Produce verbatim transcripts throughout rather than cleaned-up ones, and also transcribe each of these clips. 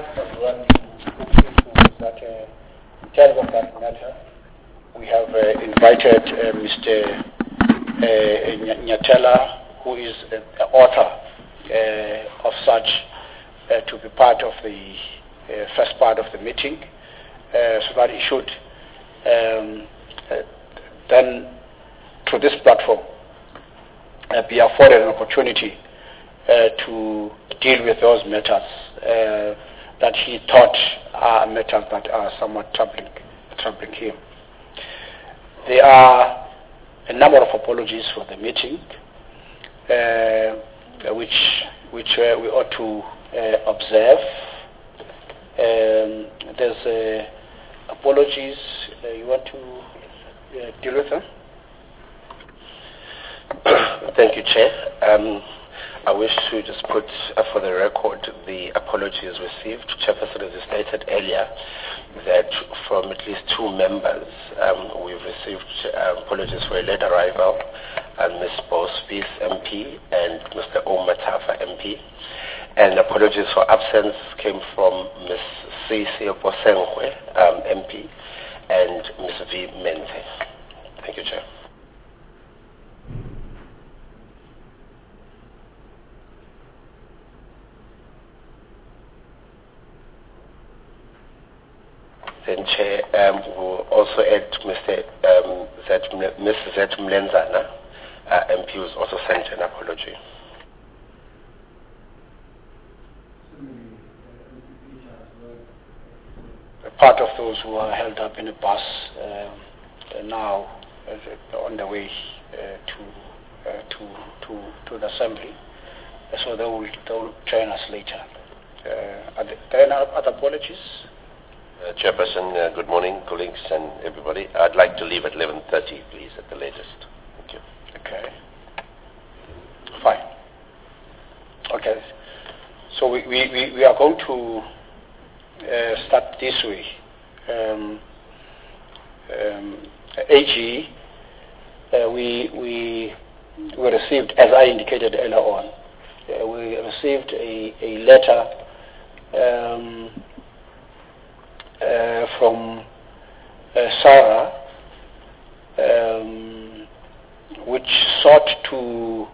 everyone who is that uh, in terms of that matter, we have uh, invited uh, Mister Uh, Nyatela, who is uh, the author uh, of such, uh, to be part of the uh, first part of the meeting, uh, so that he should um, uh, then, through this platform, uh, be afforded an opportunity uh, to deal with those matters uh, that he thought are matters that are somewhat troubling, troubling him. There are a number of apologies for the meeting, uh, which which uh, we ought to uh, observe. Um, there's uh, apologies. Uh, you want to uh, deal with them? Thank you, Chair. Um, I wish to just put uh, for the record the apologies received. Chairperson has stated earlier that from at least two members um, we've received uh, apologies for a late arrival, and Miz Bospeace M P and Mister Omar Tafa M P. And apologies for absence came from Miz Sisi Bosengwe um, M P and Miz V Menze. Thank you, Chair. Then, Chair, um, we'll also add Mister Um, Zet, Miz Zet Mlenzana, uh, M P, who's also sent an apology. A part of those who are held up in a bus um, are now uh, on the way uh, to, uh, to to to the assembly, uh, so they will they will join us later. Uh, are there any other apologies? Uh, Chairperson, uh, good morning, colleagues and everybody. I'd like to leave at eleven thirty, please, at the latest. Thank you. Okay. Fine. Okay. So we, we, we, we are going to uh, start this way. Um, um, A G, uh, we, we, we received, as I indicated earlier on, uh, we received a, a letter um, Uh, from uh, Sarah, um, which sought to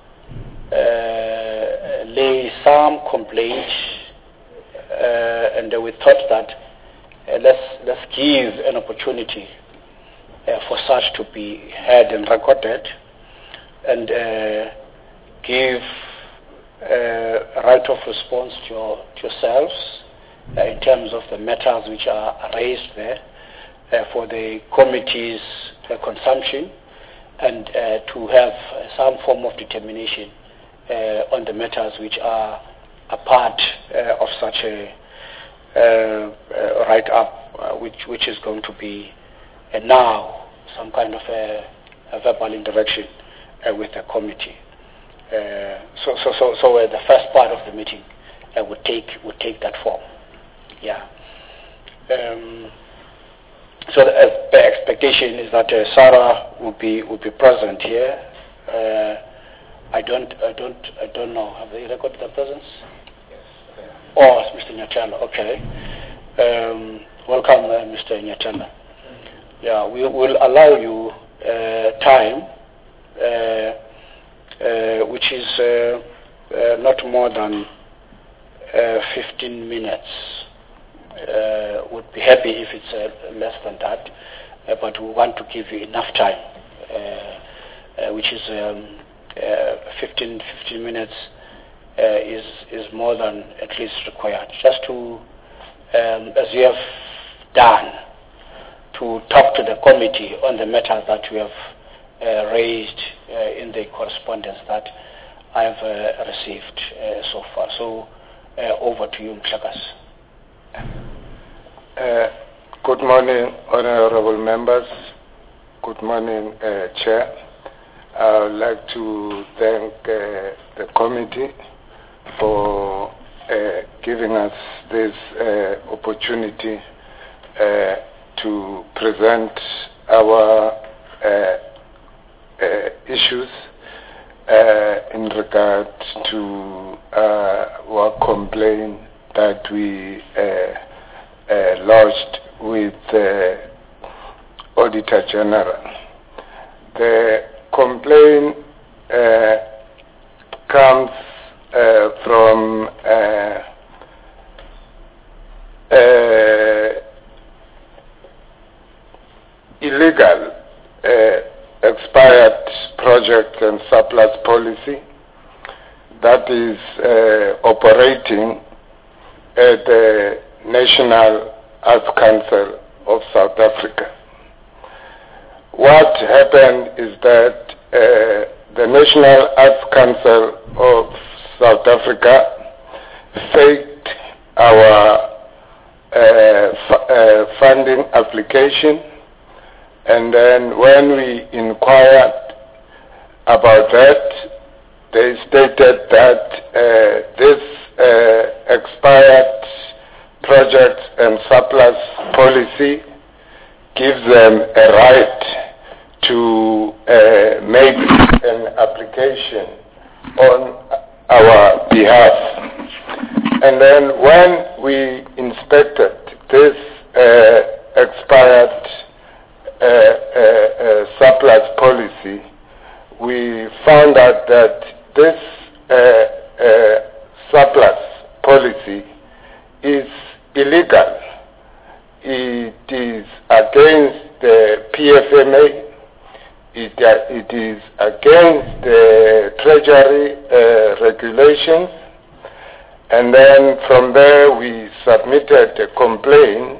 uh, lay some complaint, uh, and we thought that uh, let's let's give an opportunity uh, for such to be heard and recorded, and uh, give uh, a right of response to, your, to yourselves. Uh, in terms of the matters which are raised there uh, for the committee's uh, consumption, and uh, to have uh, some form of determination uh, on the matters which are a part uh, of such a uh, uh, write-up, uh, which, which is going to be uh, now some kind of a, a verbal interaction uh, with the committee. Uh, so, so, so, so uh, the first part of the meeting uh, would take would take that form. Yeah. Um, so the, uh, the expectation is that uh, Sarah will be will be present here. Uh, I don't I don't I don't know. Have they recorded the presence? Yes. Oh, it's Mister Nyatela. Okay. Um, welcome, uh, Mister Nyatela. Yeah, we will allow you uh, time, uh, uh, which is uh, uh, not more than uh, fifteen minutes. Uh, would be happy if it's uh, less than that, uh, but we want to give you enough time, uh, uh, which is um, uh, fifteen, fifteen minutes uh, is is more than at least required, just to, um, as you have done, to talk to the committee on the matters that we have uh, raised uh, in the correspondence that I have uh, received uh, so far. So uh, over to you, Mhlakas. Uh, good morning, honorable members. Good morning, uh, Chair. I would like to thank uh, the committee for uh, giving us this uh, opportunity uh, to present our uh, uh, issues uh, in regard to uh, our complaint that we uh, uh, lodged with the Auditor General. The complaint uh, comes uh, from uh, uh, illegal uh, expired project and surplus policy that is uh, operating at the National Arts Council of South Africa. What happened is that uh, the National Arts Council of South Africa faked our uh, f- uh, funding application, and then when we inquired about that, they stated that uh, this uh, expired project and surplus policy gives them a right to uh, make an application on our behalf. And then when we inspected this uh, expired uh, uh, uh, surplus policy, we found out that this uh, uh, surplus policy is illegal. It is against the P F M A. It, uh, it is against the Treasury uh, regulations. And then from there we submitted a complaint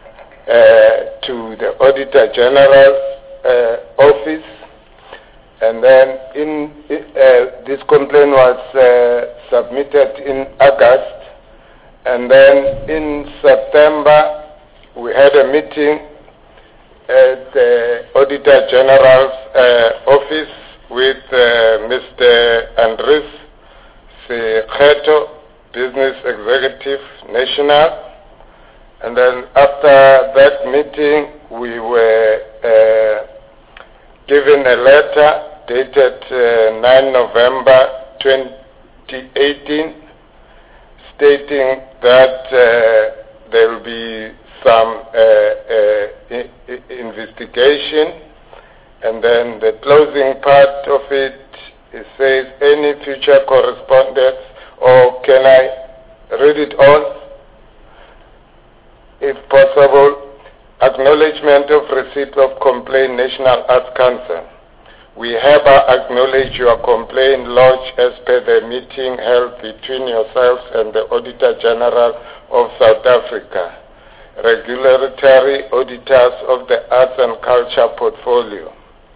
uh, to the Auditor General's uh, office. And then in, uh, this complaint was uh, submitted in August. And then in September we had a meeting at the Auditor General's uh, office with uh, Mister Andries Sekgetho, Business Executive National. And then after that meeting, we were uh, given a letter dated uh, ninth November twenty eighteen, stating that uh, there will be some uh, uh, I- I- investigation, and then the closing part of it, it says any future correspondence, or can I read it all? If possible, acknowledgement of receipt of complaint, National Arts Council. We hereby acknowledge your complaint lodged as per the meeting held between yourselves and the Auditor General of South Africa, regulatory auditors of the Arts and Culture portfolio,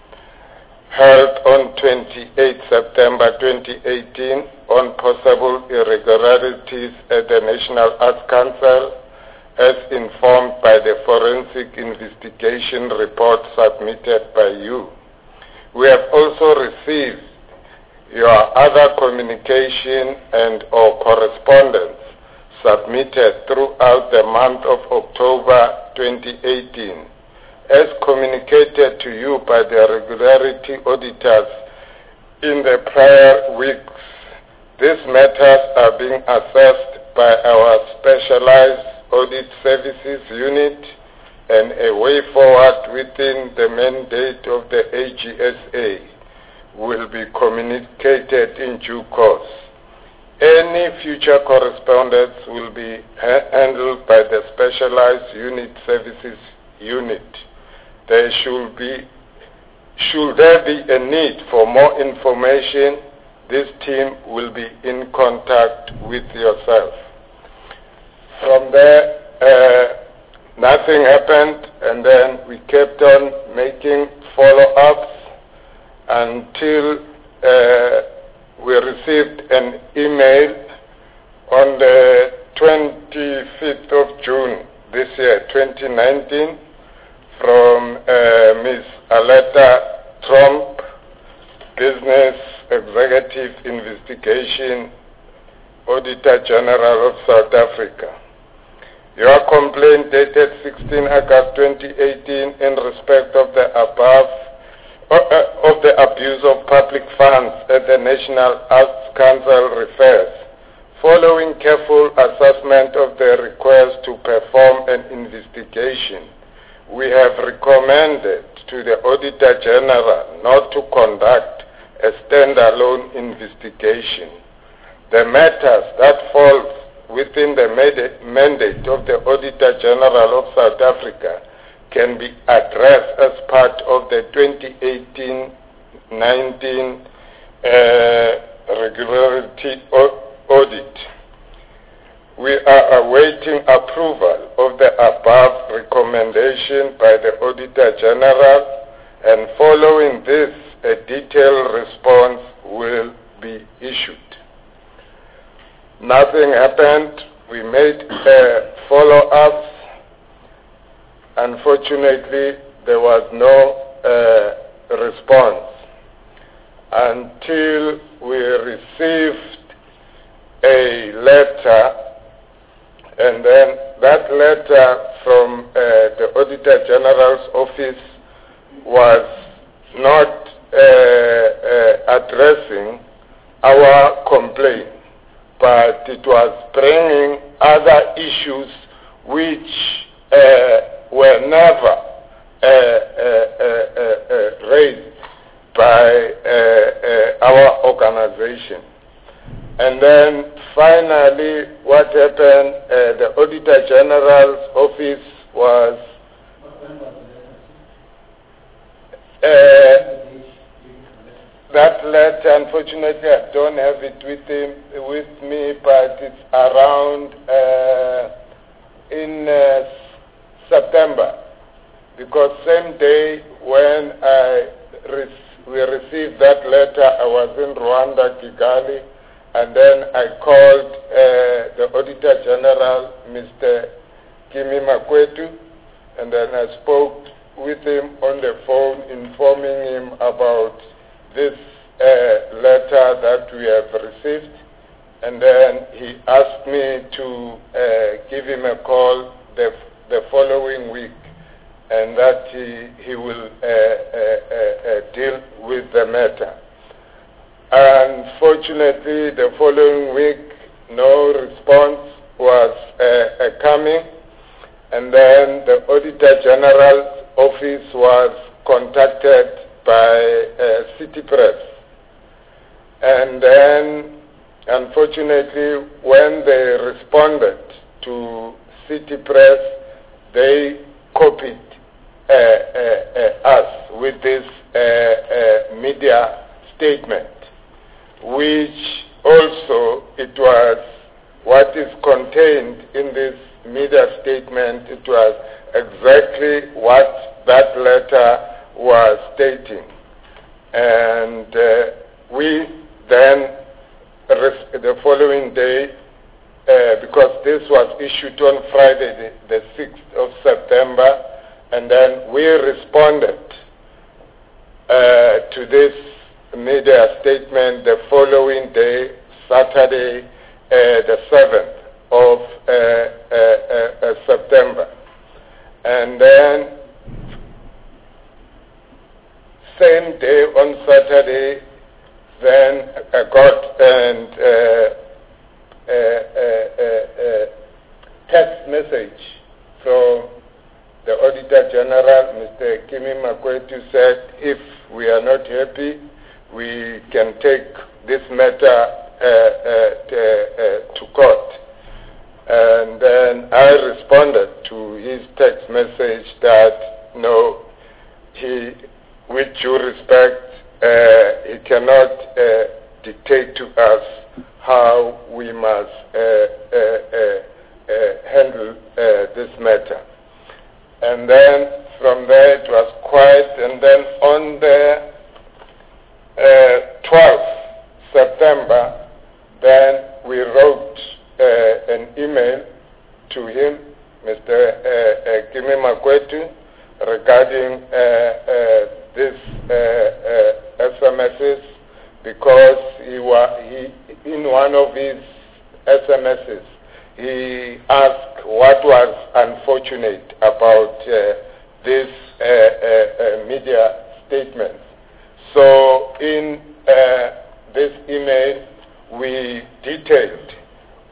held on twenty-eighth September twenty eighteen on possible irregularities at the National Arts Council, as informed by the forensic investigation report submitted by you. We have also received your other communication and or correspondence submitted throughout the month of October twenty eighteen. As communicated to you by the regularity auditors in the prior weeks, these matters are being assessed by our specialized audit services unit, and a way forward within the mandate of the A G S A will be communicated in due course. Any future correspondence will be ha- handled by the specialized unit services unit. There should be, should there be a need for more information, this team will be in contact with yourself. From there, uh, nothing happened, and then we kept on making follow-ups until uh, we received an email on the twenty-fifth of June this year, twenty nineteen, from uh, Miz Aletta Trump, Business Executive Investigation Auditor General of South Africa. Your complaint dated sixteenth August twenty eighteen in respect of the above uh, uh, of the abuse of public funds at the National Arts Council refers, following careful assessment of the request to perform an investigation, we have recommended to the Auditor General not to conduct a standalone investigation. The matters that fall within the mandate of the Auditor General of South Africa can be addressed as part of the twenty eighteen nineteen uh, regularity audit. We are awaiting approval of the above recommendation by the Auditor General, and following this, a detailed response will be issued. Nothing happened. We made uh, follow-ups. Unfortunately, there was no uh, response until we received a letter, and then that letter from uh, the Auditor General's office was not uh, uh, addressing our complaint, but it was bringing other issues which uh, were never uh, uh, uh, uh, raised by uh, uh, our organization. And then finally, what happened, uh, the Auditor General's office was uh, that letter, unfortunately, I don't have it with him, with me, but it's around uh, in uh, September, because same day when I re we received that letter, I was in Rwanda, Kigali, and then I called uh, the Auditor General, Mister Kimi Makwetu, and then I spoke with him on the phone, informing him about this uh, letter that we have received, and then he asked me to uh, give him a call the, the following week, and that he, he will uh, uh, uh, deal with the matter. Unfortunately, the following week, no response was uh, uh, coming, and then the Auditor General's office was contacted by uh, City Press. And then, unfortunately, when they responded to City Press, they copied uh, uh, uh, us with this uh, uh, media statement, which also it was what is contained in this media statement. It was exactly what that letter was stating. And uh, we then, the following day, uh, because this was issued on Friday, the, the sixth of September, and then we responded uh, to this media statement the following day, Saturday, uh, the seventh of uh, uh, uh, September. And then same day on Saturday, then I got and uh, uh, uh, uh, text message from the Auditor General, Mister Kimi Makwetu, said if we are not happy, we can take this matter uh, uh, to, uh, to court. And then I responded to his text message that no, he, with due respect, uh, he cannot uh, dictate to us how we must uh, uh, uh, uh, handle uh, this matter. And then from there it was quiet, and then on the uh, twelfth September, then we wrote uh, an email to him, Mister Uh, uh, Kimi Makwetu, regarding uh, uh, this uh, uh, S M Ses, because he, wa he in one of his S M Ses he asked what was unfortunate about uh, this uh, uh, uh, media statement. So in uh, this email we detailed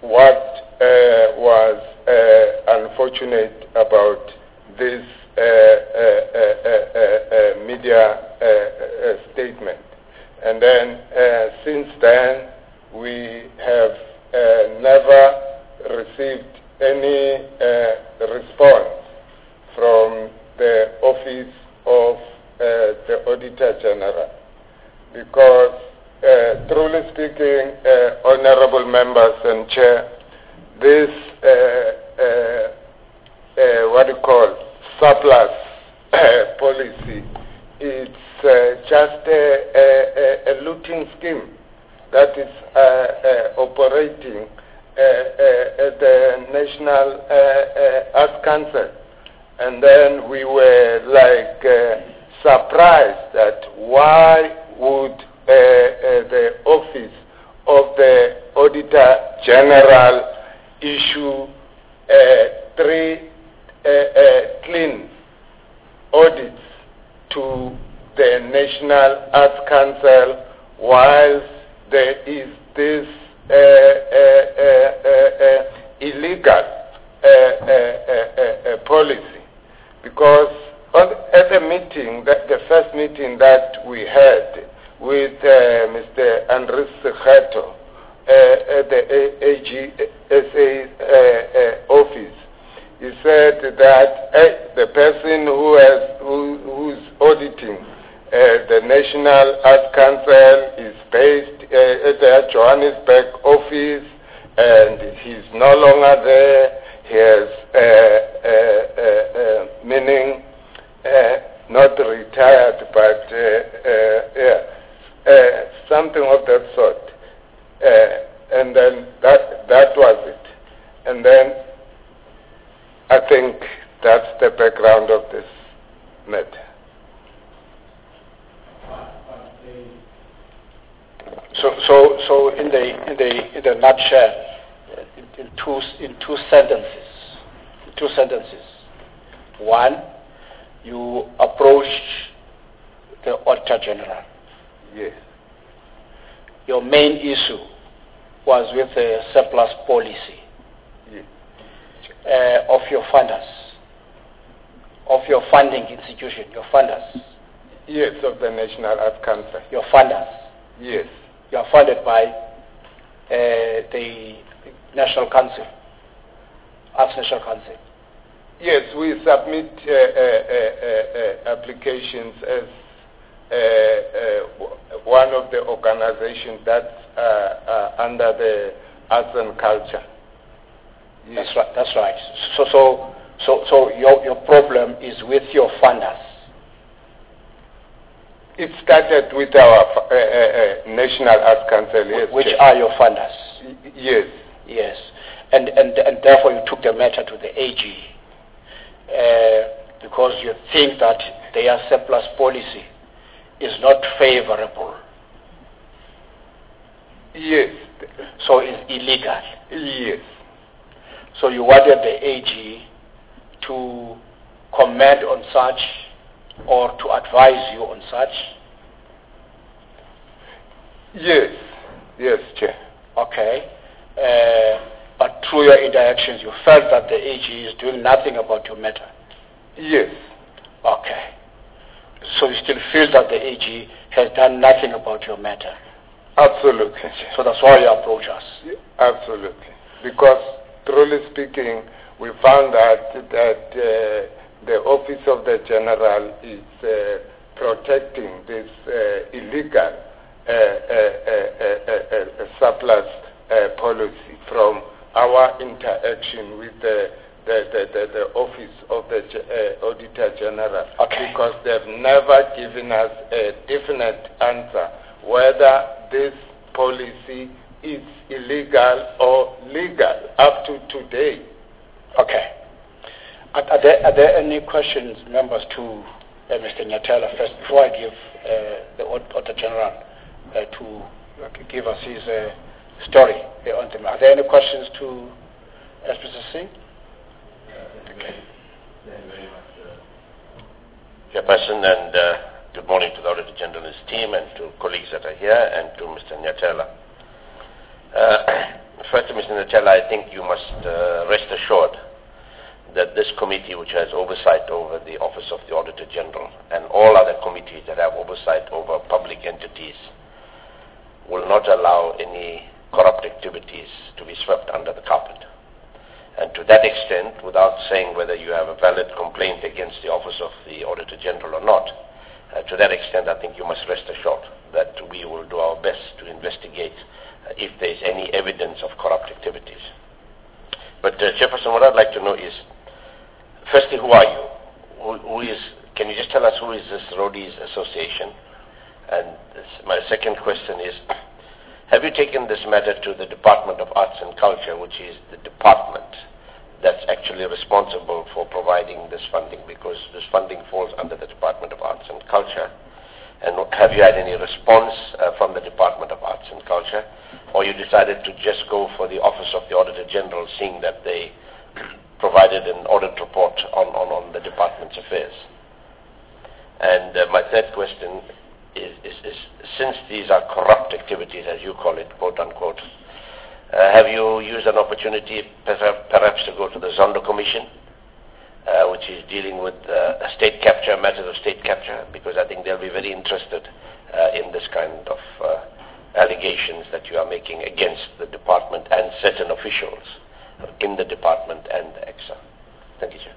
what uh, was uh, unfortunate about this uh, uh, uh, uh, uh, media uh, uh, statement. And then uh, since then, we have uh, never received any uh, response from the Office of uh, the Auditor General. Because, uh, truly speaking, uh, honorable members and chair, this, uh, uh, uh, what do you call, surplus uh, policy, it's uh, just a, a, a looting scheme that is uh, uh, operating uh, uh, at the National uh, uh, Arts Council. And then we were like uh, surprised that why would uh, uh, the Office of the Auditor General issue uh, three uh, uh, clean audits to the National Arts Council whilst there is this uh, uh, uh, uh, uh, illegal uh, uh, uh, uh, policy. Because on, at the meeting, that, the first meeting that we had with uh, Mister Andres Sejeto uh, at the A G S A uh, uh, office, he said that uh, the person who has who, who's auditing uh, the National Arts Council is based uh, at the Johannesburg office, and he's no longer there. He has uh, uh, uh, uh, meaning uh, not retired, but uh, uh, yeah, uh, something of that sort. Uh, and then that that was it. And then I think that's the background of this matter. So, so, so in the in the in the nutshell, in, in two in two sentences, in two sentences. One, you approached the Auditor General. Yes. Your main issue was with the surplus policy. Yes. Uh, of your funders, of your funding institution, your funders. Yes, of the National Arts Council. Your funders. Yes. You are funded by uh, the National Council, Arts National Council. Yes, we submit uh, uh, uh, uh, applications as uh, uh, one of the organizations that's uh, uh, under the arts and culture. Yes. That's right. That's right. So, so, so, so your your problem is with your funders. It started with our uh, uh, National Arts Council. Yes, which Chair. are your funders? Y- yes. Yes, and and and therefore you took the matter to the A G uh, because you think that their surplus policy is not favorable. Yes. So it's illegal. Yes. So you wanted the A G to comment on such or to advise you on such? Yes. Yes, Chair. Okay. Uh, but through your interactions, you felt that the A G is doing nothing about your matter? Yes. Okay. So you still feel that the A G has done nothing about your matter? Absolutely, Chair. So that's why you approach us? Absolutely. Because, truly speaking, we found out that uh, the Office of the General is uh, protecting this uh, illegal uh, uh, uh, uh, uh, surplus uh, policy from our interaction with the, the, the, the, the Office of the uh, Auditor General. Okay. Because they've never given us a definite answer whether this policy is illegal or legal up to today. Okay. Are, are, there, are there any questions, members, to uh, Mister Nyatela first, before I give uh, the Auditor General uh, to uh, give us his uh, story uh, on them? Are there any questions to uh, Mister Singh? Okay. Thank you very much, uh, Chairperson, and uh, good morning to the Auditor General's team and to colleagues that are here and to Mister Nyatela. Uh, first, Mister Natella, I think you must uh, rest assured that this committee, which has oversight over the Office of the Auditor General and all other committees that have oversight over public entities, will not allow any corrupt activities to be swept under the carpet. And to that extent, without saying whether you have a valid complaint against the Office of the Auditor General or not, uh, to that extent, I think you must rest assured that we will do our best to investigate uh, if there is any evidence of corrupt activities. But uh, Chairperson, what I'd like to know is, firstly, who are you? Who, who is? Can you just tell us who is this Roadies Association? And this, my second question is, have you taken this matter to the Department of Arts and Culture, which is the department that's actually responsible for providing this funding, because this funding falls under the Department of Arts and Culture? And have you had any response uh, from the Department of Arts and Culture? Or you decided to just go for the Office of the Auditor General, seeing that they provided an audit report on, on, on the department's affairs? And uh, my third question is, is, is, since these are corrupt activities, as you call it, quote unquote, uh, have you used an opportunity perhaps to go to the Zondo Commission, uh, which is dealing with uh, state capture, matters of state capture? Because I think they'll be very interested uh, in this kind of uh, allegations that you are making against the department and certain officials in the department and the E C S A. Thank you, Chair.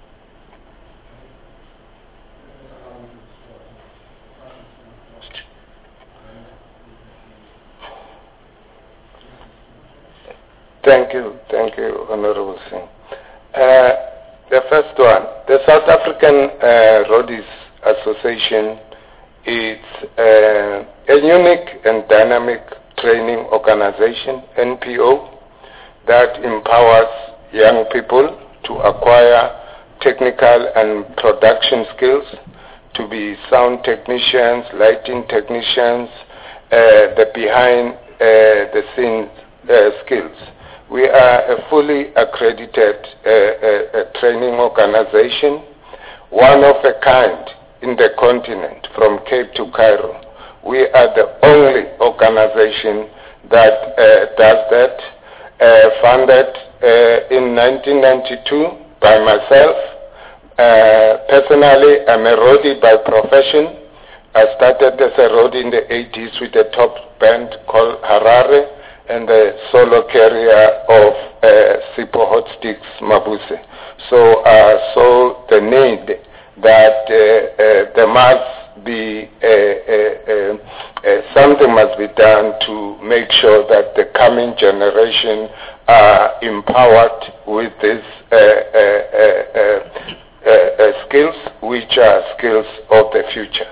Thank you, thank you, Honorable Singh. Uh, the first one, the South African uh, Roadies Association is uh, a unique and dynamic training organization, N P O, that empowers young people to acquire technical and production skills, to be sound technicians, lighting technicians, uh, the behind uh, the scenes uh, skills. We are a fully accredited uh, uh, uh, training organization, one of a kind in the continent, from Cape to Cairo. We are the only organization that uh, does that, uh, funded uh, in nineteen ninety-two by myself. Uh, personally, I'm a roadie by profession. I started as a roadie in the eighties with a top band called Harare, and the solo carrier of uh, Sipho Hot Sticks Mabuse. So uh, saw the need that uh, uh, there must be uh, uh, uh, something must be done to make sure that the coming generation are empowered with these uh, uh, uh, uh, uh, skills, which are skills of the future.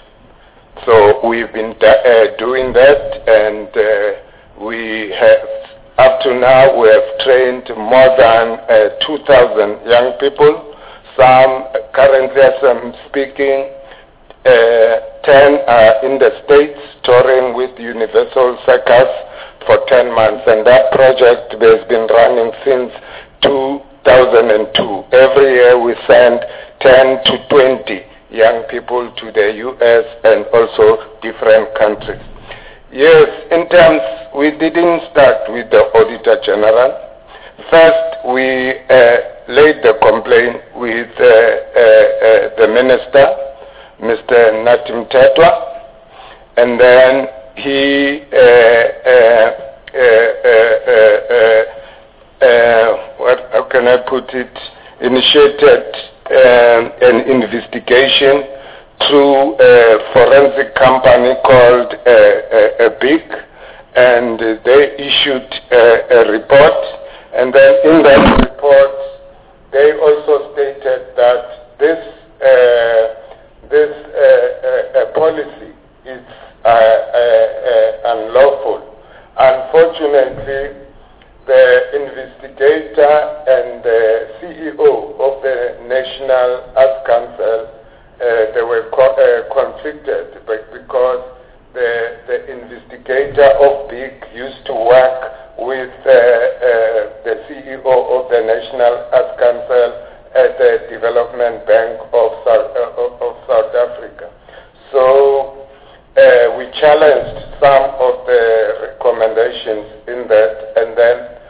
So we've been uh, doing that, and uh, we have, up to now, we have trained more than uh, two thousand young people. Some, currently as I'm speaking, uh, ten are in the States touring with Universal Circus for ten months. And that project has been running since two thousand two. Every year we send ten to twenty young people to the U S and also different countries. Yes, in terms, we didn't start with the Auditor General. First, we uh, laid the complaint with uh, uh, uh, the Minister, Mister Natim Tetwa, and then he, uh, uh, uh, uh, uh, uh, what, how can I put it, initiated uh, an investigation through a forensic company called uh, uh, a B I C, and uh, they issued uh, a report, and then in that report they also stated that this uh, this uh, uh, policy is uh, uh, uh, unlawful. Unfortunately, the investigator and the C E O of the National Arts Council, Uh, they were co uh, conflicted because the, the investigator of B I C used to work with uh, uh, the C E O of the National Arts Council at the Development Bank of South, uh, of South Africa. So uh, we challenged some of the recommendations in that, and then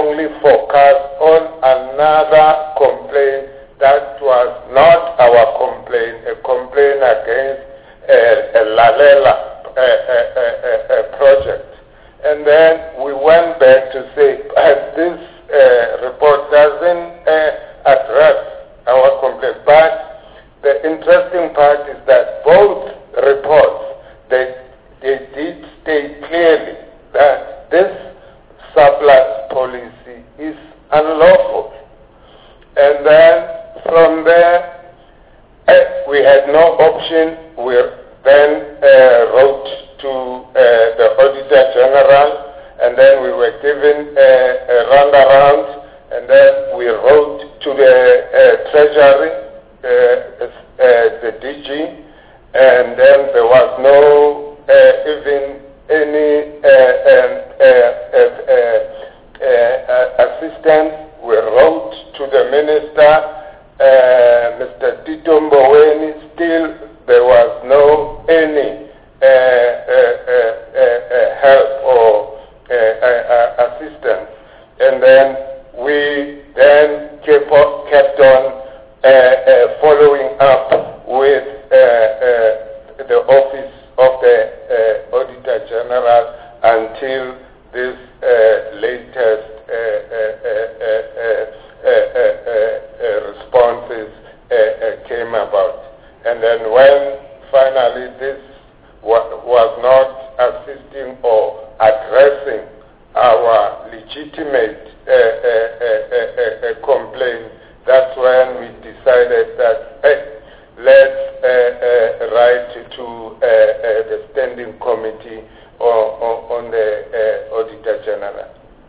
only focused on another complaint that was not our complaint, a complaint against uh, a Lalela uh, uh, uh, uh, project. And then we went back to say, uh, this uh, report doesn't uh, address our complaint. But the interesting part is that both reports, they, they did state clearly that this surplus policy is unlawful. And then from there, uh, we had no option. We then uh, wrote to uh, the Auditor General, and then we were given uh, a roundaround, and then we wrote to the uh, Treasury, uh, uh, the D G, and then there was no uh, even any uh, um, uh, uh, uh, uh, assistance. We wrote to the Minister, uh, Mister Tito Mboweni. Still there was no any uh, uh, uh, uh, help or uh, uh, assistance. And then we then kept on, kept on uh, uh, following up with uh, uh, the office of the uh, Auditor General until this uh, latest uh, uh, uh, uh, uh, uh, uh, responses uh, uh, came about. And then when finally this wa was not assisting or addressing our legitimate uh, uh, uh, uh, uh, complaint, that's when we decided that, hey, let's uh, uh, write to uh, uh, the Standing Committee on, on, on the uh, Auditor General.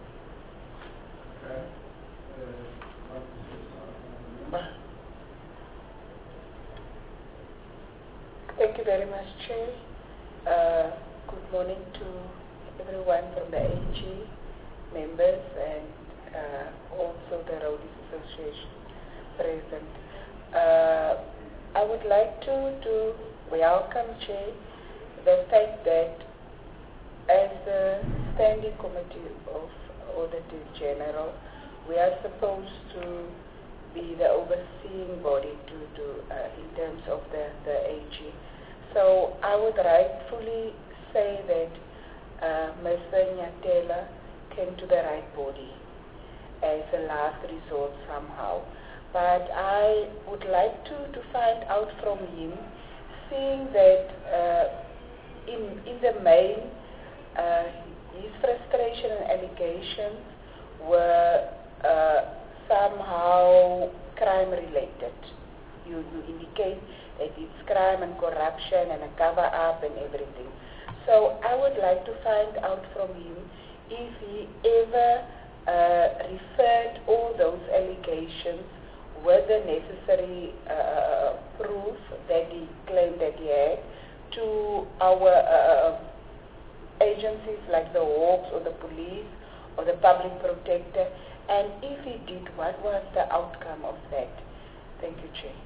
Thank you very much, Chair. Uh, good morning to everyone from the A G, members, and uh, also the Roadies Association present. Uh, I would like to, to welcome, Chair, the fact that as the Standing Committee of Auditors General, we are supposed to be the overseeing body to, to uh, in terms of the, the A G. So I would rightfully say that uh, Mister Nyatela came to the right body as a last resort somehow. But I would like to, to find out from him, seeing that uh, in, in the main, uh, his frustration and allegations were uh, somehow crime related. You, you indicate that it's crime and corruption and a cover up and everything. So I would like to find out from him if he ever uh, referred all those allegations with the necessary uh, proof that he claimed that he had to our uh, agencies like the Hawks or the police or the public protector, and if he did, what was the outcome of that? Thank you, Chair.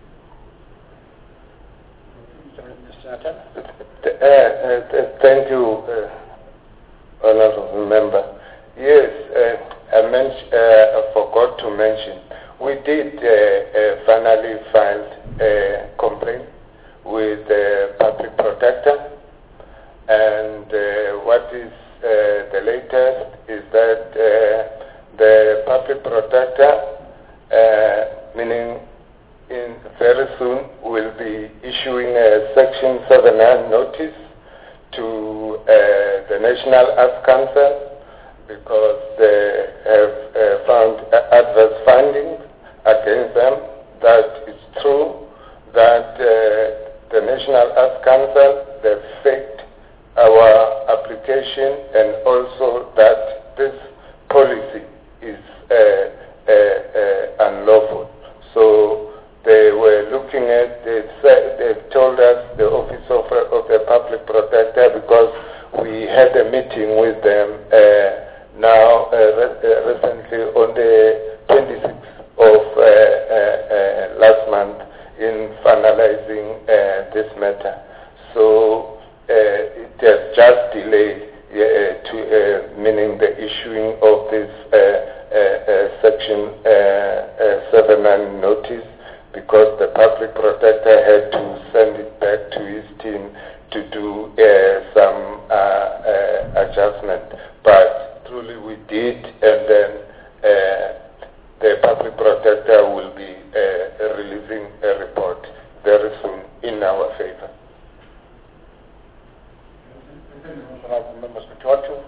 Mister Uh, uh, thank you, uh, Honourable Member. Yes, uh, I, mentioned, uh, I forgot to mention, we did uh, uh, finally filed a complaint with the public protector, and uh, what is uh, the latest is that uh, the public protector, uh, meaning in very soon, will be issuing a Section seventy-nine notice to uh, the National Arts Council because they have uh, found adverse findings against them. That it's true that uh, the National Arts Council, they faked our application, and also that this policy is uh, uh, uh, unlawful. So they were looking at, they said, they told us, the Office of, of the Public Protector, because we had a meeting with them uh, now uh, re uh, recently on the twenty-sixth of uh, uh, uh, last month in finalizing uh, this matter. So uh, it has just delayed, uh, to, uh, meaning the issuing of this uh, uh, Section uh, uh, seven nine notice, because the public protector had to send it back to his team to do uh, some uh, uh, adjustment. But truly we did, and then uh, the public protector will be uh, releasing a report very soon in our favor. Members, Mthotho.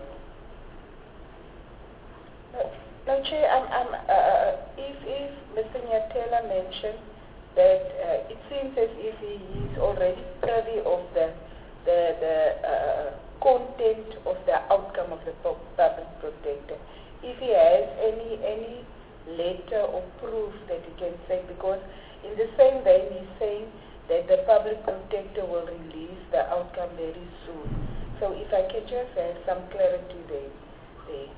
No, Chair, I'm, I'm, uh, if, if Mister Nyatela mentioned that uh, it seems as if he is already privy of the the, the uh, content of the outcome of the public protector. If he has any any letter or proof that he can say, because in the same vein he's saying that the public protector will release the outcome very soon. So if I can just have some clarity there. there.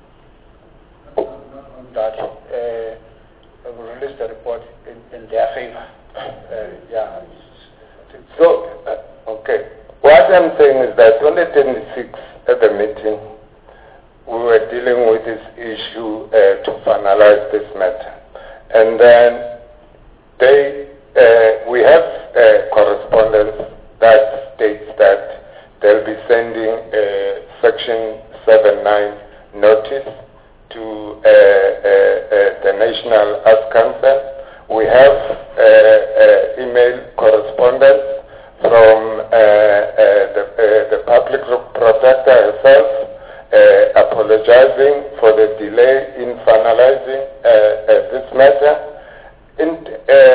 That uh, will release the report in, in their favor. Uh, yeah. So, uh, okay. What I'm saying is that on the twenty-sixth at the meeting, we were dealing with this issue uh, to finalize this matter. And then they, uh, we have uh, correspondence that states that they'll be sending a Section seven nine notice to uh, uh, uh, the National Arts Council. We have uh, uh, email correspondence from uh, uh, the, uh, the public protector herself, uh, apologizing for the delay in finalizing uh, uh, this matter. And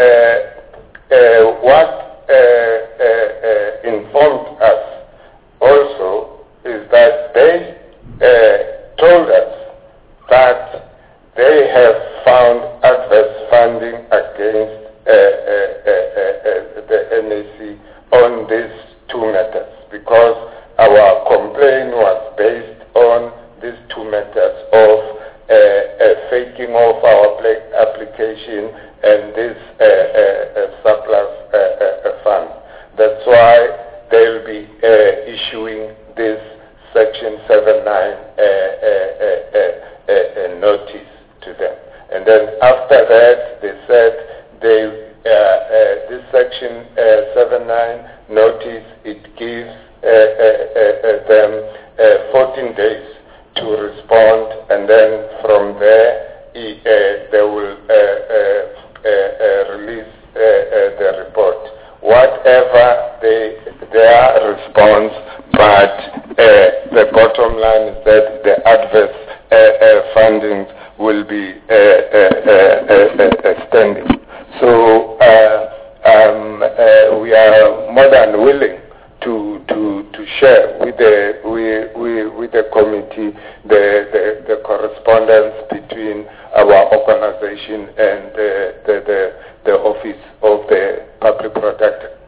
uh, uh, what uh, uh, uh, informed us also is that they uh, told us that they have found adverse funding against uh, uh, uh, uh, the N A C on these two matters, because our complaint was based on these two matters of uh, uh, faking of our application and this uh, uh, uh, surplus uh, uh, fund. That's why they'll be uh, issuing this Section seven nine uh, uh, uh, uh, uh, notice to them. And then after that, they said they Uh, uh, this Section uh, seven nine notice, it gives uh, uh, uh, them uh, fourteen days to respond, and then from there he, uh, they will uh, uh, uh, uh, release uh, uh, the report. Whatever they, their response, but uh, the bottom line is that the adverse uh, uh, funding will be uh, uh, uh, uh, uh, standing. So uh, um, uh, we are more than willing to to, to share with the we, we, with the committee the, the, the correspondence between our organization and the, the, the, the office of the public protector.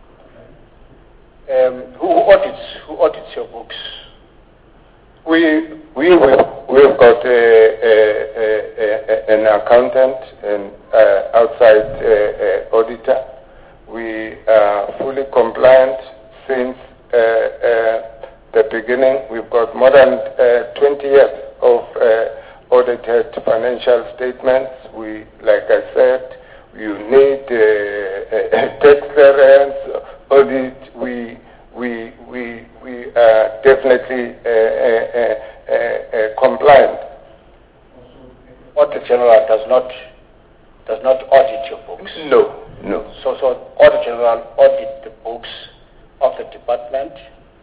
Um, who audits who audits your books? We we will, we've got a, a, a, a, an accountant and uh, outside uh, uh, auditor. We are fully compliant since uh, uh, the beginning. We've got more than uh, twenty years of uh, audited financial statements. We, like I said, you need uh, a tax clearance audit. We we we we are definitely uh, uh, uh, uh, compliant. Auditor General does not does not audit your books. No, no. So so Auditor General audit the books of the department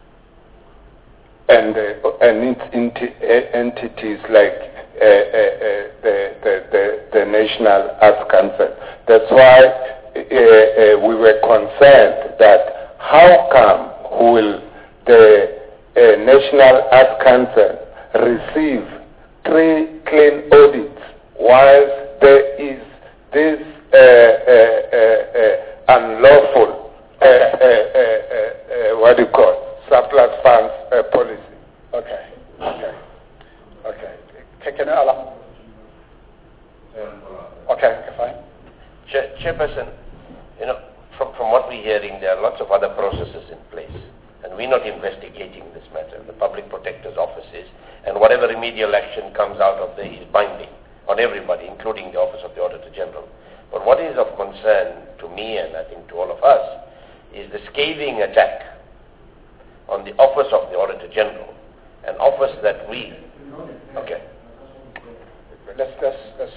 and uh, and its enti- entities like uh, uh, uh, the, the the the National Arts Council. That's why uh, uh, we were concerned that how come will the uh, National Arts Council receive three clean audits whilst there is this uh, uh, uh, uh, unlawful uh, uh, uh, uh, what do you call surplus funds uh, policy? Okay, okay, okay. Can, can you allow? Okay, okay, fine. Chair, Chairperson, you know, from, from what we're hearing, there are lots of other processes in place. And we're not investigating this matter. The Public Protector's Office is, and whatever remedial action comes out of there is binding on on everybody, including the Office of the Auditor General. But what is of concern to me, and I think to all of us, is the scathing attack on the Office of the Auditor General, an office that we... Okay. Let's, let's, let's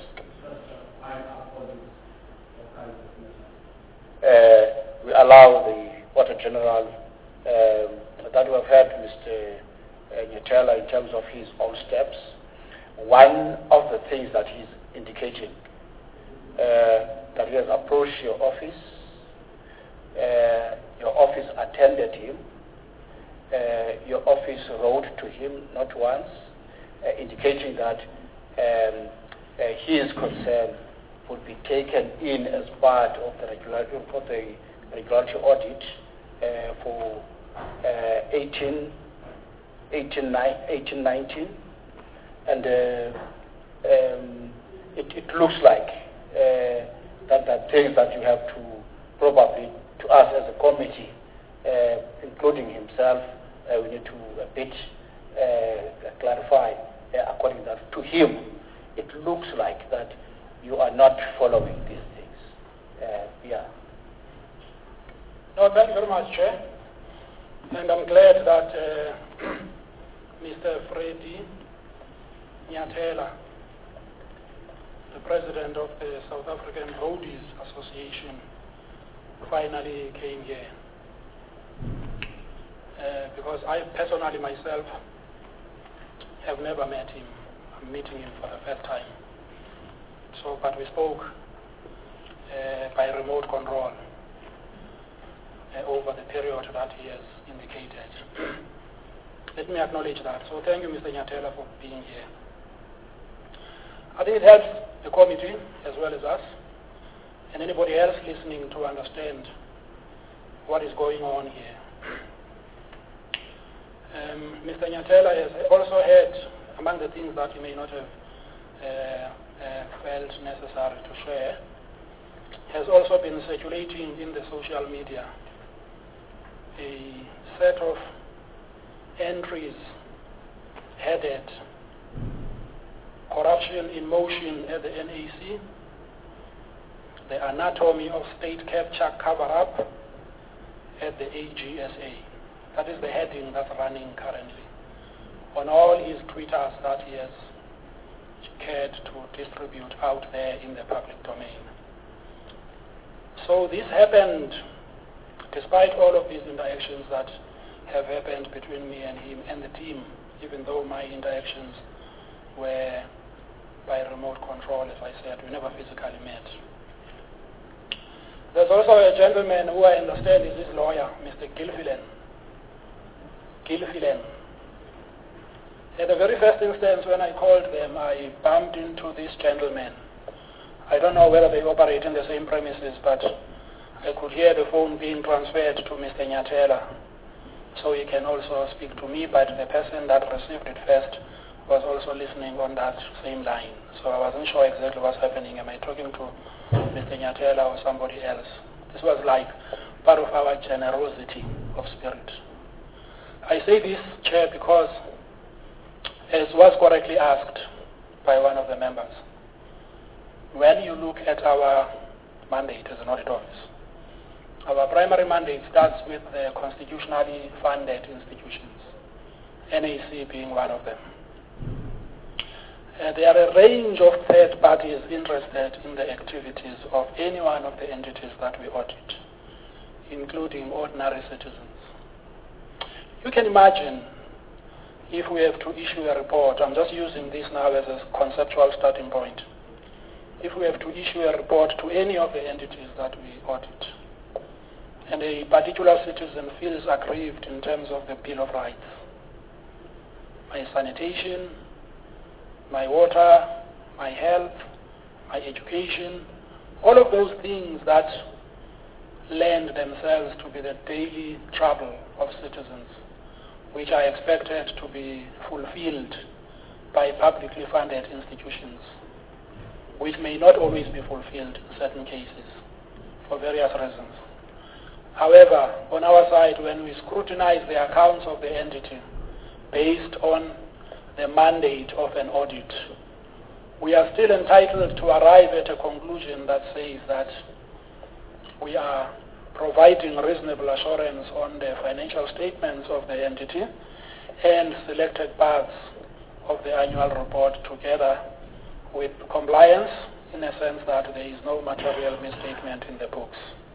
uh, we allow the Auditor General um, that we have heard Mister Nyatela in terms of his own steps. One of the things that he's indicating, uh, that he has approached your office, uh, your office attended him, uh, your office wrote to him not once, uh, indicating that um, uh, his concern would be taken in as part of the regulatory, for the regulatory audit uh, for uh, eighteen, eighteen, nineteen, and uh, um, it, it looks like uh, that the things that you have to probably to us as a committee, uh, including himself, uh, we need to a bit uh, clarify uh, according that to him. It looks like that you are not following these things. Uh, yeah. No, thank you very much, Chair. And I'm glad that uh, Mister Freddie Nyatela, the President of the South African Roadies Association, finally came here. Uh, because I personally myself have never met him. I'm meeting him for the first time. So, but we spoke uh, by remote control uh, over the period that he has indicated. Let me acknowledge that. So thank you, Mister Nyatela, for being here. I think it helps the committee as well as us and anybody else listening to understand what is going on here. Um, Mister Nyatela has also had, among the things that he may not have uh, uh, felt necessary to share, has also been circulating in the social media a set of entries headed Corruption in Motion at the N A C, The Anatomy of State Capture Cover-Up at the A G S A. That is the heading that's running currently on all his Twitters that he has cared to distribute out there in the public domain. So this happened despite all of these interactions that have happened between me and him and the team, even though my interactions were by remote control, as I said. We never physically met. There's also a gentleman who I understand is his lawyer, Mister Gilfillan. Gilfillan. At the very first instance when I called them, I bumped into this gentleman. I don't know whether they operate in the same premises, but I could hear the phone being transferred to Mister Nyatela, so he can also speak to me, but the person that received it first was also listening on that same line. So I wasn't sure exactly what's happening. Am I talking to Mister Nyatela or somebody else? This was like part of our generosity of spirit. I say this, Chair, because as was correctly asked by one of the members, when you look at our mandate as an audit office, our primary mandate starts with the constitutionally funded institutions, N A C being one of them. Uh, there are a range of third parties interested in the activities of any one of the entities that we audit, including ordinary citizens. You can imagine if we have to issue a report, I'm just using this now as a conceptual starting point, if we have to issue a report to any of the entities that we audit, and a particular citizen feels aggrieved in terms of the Bill of Rights, my sanitation, my water, my health, my education, all of those things that lend themselves to be the daily trouble of citizens, which are expected to be fulfilled by publicly funded institutions, which may not always be fulfilled in certain cases for various reasons. However, on our side, when we scrutinize the accounts of the entity based on the mandate of an audit, we are still entitled to arrive at a conclusion that says that we are providing reasonable assurance on the financial statements of the entity and selected parts of the annual report together with compliance, in a sense that there is no material misstatement in the books.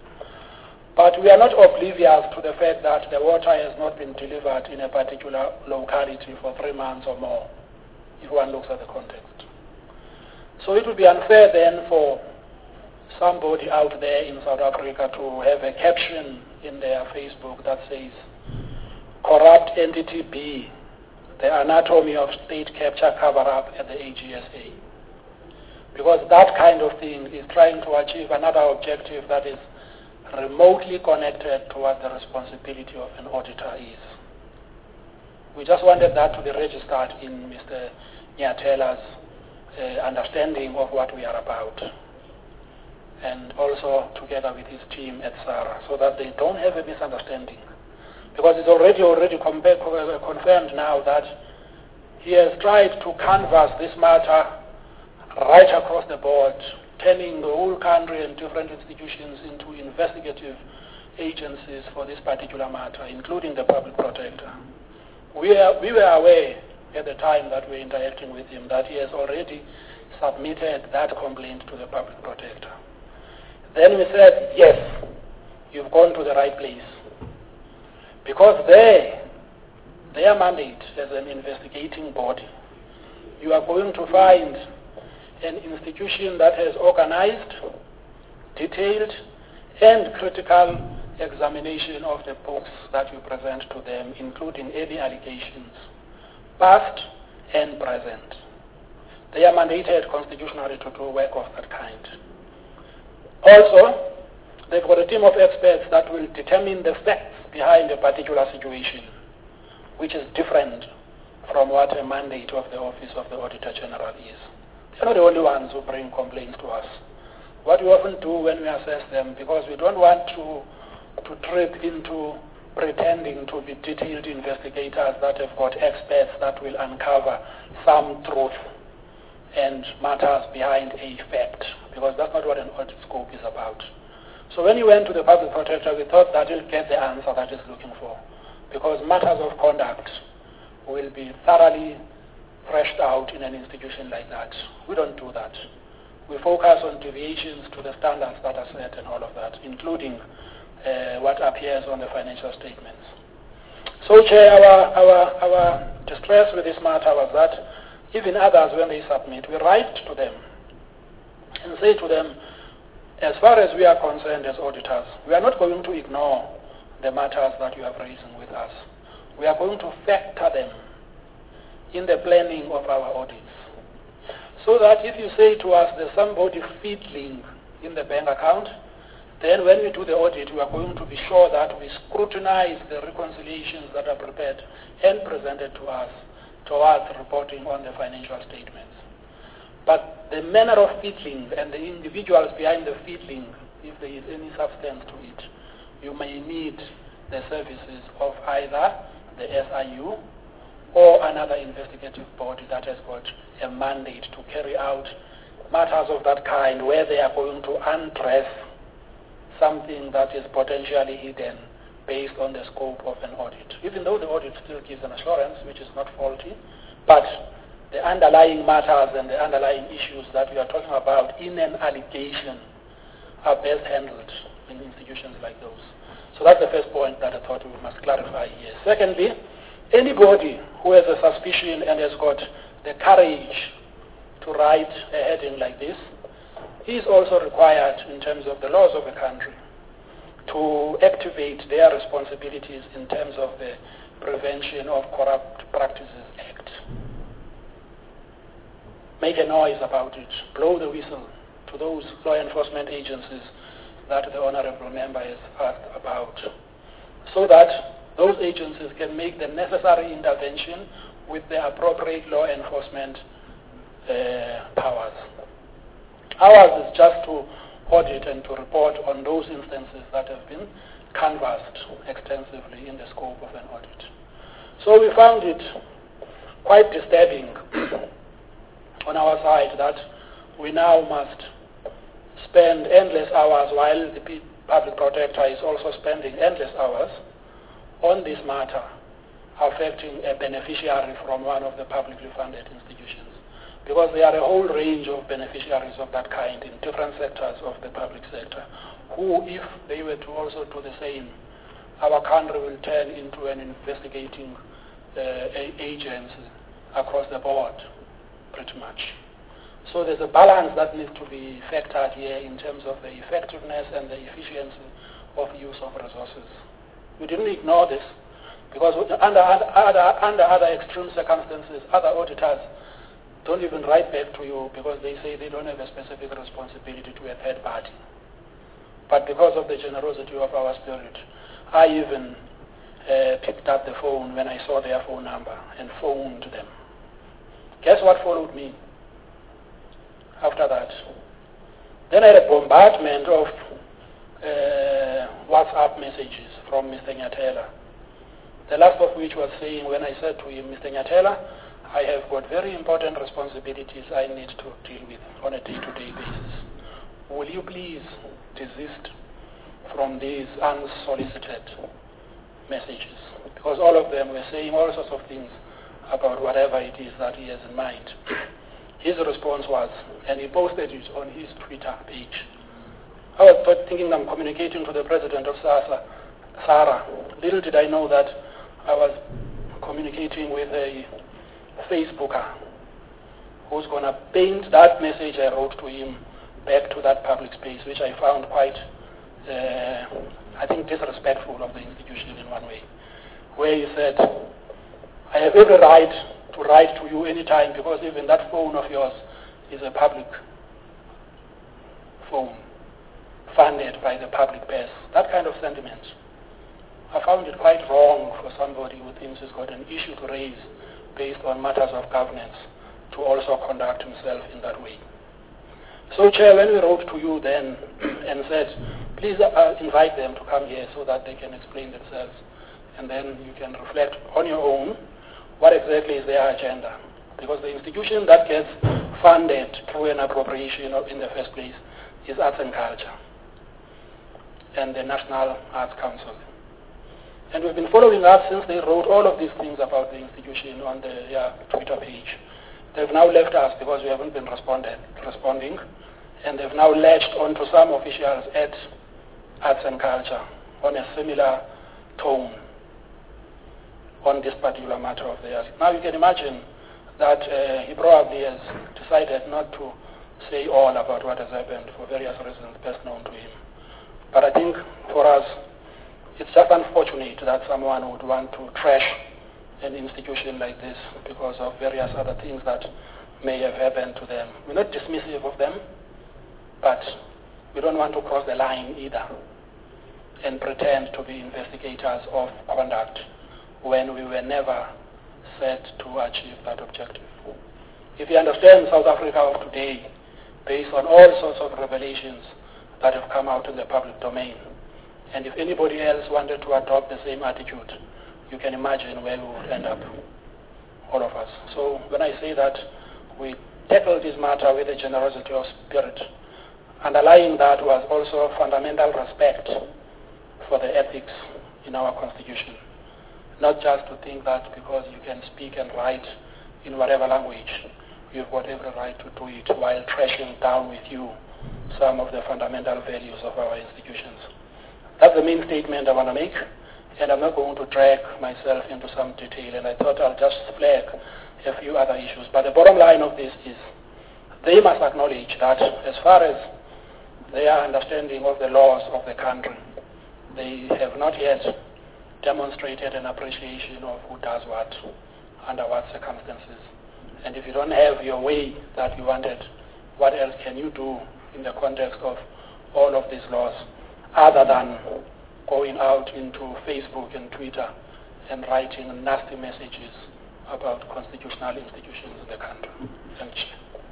But we are not oblivious to the fact that the water has not been delivered in a particular locality for three months or more, if one looks at the context. So it would be unfair then for somebody out there in South Africa to have a caption in their Facebook that says, corrupt entity B, the anatomy of state capture cover-up at the A G S A. Because that kind of thing is trying to achieve another objective that is remotely connected to what the responsibility of an auditor is. We just wanted that to be registered in Mister Nyatela's uh, understanding of what we are about, and also together with his team at SARA, so that they don't have a misunderstanding. Because it's already already compared, confirmed now that he has tried to canvass this matter right across the board, turning the whole country and different institutions into investigative agencies for this particular matter, including the public protector. We, are, we were aware at the time that we were interacting with him that he has already submitted that complaint to the public protector. Then we said, yes, you've gone to the right place. Because they, their mandate as an investigating body, you are going to find an institution that has organized, detailed, and critical examination of the books that you present to them, including any allegations, past and present. They are mandated constitutionally to do work of that kind. Also, they've got a team of experts that will determine the facts behind a particular situation, which is different from what a mandate of the Office of the Auditor General is. They're not the only ones who bring complaints to us. What we often do when we assess them, because we don't want to, to trip into pretending to be detailed investigators that have got experts that will uncover some truth and matters behind a fact, because that's not what an audit scope is about. So when you went to the public protector, we thought that you'll get the answer that he's looking for, because matters of conduct will be thoroughly threshed out in an institution like that. We don't do that. We focus on deviations to the standards that are set and all of that, including uh, what appears on the financial statements. So, Chair, our, our, our distress with this matter was that even others, when they submit, we write to them and say to them, as far as we are concerned as auditors, we are not going to ignore the matters that you have raised with us. We are going to factor them in the planning of our audits. So that if you say to us there's somebody fiddling in the bank account, then when we do the audit, we are going to be sure that we scrutinize the reconciliations that are prepared and presented to us towards reporting on the financial statements. But the manner of fiddling and the individuals behind the fiddling, if there is any substance to it, you may need the services of either the S I U or another investigative body that has got a mandate to carry out matters of that kind, where they are going to undress something that is potentially hidden based on the scope of an audit. Even though the audit still gives an assurance, which is not faulty, but the underlying matters and the underlying issues that we are talking about in an allegation are best handled in institutions like those. So that's the first point that I thought we must clarify here. Secondly, anybody who has a suspicion and has got the courage to write a heading like this is also required, in terms of the laws of the country, to activate their responsibilities in terms of the Prevention of Corrupt Practices Act. Make a noise about it, blow the whistle to those law enforcement agencies that the Honorable Member has asked about, so that those agencies can make the necessary intervention with the appropriate law enforcement uh, powers. Ours is just to audit and to report on those instances that have been canvassed extensively in the scope of an audit. So we found it quite disturbing on our side that we now must spend endless hours while the public protector is also spending endless hours on this matter affecting a beneficiary from one of the publicly funded institutions. Because there are a whole range of beneficiaries of that kind in different sectors of the public sector, who, if they were to also do the same, our country will turn into an investigating uh, agency across the board, pretty much. So there's a balance that needs to be factored here in terms of the effectiveness and the efficiency of use of resources. We didn't ignore this, because under other, under other extreme circumstances, other auditors don't even write back to you because they say they don't have a specific responsibility to a third party. But because of the generosity of our spirit, I even uh, picked up the phone when I saw their phone number and phoned them. Guess what followed me after that? Then I had a bombardment of uh, WhatsApp messages from Mister Nyatela. The last of which was saying, when I said to him, Mister Nyatela, I have got very important responsibilities I need to deal with on a day-to-day basis. Will you please desist from these unsolicited messages? Because all of them were saying all sorts of things about whatever it is that he has in mind. His response was, and he posted it on his Twitter page, I was thinking I'm communicating to the president of SASA, Sarah. Little did I know that I was communicating with a Facebooker who's going to paint that message I wrote to him back to that public space, which I found quite, uh, I think, disrespectful of the institution in one way, where he said, I have every right to write to you anytime because even that phone of yours is a public phone funded by the public purse. That kind of sentiment. I found it quite wrong for somebody who thinks he's got an issue to raise based on matters of governance to also conduct himself in that way. So, Chair, when we wrote to you then and said, please uh, invite them to come here so that they can explain themselves, and then you can reflect on your own what exactly is their agenda. Because the institution that gets funded through an appropriation in the first place is Arts and Culture and the National Arts Council. And we've been following up since they wrote all of these things about the institution on the yeah, Twitter page. They've now left us because we haven't been responded, responding, and they've now latched onto some officials at Arts and Culture on a similar tone on this particular matter of theirs. Now you can imagine that uh, he probably has decided not to say all about what has happened for various reasons best known to him. But I think for us, it's just unfortunate that someone would want to trash an institution like this because of various other things that may have happened to them. We're not dismissive of them, but we don't want to cross the line either and pretend to be investigators of conduct when we were never set to achieve that objective. If you understand South Africa of today, based on all sorts of revelations that have come out in the public domain, and if anybody else wanted to adopt the same attitude, you can imagine where we would end up, all of us. So when I say that we tackled this matter with a generosity of spirit, underlying that was also fundamental respect for the ethics in our Constitution. Not just to think that because you can speak and write in whatever language, you've got every right to do it while trashing down with you some of the fundamental values of our institutions. That's the main statement I want to make, and I'm not going to drag myself into some detail, and I thought I'll just flag a few other issues. But the bottom line of this is they must acknowledge that as far as their understanding of the laws of the country, they have not yet demonstrated an appreciation of who does what, under what circumstances. And if you don't have your way that you wanted, what else can you do in the context of all of these laws, other than going out into Facebook and Twitter and writing nasty messages about constitutional institutions in the country? Thank you.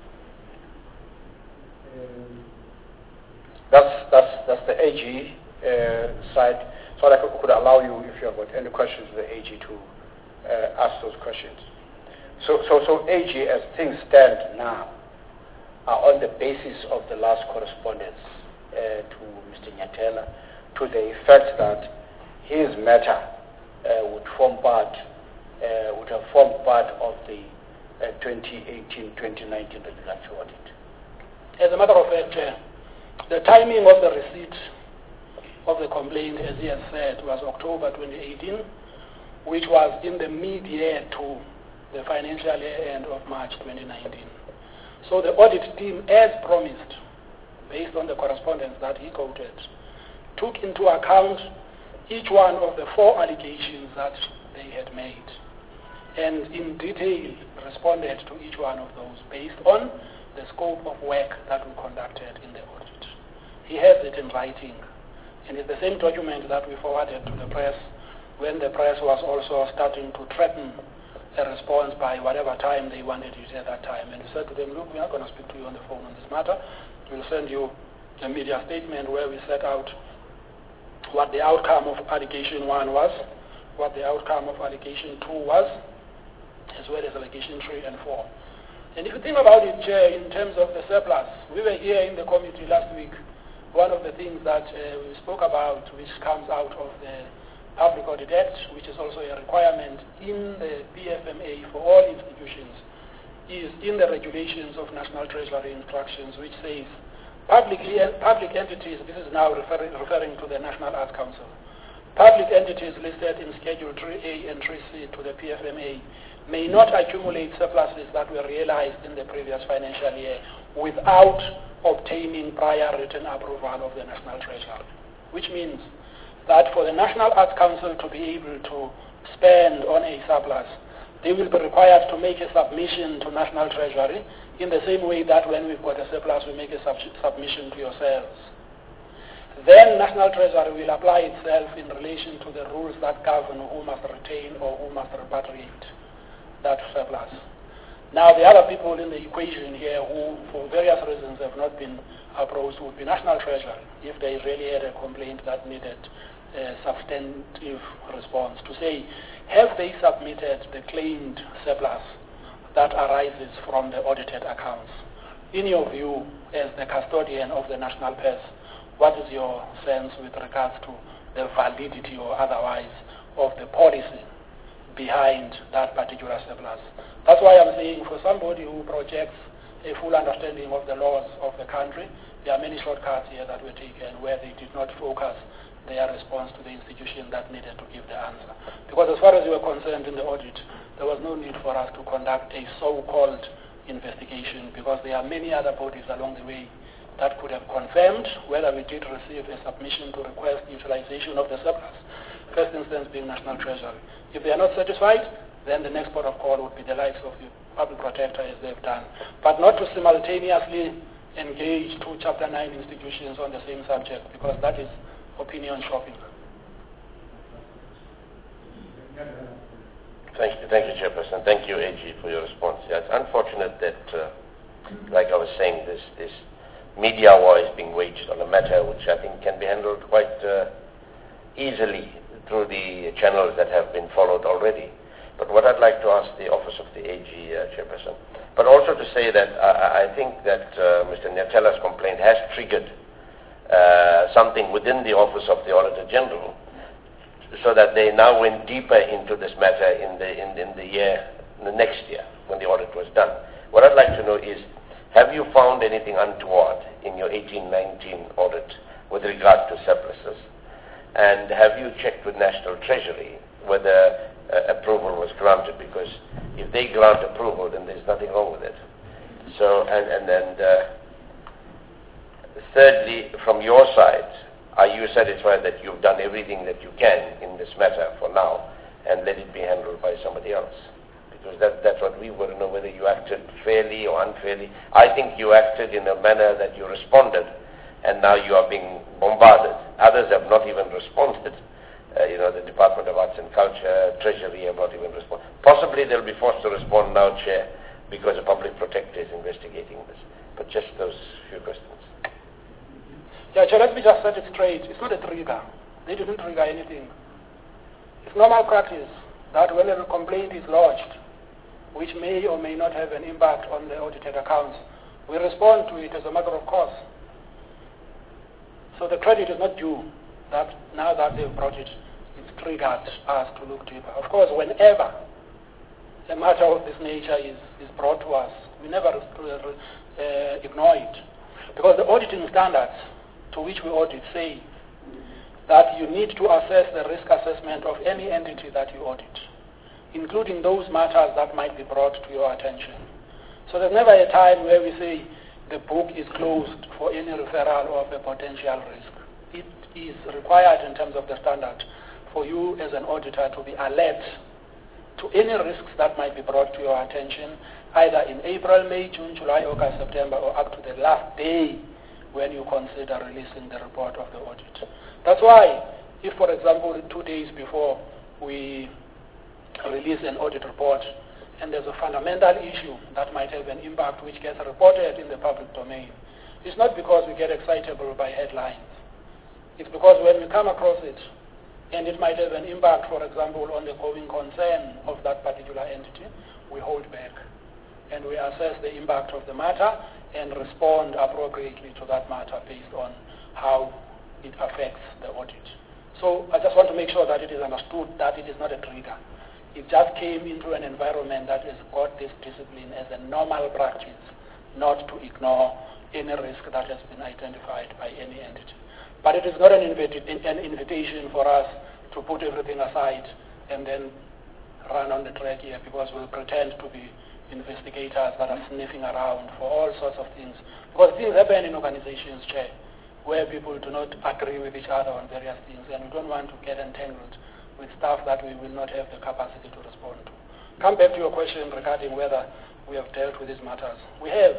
Um, that's, that's, that's the A G uh, side. So I could, could allow you, if you have got any questions to the A G, to uh, ask those questions. So, so, so A G, as things stand now, are on the basis of the last correspondence uh, to Mister Nyatela, to the effect that his matter uh, would form part, uh, would have formed part of the uh, twenty eighteen twenty nineteen regulatory audit. As a matter of fact, uh, the timing of the receipt of the complaint, as he has said, was October twenty eighteen, which was in the mid-year to the financial year end of March twenty nineteen. So the audit team, as promised, based on the correspondence that he quoted, took into account each one of the four allegations that they had made, and in detail responded to each one of those based on the scope of work that we conducted in the audit. He has it in writing, and it's the same document that we forwarded to the press when the press was also starting to threaten a response by whatever time they wanted it at that time. And we said to them, look, we're not going to speak to you on the phone on this matter. We'll send you a media statement where we set out what the outcome of allegation one was, what the outcome of allegation two was, as well as allegation three and four. And if you think about it, Chair, in terms of the surplus, we were here in the committee last week. One of the things that uh, we spoke about, which comes out of the Public Audit Act, which is also a requirement in the P F M A for all institutions, is in the regulations of National Treasury Instructions, which says publicly, public entities, this is now referring, referring to the National Arts Council, public entities listed in Schedule three A and three C to the P F M A may not accumulate surpluses that were realized in the previous financial year without obtaining prior written approval of the National Treasury, which means that for the National Arts Council to be able to spend on a surplus, they will be required to make a submission to National Treasury in the same way that when we've got a surplus, we make a sub submission to yourselves. Then National Treasury will apply itself in relation to the rules that govern who must retain or who must repatriate that surplus. Now, the other people in the equation here who, for various reasons, have not been approached would be National Treasury, if they really had a complaint that needed a substantive response, to say, have they submitted the claimed surplus that arises from the audited accounts? In your view, as the custodian of the national purse, what is your sense with regards to the validity or otherwise of the policy behind that particular surplus? That's why I'm saying for somebody who projects a full understanding of the laws of the country, there are many shortcuts here that were taken where they did not focus their response to the institution that needed to give the answer. Because as far as we were concerned in the audit, there was no need for us to conduct a so-called investigation because there are many other bodies along the way that could have confirmed whether we did receive a submission to request utilization of the surplus, first instance being National Treasury. If they are not satisfied, then the next port of call would be the likes of the Public Protector, as they've done. But not to simultaneously engage two Chapter nine institutions on the same subject, because that is opinion shopping. Thank you, thank you, Chairperson. Thank you, A G, for your response. Yeah, it's unfortunate that, uh, like I was saying, this, this media war is being waged on a matter which I think can be handled quite uh, easily through the channels that have been followed already. But what I'd like to ask the Office of the A G, uh, Chairperson, but also to say that I, I think that uh, Mister Nyatela's complaint has triggered uh, something within the Office of the Auditor General, so that they now went deeper into this matter in the in, in the year, in the next year, when the audit was done. What I'd like to know is, have you found anything untoward in your eighteen nineteen audit with regard to surpluses? And have you checked with National Treasury whether uh, approval was granted? Because if they grant approval, then there's nothing wrong with it. So, and, and then uh, thirdly, from your side, are you satisfied that you've done everything that you can in this matter for now and let it be handled by somebody else? Because that, that's what we want to know, whether you acted fairly or unfairly. I think you acted in a manner that you responded, and now you are being bombarded. Others have not even responded. Uh, you know, the Department of Arts and Culture, Treasury have not even responded. Possibly they'll be forced to respond now, Chair, because the Public Protector is investigating this. But just those few questions. Yeah, Chair, let me just set it straight. It's not a trigger. They didn't trigger anything. It's normal practice that when a complaint is lodged, which may or may not have an impact on the audited accounts, we respond to it as a matter of course. So the credit is not due that now that they've brought it, it's triggered us to look deeper. Of course, whenever a matter of this nature is, is brought to us, we never uh, ignore it. Because the auditing standards to which we audit say that you need to assess the risk assessment of any entity that you audit, including those matters that might be brought to your attention. So there's never a time where we say the book is closed for any referral of a potential risk. It is required in terms of the standard for you as an auditor to be alert to any risks that might be brought to your attention, either in April, May, June, July, August, September, or up to the last day when you consider releasing the report of the audit. That's why, if, for example, two days before we release an audit report, and there's a fundamental issue that might have an impact which gets reported in the public domain, it's not because we get excitable by headlines. It's because when we come across it, and it might have an impact, for example, on the going concern of that particular entity, we hold back. And we assess the impact of the matter and respond appropriately to that matter based on how it affects the audit. So I just want to make sure that it is understood that it is not a trigger. It just came into an environment that has got this discipline as a normal practice, not to ignore any risk that has been identified by any entity. But it is not an, invita an invitation for us to put everything aside and then run on the track here because we'll pretend to be investigators that are sniffing around for all sorts of things. Because things happen in organizations, Chair, where people do not agree with each other on various things, and we don't want to get entangled with stuff that we will not have the capacity to respond to. Come back to your question regarding whether we have dealt with these matters. We have.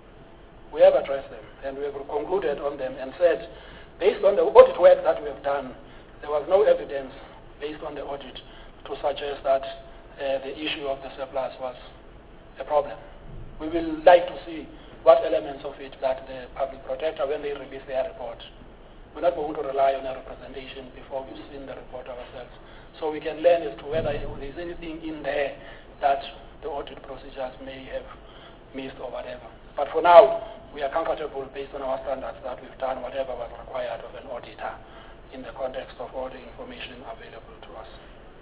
We have addressed them, and we have concluded on them and said, based on the audit work that we have done, there was no evidence based on the audit to suggest that uh, the issue of the surplus was a problem. We will like to see what elements of it that the public protector, when they release their report, we're not going to rely on a representation before we've seen the report ourselves. So we can learn as to whether there's anything in there that the audit procedures may have missed or whatever. But for now, we are comfortable based on our standards that we've done whatever was required of an auditor in the context of all the information available to us.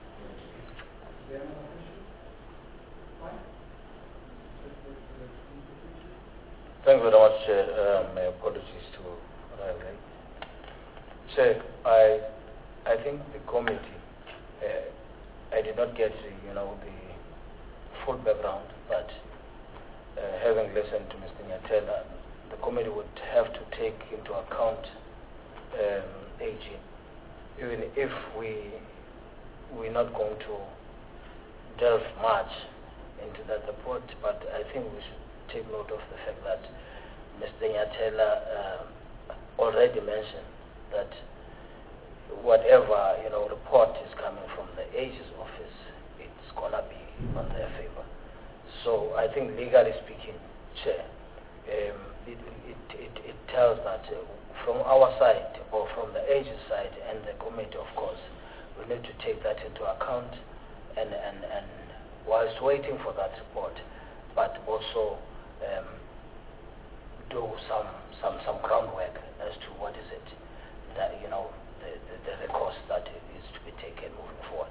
Thank you very much, Chair. Uh, my apologies to Riley. Chair, I, I think the committee, uh, I did not get, you know, the full background, but uh, having listened to Mister Nyatela, the committee would have to take into account um, A G, even if we we're not going to delve much into that report, but I think we should take note of the fact that Mister Nyatela uh, already mentioned that whatever, you know, report is coming from the A G's office, it's gonna be on their favor. So I think legally speaking, Chair, um, it, it, it, it tells that uh, from our side or from the A G's side and the committee, of course, we need to take that into account and, and, and whilst waiting for that report, but also um, do some, some, some groundwork as to what is it that, you know, the, the, the course that is to be taken moving forward.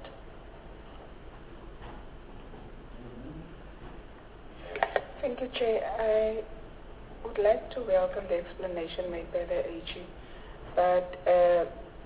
Thank you, Chair. I would like to welcome the explanation made by the A G, but uh,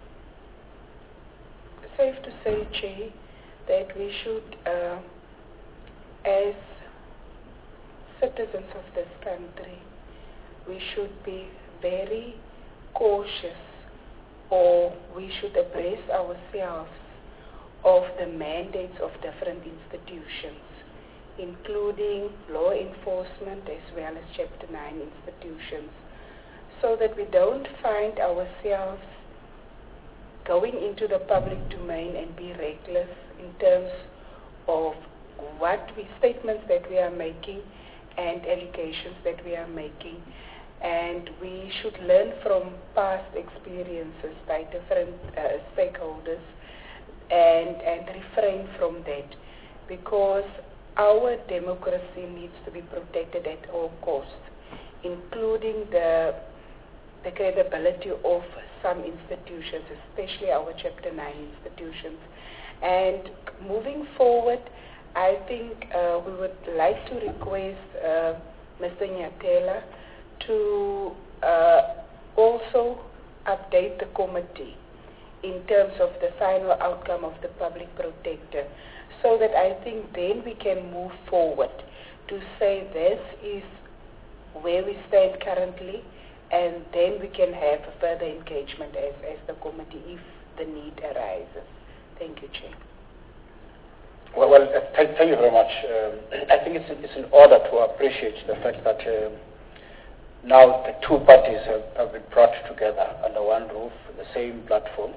safe to say, Chair, that we should, uh, as citizens of this country, we should be very cautious, or we should abbrace ourselves of the mandates of different institutions, including law enforcement as well as Chapter nine institutions, so that we don't find ourselves going into the public domain and be reckless in terms of what we, statements that we are making and allegations that we are making. And we should learn from past experiences by different uh, stakeholders and, and refrain from that, because our democracy needs to be protected at all costs, including the, the credibility of some institutions, especially our Chapter nine institutions. And moving forward, I think uh, we would like to request uh, Mister Nyatela to uh, also update the committee in terms of the final outcome of the public protector, so that I think then we can move forward to say this is where we stand currently, and then we can have a further engagement as, as the committee if the need arises. Thank you, Chair. Well, well uh, thank, thank you very much. Um, I think it's, it's in order to appreciate the fact that um, now the two parties have, have been brought together under one roof, the same platform.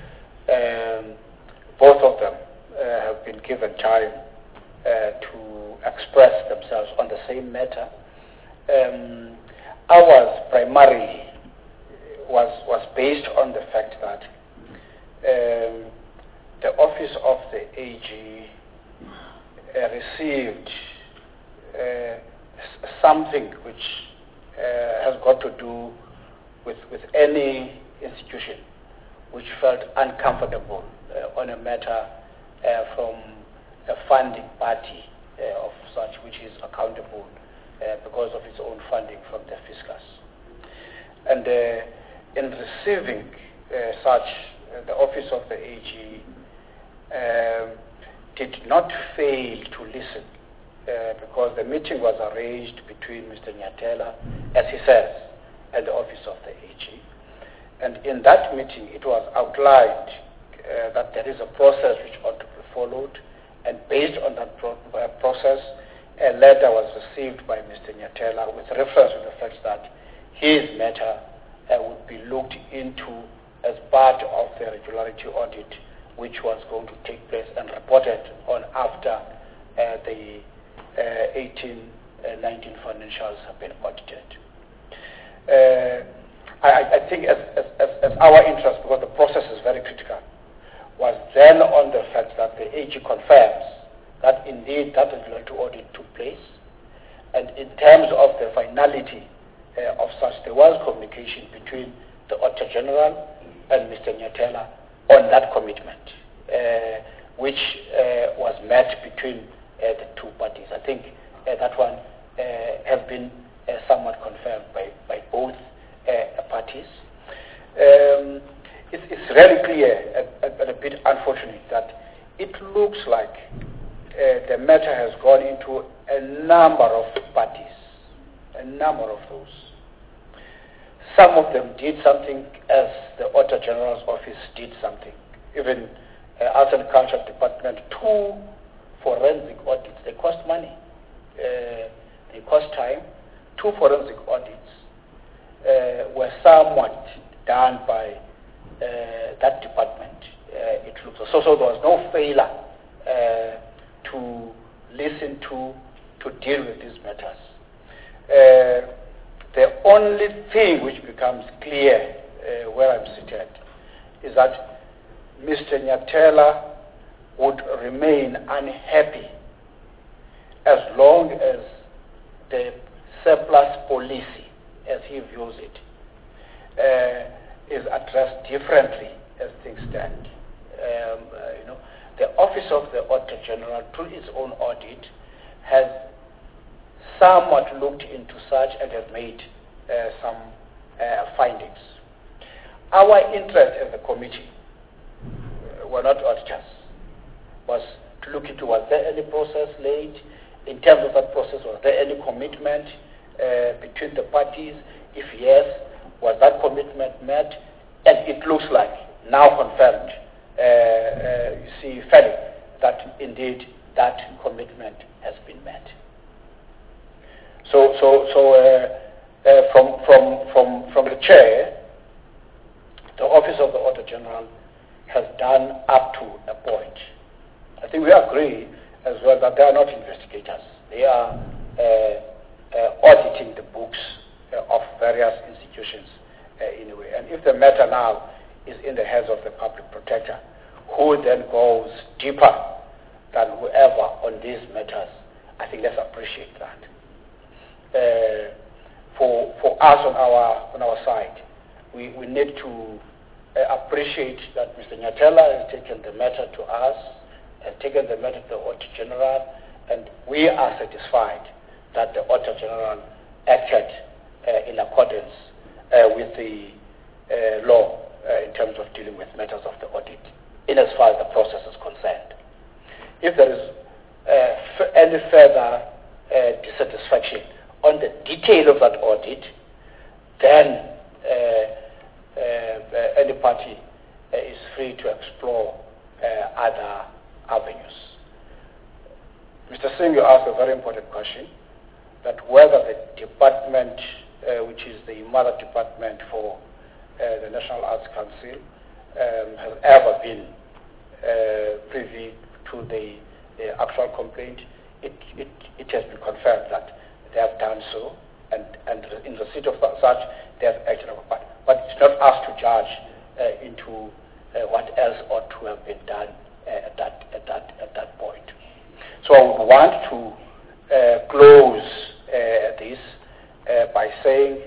Um, both of them uh, have been given time uh, to express themselves on the same matter. Um, ours primarily was, was based on the fact that um, the office of the A G uh, received uh, something which uh, has got to do with, with any institution which felt uncomfortable uh, on a matter uh, from a funding party uh, of such which is accountable uh, because of its own funding from the fiscus. And uh, in receiving uh, such, uh, the office of the A G um, did not fail to listen uh, because the meeting was arranged between Mister Nyatela, as he says, and the office of the A G. And in that meeting, it was outlined uh, that there is a process which ought to be followed, and based on that pro uh, process, a letter was received by Mister Nyatela with reference to the fact that his matter uh, would be looked into as part of the regularity audit, which was going to take place and reported on after uh, the uh, eighteen nineteen financials have been audited. Uh, I, I think as, as, as our interest, because the process is very critical, was then on the fact that the A G confirms that indeed that regulatory audit took place, and in terms of the finality uh, of such, there was communication between the Auditor General and Mister Nyatela on that commitment, uh, which uh, was met between uh, the two parties. I think uh, that one uh, has been uh, somewhat confirmed by, by both uh, parties. Um, it's, it's really clear and a bit unfortunate that it looks like uh, the matter has gone into a number of parties, a number of those. Some of them did something as the Auditor General's office did something. Even uh, Arts and Culture Department, two forensic audits, they cost money, uh, they cost time. Two forensic audits uh, were somewhat done by uh, that department. Uh, it looks so, so there was no failure uh, to listen to, to deal with these matters. Uh, the only thing which becomes clear uh, where I'm seated is that Mister Nyatela would remain unhappy as long as the surplus policy, as he views it, uh, is addressed differently as things stand. Um, uh, you know, the Office of the Auditor General, through its own audit, has somewhat looked into such and has made uh, some uh, findings. Our interest as a committee, uh, were not auditors, was to look into was there any process laid. In terms of that process, was there any commitment uh, between the parties? If yes, was that commitment met? And it looks like, now confirmed, uh, uh, you see, fairly, that indeed that commitment has been met. So, so, so uh, uh, from, from, from, from the chair, the Office of the Auditor General has done up to a point. I think we agree as well that they are not investigators. They are uh, uh, auditing the books uh, of various institutions uh, in a way. And if the matter now is in the hands of the public protector, who then goes deeper than whoever on these matters I think let's appreciate that. Uh, for for us on our on our side, we, we need to uh, appreciate that Mister Nyatela has taken the matter to us, has taken the matter to the Auditor General, and we are satisfied that the Auditor General acted uh, in accordance uh, with the uh, law uh, in terms of dealing with matters of the audit, in as far as the process is concerned. If there is uh, f any further uh, dissatisfaction on the detail of that audit, then uh, uh, any party uh, is free to explore uh, other avenues. Mister Singh, you asked a very important question, that whether the department, uh, which is the mother department for uh, the National Arts Council, um, has ever been uh, privy to the, the actual complaint. It, it, it has been confirmed that they have done so, and, and in receipt of such, they have acted upon. But it's not us to judge uh, into uh, what else ought to have been done uh, at, that, at, that, at that point. So I would want to uh, close uh, this uh, by saying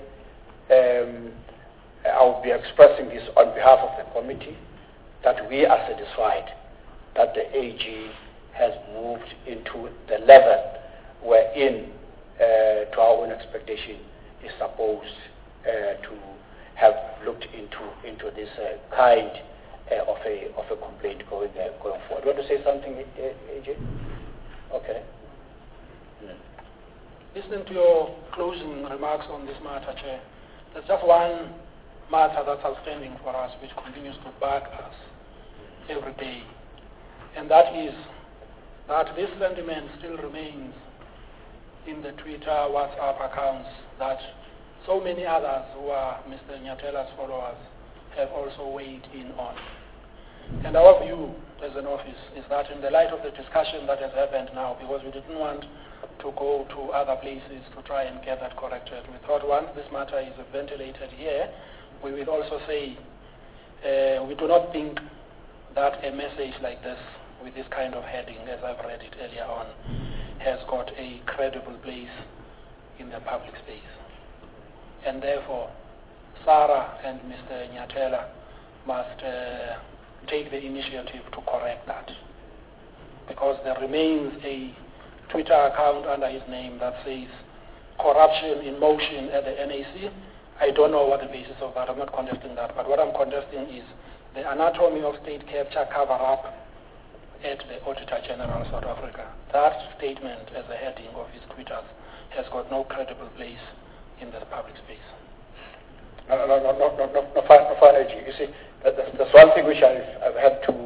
um, I will be expressing this on behalf of the committee, that we are satisfied that the A G has moved into the level wherein, uh, to our own expectation, is supposed uh, to have looked into into this uh, kind uh, of a of a complaint going uh, going forward. You want to say something, A J? Okay. Mm. Listening to your closing remarks on this matter, Chair, there's just one matter that's outstanding for us, which continues to bug us every day, and that is that this sentiment still remains in the Twitter, WhatsApp accounts that so many others who are Mister Nyatela's followers have also weighed in on. And our view as an office is that in the light of the discussion that has happened now, because we didn't want to go to other places to try and get that corrected, we thought once this matter is ventilated here, we will also say uh, we do not think that a message like this, with this kind of heading, as I've read it earlier on, has got a credible place in the public space. And therefore, Sarah and Mister Nyatela must uh, take the initiative to correct that. Because there remains a Twitter account under his name that says corruption in motion at the N A C. I don't know what the basis of that. I'm not contesting that. But what I'm contesting is the anatomy of state capture cover-up at the Auditor General of South Africa. That statement as a heading of his Twitters has got no credible place in the public space. No, no, no, no, no, no, no, fine, no, fine, A G. You see, that, that's, that's one thing which I've, I've had to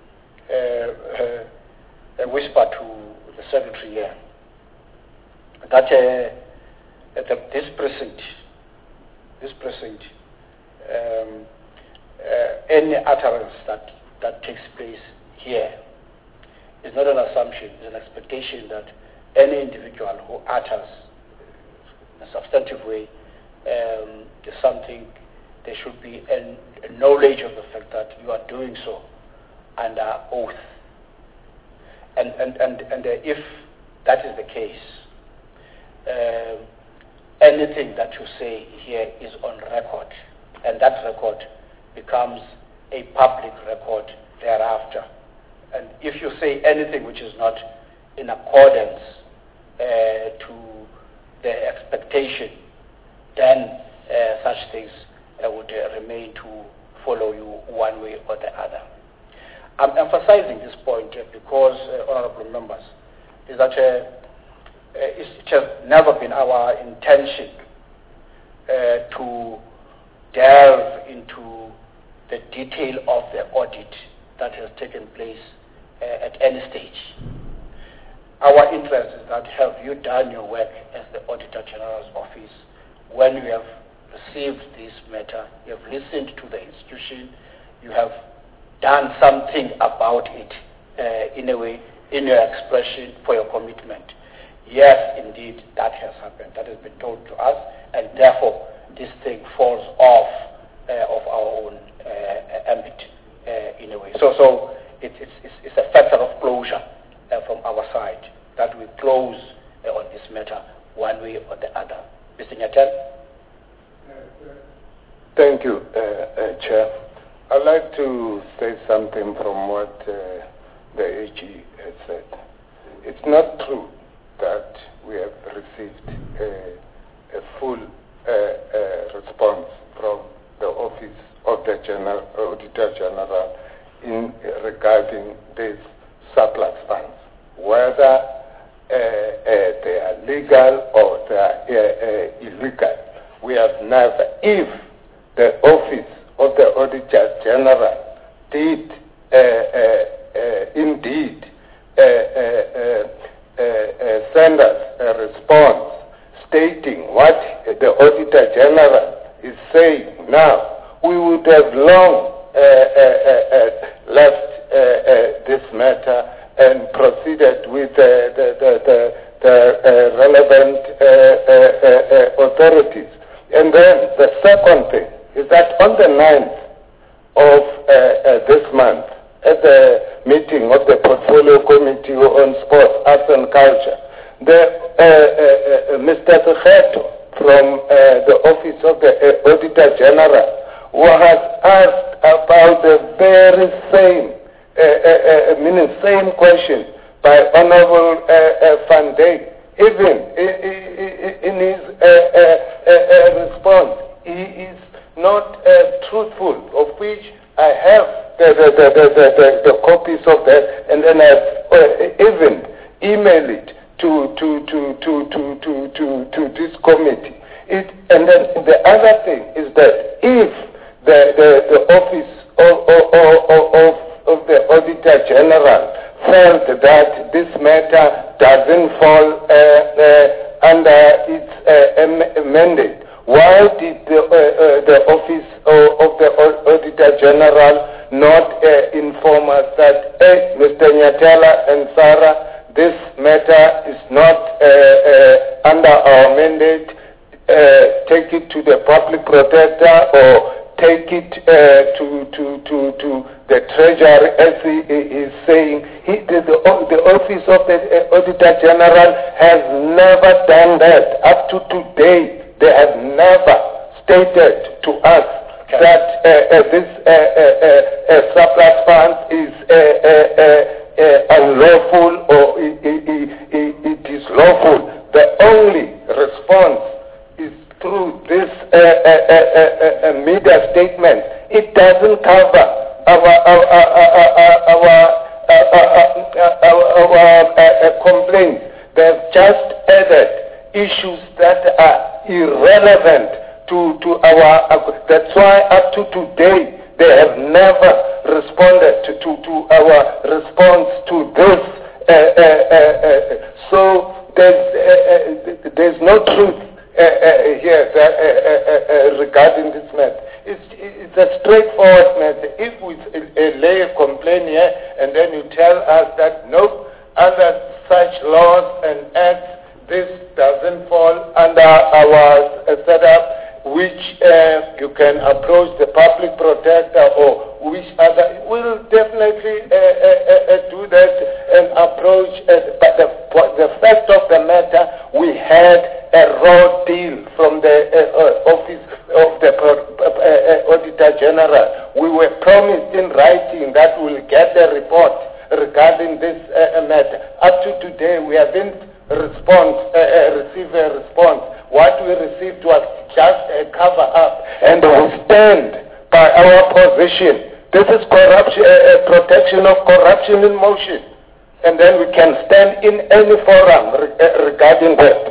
uh, uh, whisper to the Secretary here, that uh, the, this precinct, this precinct, um, uh, any utterance that, that takes place here is not an assumption, it's an expectation that any individual who utters in a substantive way um, is something, there should be a, a knowledge of the fact that you are doing so under oath. And, and, and, and uh, if that is the case, uh, anything that you say here is on record, and that record becomes a public record thereafter. And if you say anything which is not in accordance uh, to the expectation, then uh, such things uh, would uh, remain to follow you one way or the other. I'm emphasizing this point uh, because, uh, honorable members, is that uh, it has never been our intention uh, to delve into the detail of the audit that has taken place uh, at any stage. Our interest is that have you done your work as the Auditor General's office when you have received this matter, you have listened to the institution, you have done something about it uh, in a way, in your expression for your commitment. Yes, indeed, that has happened. That has been told to us, and therefore this thing falls off uh, of our own uh, ambit uh, in a way. So, so it, it's, it's, it's a factor of closure uh, from our side that we close way or the other. Mister Nyatel? Thank you, uh, uh, Chair. I'd like to say something from what uh, the A G has said. It's not true that we have received a, a full uh, uh, response from the Office of the General, Auditor General in uh, regarding these surplus funds, whether uh, uh, they are legal or they are uh, uh, illegal. We have never, if the Office of the Auditor General did uh, uh, uh, indeed uh, uh, uh, uh, uh, send us a response stating what the Auditor General is saying now, we would have long uh, uh, uh, left uh, uh, this matter and proceeded with uh, the, the, the, the uh, relevant uh, uh, uh, authorities. And then the second thing is that on the ninth of uh, uh, this month, at the meeting of the Portfolio Committee on Sports, Arts and Culture, the, uh, uh, uh, Mister Tsegeto from uh, the Office of the uh, Auditor General was asked about the very same, uh, uh, uh, meaning same question by Honorable uh, uh, Van Dijk. Even in his uh, uh, uh, response, he is not uh, truthful, of which I have the, the, the, the, the, the copies of that, and then I've uh, even emailed it to, to, to, to, to, to, to, to this committee. It, and then the other thing is that if the, the, the office of, of, of, of the Auditor General felt that this matter doesn't fall uh, uh, under its uh, mandate, why did the, uh, uh, the Office of, of the Auditor General not uh, inform us that, hey, Mister Nyatela and Sarah, this matter is not uh, uh, under our mandate, uh, take it to the public protector or take it uh, to, to, to, to the Treasury, as he is saying. He, the, the, the Office of the Auditor General has never done that. Up to today, they have never stated to us okay. that uh, uh, this uh, uh, uh, surplus fund is uh, uh, uh, unlawful or it, it, it, it is lawful. The only response is through this uh, uh, uh, uh, uh, media statement. It doesn't cover our our our our, our, our, our uh, complaints. They've just added issues that are irrelevant to, to our, uh, that's why up to today they have never responded to, to, to our response to this. Uh, uh, uh, uh, so there's, uh, uh, there's no truth uh, uh, here that, uh, uh, uh, regarding this matter. It's, it's a straightforward matter. If we uh, lay a complaint here and then you tell us that no, under such laws and acts, this doesn't fall under our uh, setup, which uh, you can approach the public protector or which other, we'll definitely uh, uh, uh, do that and approach. Uh, but the, the fact of the matter, we had a raw deal from the uh, uh, Office of the uh, uh, Auditor General. We were promised in writing that we'll get a report regarding this uh, matter. Up to today, we haven't response, uh, uh, receive a response. What we received was just a cover up, and we stand by our position. This is corruption, uh, protection of corruption in motion, and then we can stand in any forum re uh, regarding that.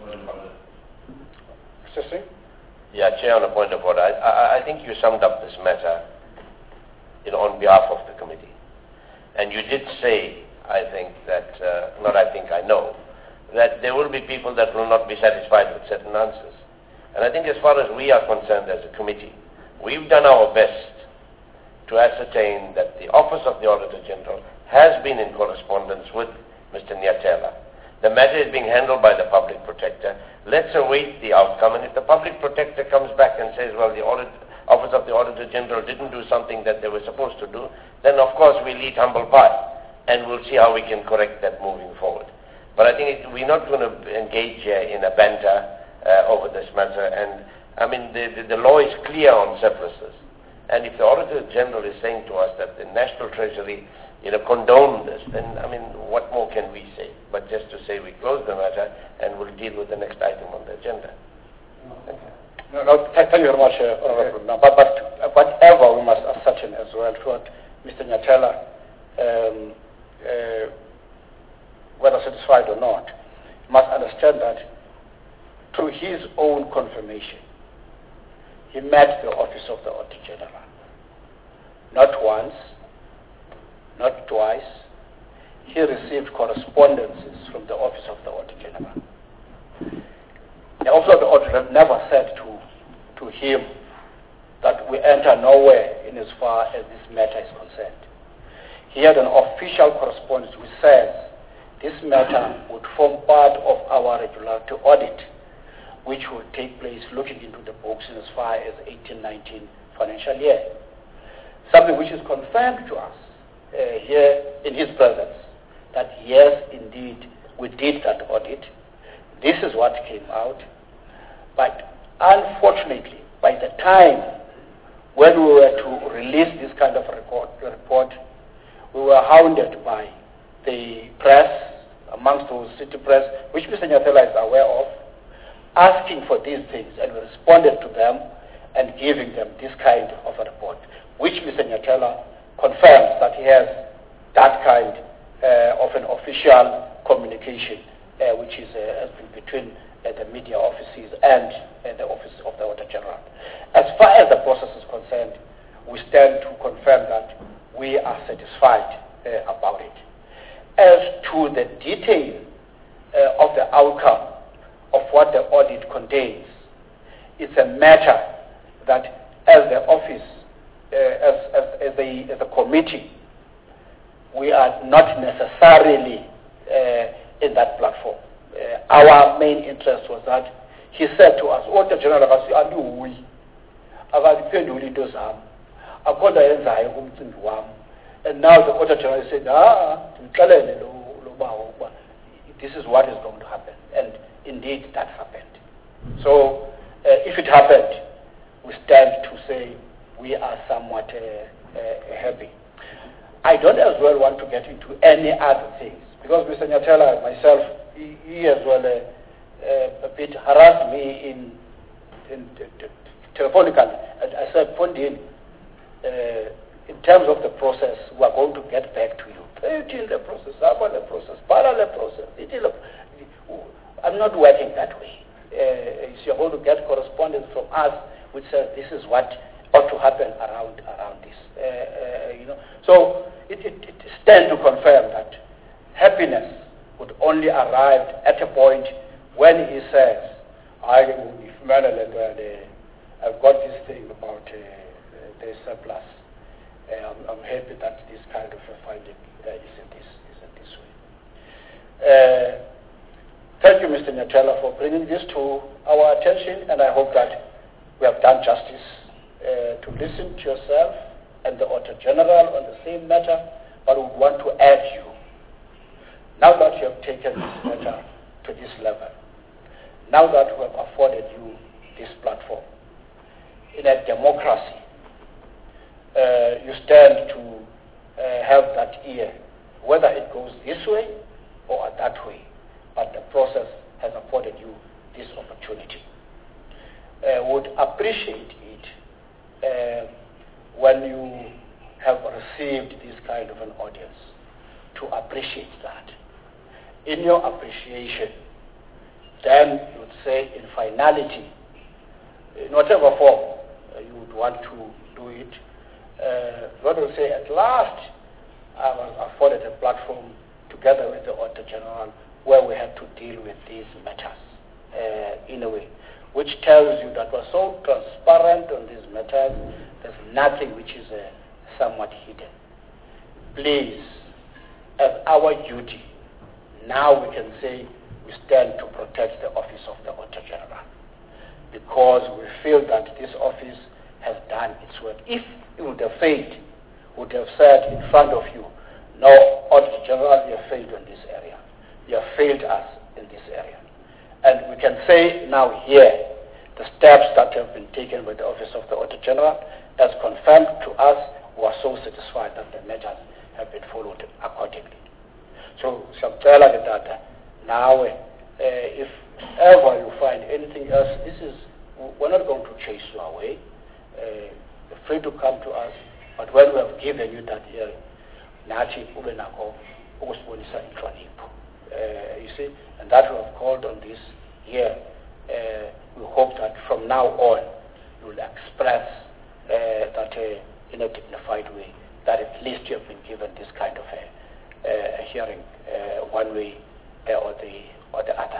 Mister Singh? Yeah, Chair, on a point of order, I, I, I think you summed up this matter you know, on behalf of the committee, and you did say, I think that, uh, not I think, I know, that there will be people that will not be satisfied with certain answers. And I think as far as we are concerned as a committee, we've done our best to ascertain that the Office of the Auditor General has been in correspondence with Mister Nyatela. The matter is being handled by the Public Protector. Let's await the outcome, and if the Public Protector comes back and says, well, the audit, Office of the Auditor General didn't do something that they were supposed to do, then of course we'll eat humble pie, and we'll see how we can correct that moving forward. But I think it, we're not going to engage here in a banter uh, over this matter. And I mean, the, the, the law is clear on surpluses. And if the Auditor General is saying to us that the National Treasury, you know, condone this, then I mean, what more can we say? But just to say we close the matter and we'll deal with the next item on the agenda. Thank you. No, no, thank you very much, uh, Honorable. No, but, but whatever we must ascertain as well, what Mister Nyatela, um, uh, whether satisfied or not, must understand that through his own confirmation, he met the office of the Auditor General. Not once, not twice. He received correspondences from the office of the Auditor General. The office of the Auditor never said to, to him that we enter nowhere in as far as this matter is concerned. He had an official correspondence which says this matter would form part of our regulatory audit, which will take place looking into the books in as far as eighteen nineteen financial year. Something which is confirmed to us uh, here in his presence, that yes, indeed, we did that audit. This is what came out. But unfortunately, by the time when we were to release this kind of report, report we were hounded by the press, amongst those city press, which Mister Nyatela is aware of, asking for these things, and we responded to them and giving them this kind of a report, which Mister Nyatela confirms that he has that kind uh, of an official communication, uh, which is uh, has been between uh, the media offices and uh, the office of the Auditor General. As far as the process is concerned, we stand to confirm that we are satisfied uh, about it. As to the detail uh, of the outcome of what the audit contains, it's a matter that as the office, uh, as, as, as, a, as a committee, we are not necessarily uh, in that platform. Uh, our main interest was that he said to us, Auditor General, and now the Auditor General said, ah, this is what is going to happen. And indeed, that happened. So, uh, if it happened, we stand to say we are somewhat uh, uh, happy. I don't as well want to get into any other things, because Mister Nyatela, myself, he, he as well uh, uh, a bit harassed me in, in t- t- telephonically. And I said, Pondin, uh, in terms of the process, we are going to get back to you. It is the process, the process, parallel process. It is a, I'm not working that way. Uh, you're going to get correspondence from us which says this is what ought to happen around around this. Uh, uh, you know, so it, it, it stands to confirm that happiness would only arrive at a point when he says, "I, if Maryland, uh, I've got this thing about uh, the surplus. Uh, I'm, I'm happy that this kind of a finding uh, is in this is in this way." Uh, thank you, Mister Nyatela, for bringing this to our attention, and I hope that we have done justice uh, to listen to yourself and the Auditor General on the same matter, but we want to add you. Now that you have taken this matter to this level, now that we have afforded you this platform, in a democracy, uh, you stand to uh, have that ear, whether it goes this way or that way, but the process has afforded you this opportunity. Uh, would appreciate it uh, when you have received this kind of an audience, to appreciate that. In your appreciation, then you would say in finality, in whatever form uh, you would want to do it, uh, what will say at last I was afforded a platform together with the Auditor General where we have to deal with these matters uh, in a way which tells you that we're so transparent on these matters, there's nothing which is uh, somewhat hidden. Please, as our duty, now we can say we stand to protect the office of the Auditor General, because we feel that this office has done its work. If it would have failed, would have said in front of you, no, Auditor General, you have failed on this area. you have failed us in this area. And we can say now here, the steps that have been taken by the Office of the Auditor General as confirmed to us, we are so satisfied that the measures have been followed accordingly. So, siyacela ke tata, nawe, uh, if ever you find anything else, this is, we're not going to chase you away. Uh, you're free to come to us, but when we have given you that hearing, nathi ube nakho ukusibonisa inhlonipho. Uh, you see, and that we have called on this year. Uh, we hope that from now on, you will express uh, that uh, in a dignified way, that at least you have been given this kind of a, a hearing, uh, one way uh, or the or the other.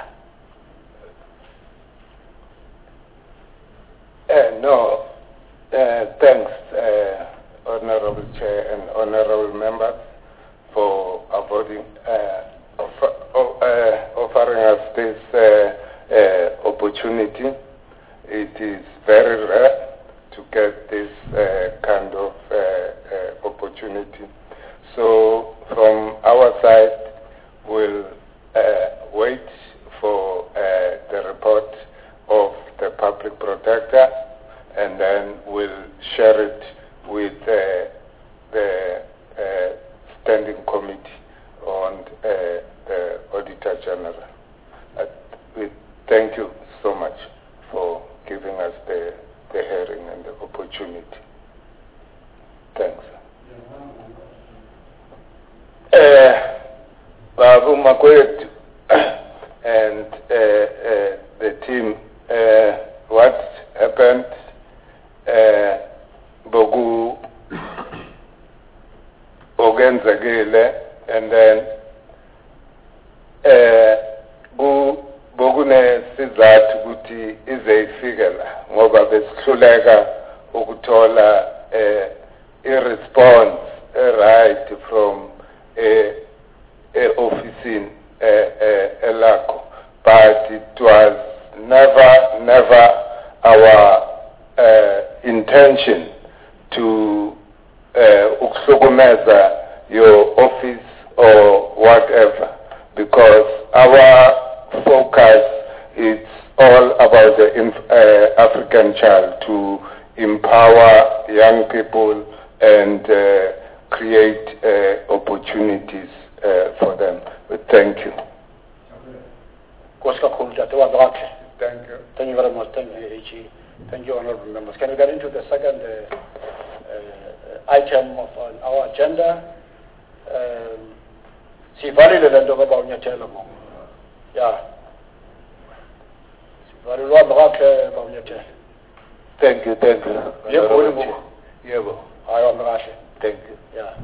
Uh, no, uh, thanks, uh, Honorable Chair and Honorable Members, for avoiding, uh, offer, uh, offering us this uh, uh, opportunity. It is very rare to get this uh, kind of uh, uh, opportunity. So from our side, we'll uh, wait for uh, the report of the public protector, and then we'll share it with uh, the uh, standing committee on uh, the Auditor General. Uh, we thank you so much for giving us the, the hearing and the opportunity. Thanks. Uh, Babu Makwet and uh, uh, the team, uh, what happened, uh, Bogu Ogenzagele, and then uh, Bogune sizathu ukuthi ize ifike la ngoba besihluleka ukuthola a response right from a office elakho, but it was never never our uh, intention to ukuhlukumeza uh, your office or whatever, because our focus is all about the uh, African child, to empower young people and uh, create uh, opportunities uh, for them. But thank you. Thank you. Thank you very much. Thank you, A G. Thank you, honorable members. Can we get into the second uh, uh, item of on our agenda? Sivalile le nto ngoba unyathelo mo. Yeah. Sivalile wakhe ba unyathelo. Thank you, thank you. Yebo yebo. Yebo. Hayi wamkahle. Thank you. Yeah.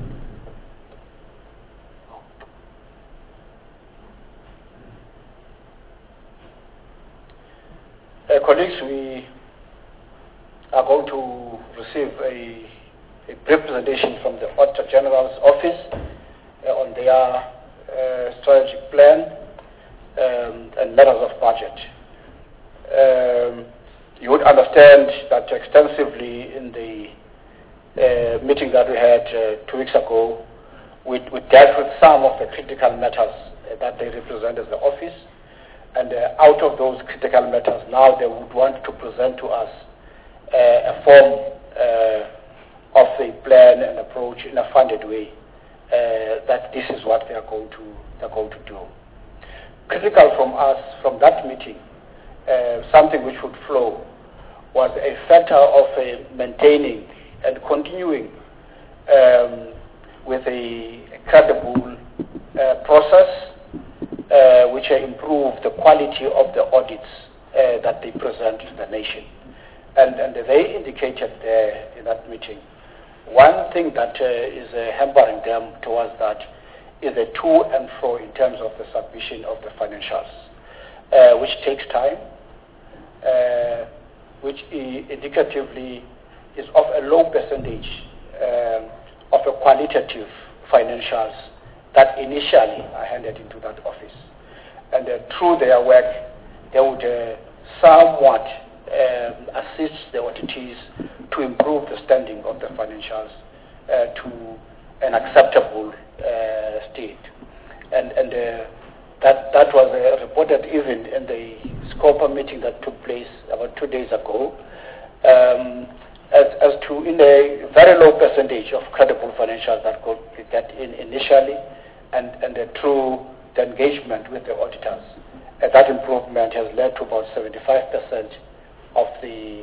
Uh, colleagues, we are going to receive a, a brief presentation from the Auditor General's office uh, on their uh, strategic plan um, and matters of budget. Um, you would understand that extensively in the uh, meeting that we had uh, two weeks ago, we, we dealt with some of the critical matters uh, that they represent as the office. And uh, out of those critical matters, now they would want to present to us uh, a form uh, of a plan and approach in a funded way, uh, that this is what they are going to they're going to do. Critical from us, from that meeting, uh, something which would flow, was a factor of uh, maintaining and continuing um, with a credible uh, process Uh, which improve the quality of the audits uh, that they present to the nation. And, and they indicated there in that meeting, one thing that uh, is uh, hampering them towards that is the to and fro in terms of the submission of the financials, uh, which takes time, uh, which indicatively is of a low percentage um, of a qualitative financials that initially are handed into that office. And uh, through their work, they would uh, somewhat um, assist the auditees to improve the standing of the financials uh, to an acceptable uh, state. And, and uh, that, that was uh, reported even in the SCOPA meeting that took place about two days ago, um, as, as to in a very low percentage of credible financials that could get in initially, and, and the true the engagement with the auditors. Uh, that improvement has led to about seventy-five percent of the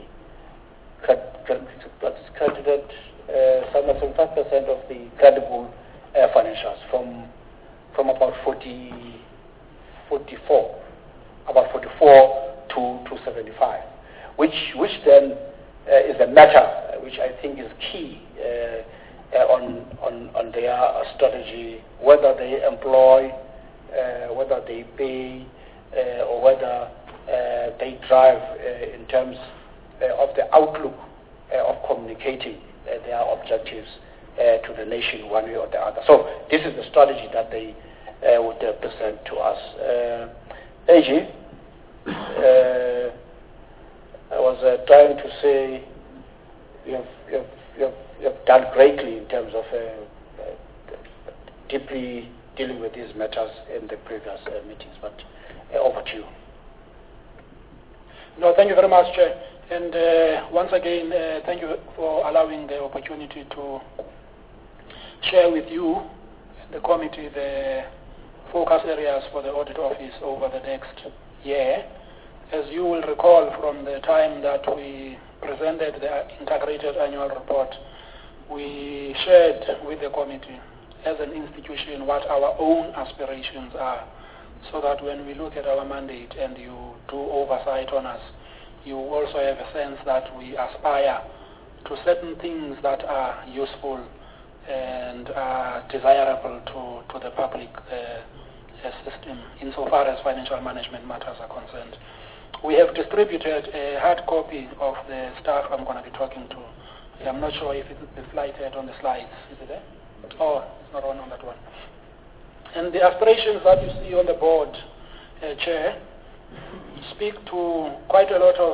credited, uh, seventy-five percent of the credible uh, financials from from about forty, forty-four, about forty-four to, to seventy-five, which which then uh, is a matter which I think is key uh, uh, on, on on their strategy, whether they employ, uh, whether they pay, uh, or whether uh, they drive uh, in terms uh, of the outlook uh, of communicating uh, their objectives uh, to the nation one way or the other. So this is the strategy that they uh, would uh, present to us. Uh, A G, uh, I was uh, trying to say you have, you, have, you, have, you have done greatly in terms of uh, uh, deeply dealing with these matters in the previous uh, meetings, but uh, over to you. No, thank you very much, Chair. And uh, once again, uh, thank you for allowing the opportunity to share with you and the committee the focus areas for the audit office over the next year. As you will recall from the time that we presented the integrated annual report, we shared with the committee as an institution what our own aspirations are, so that when we look at our mandate and you do oversight on us, you also have a sense that we aspire to certain things that are useful and are desirable to, to the public uh, system insofar as financial management matters are concerned. We have distributed a hard copy of the staff I'm going to be talking to. I'm not sure if it's the slide head on the slides. Is it there? Oh, it's not on on that one. And the aspirations that you see on the board, uh, Chair, speak to quite a lot of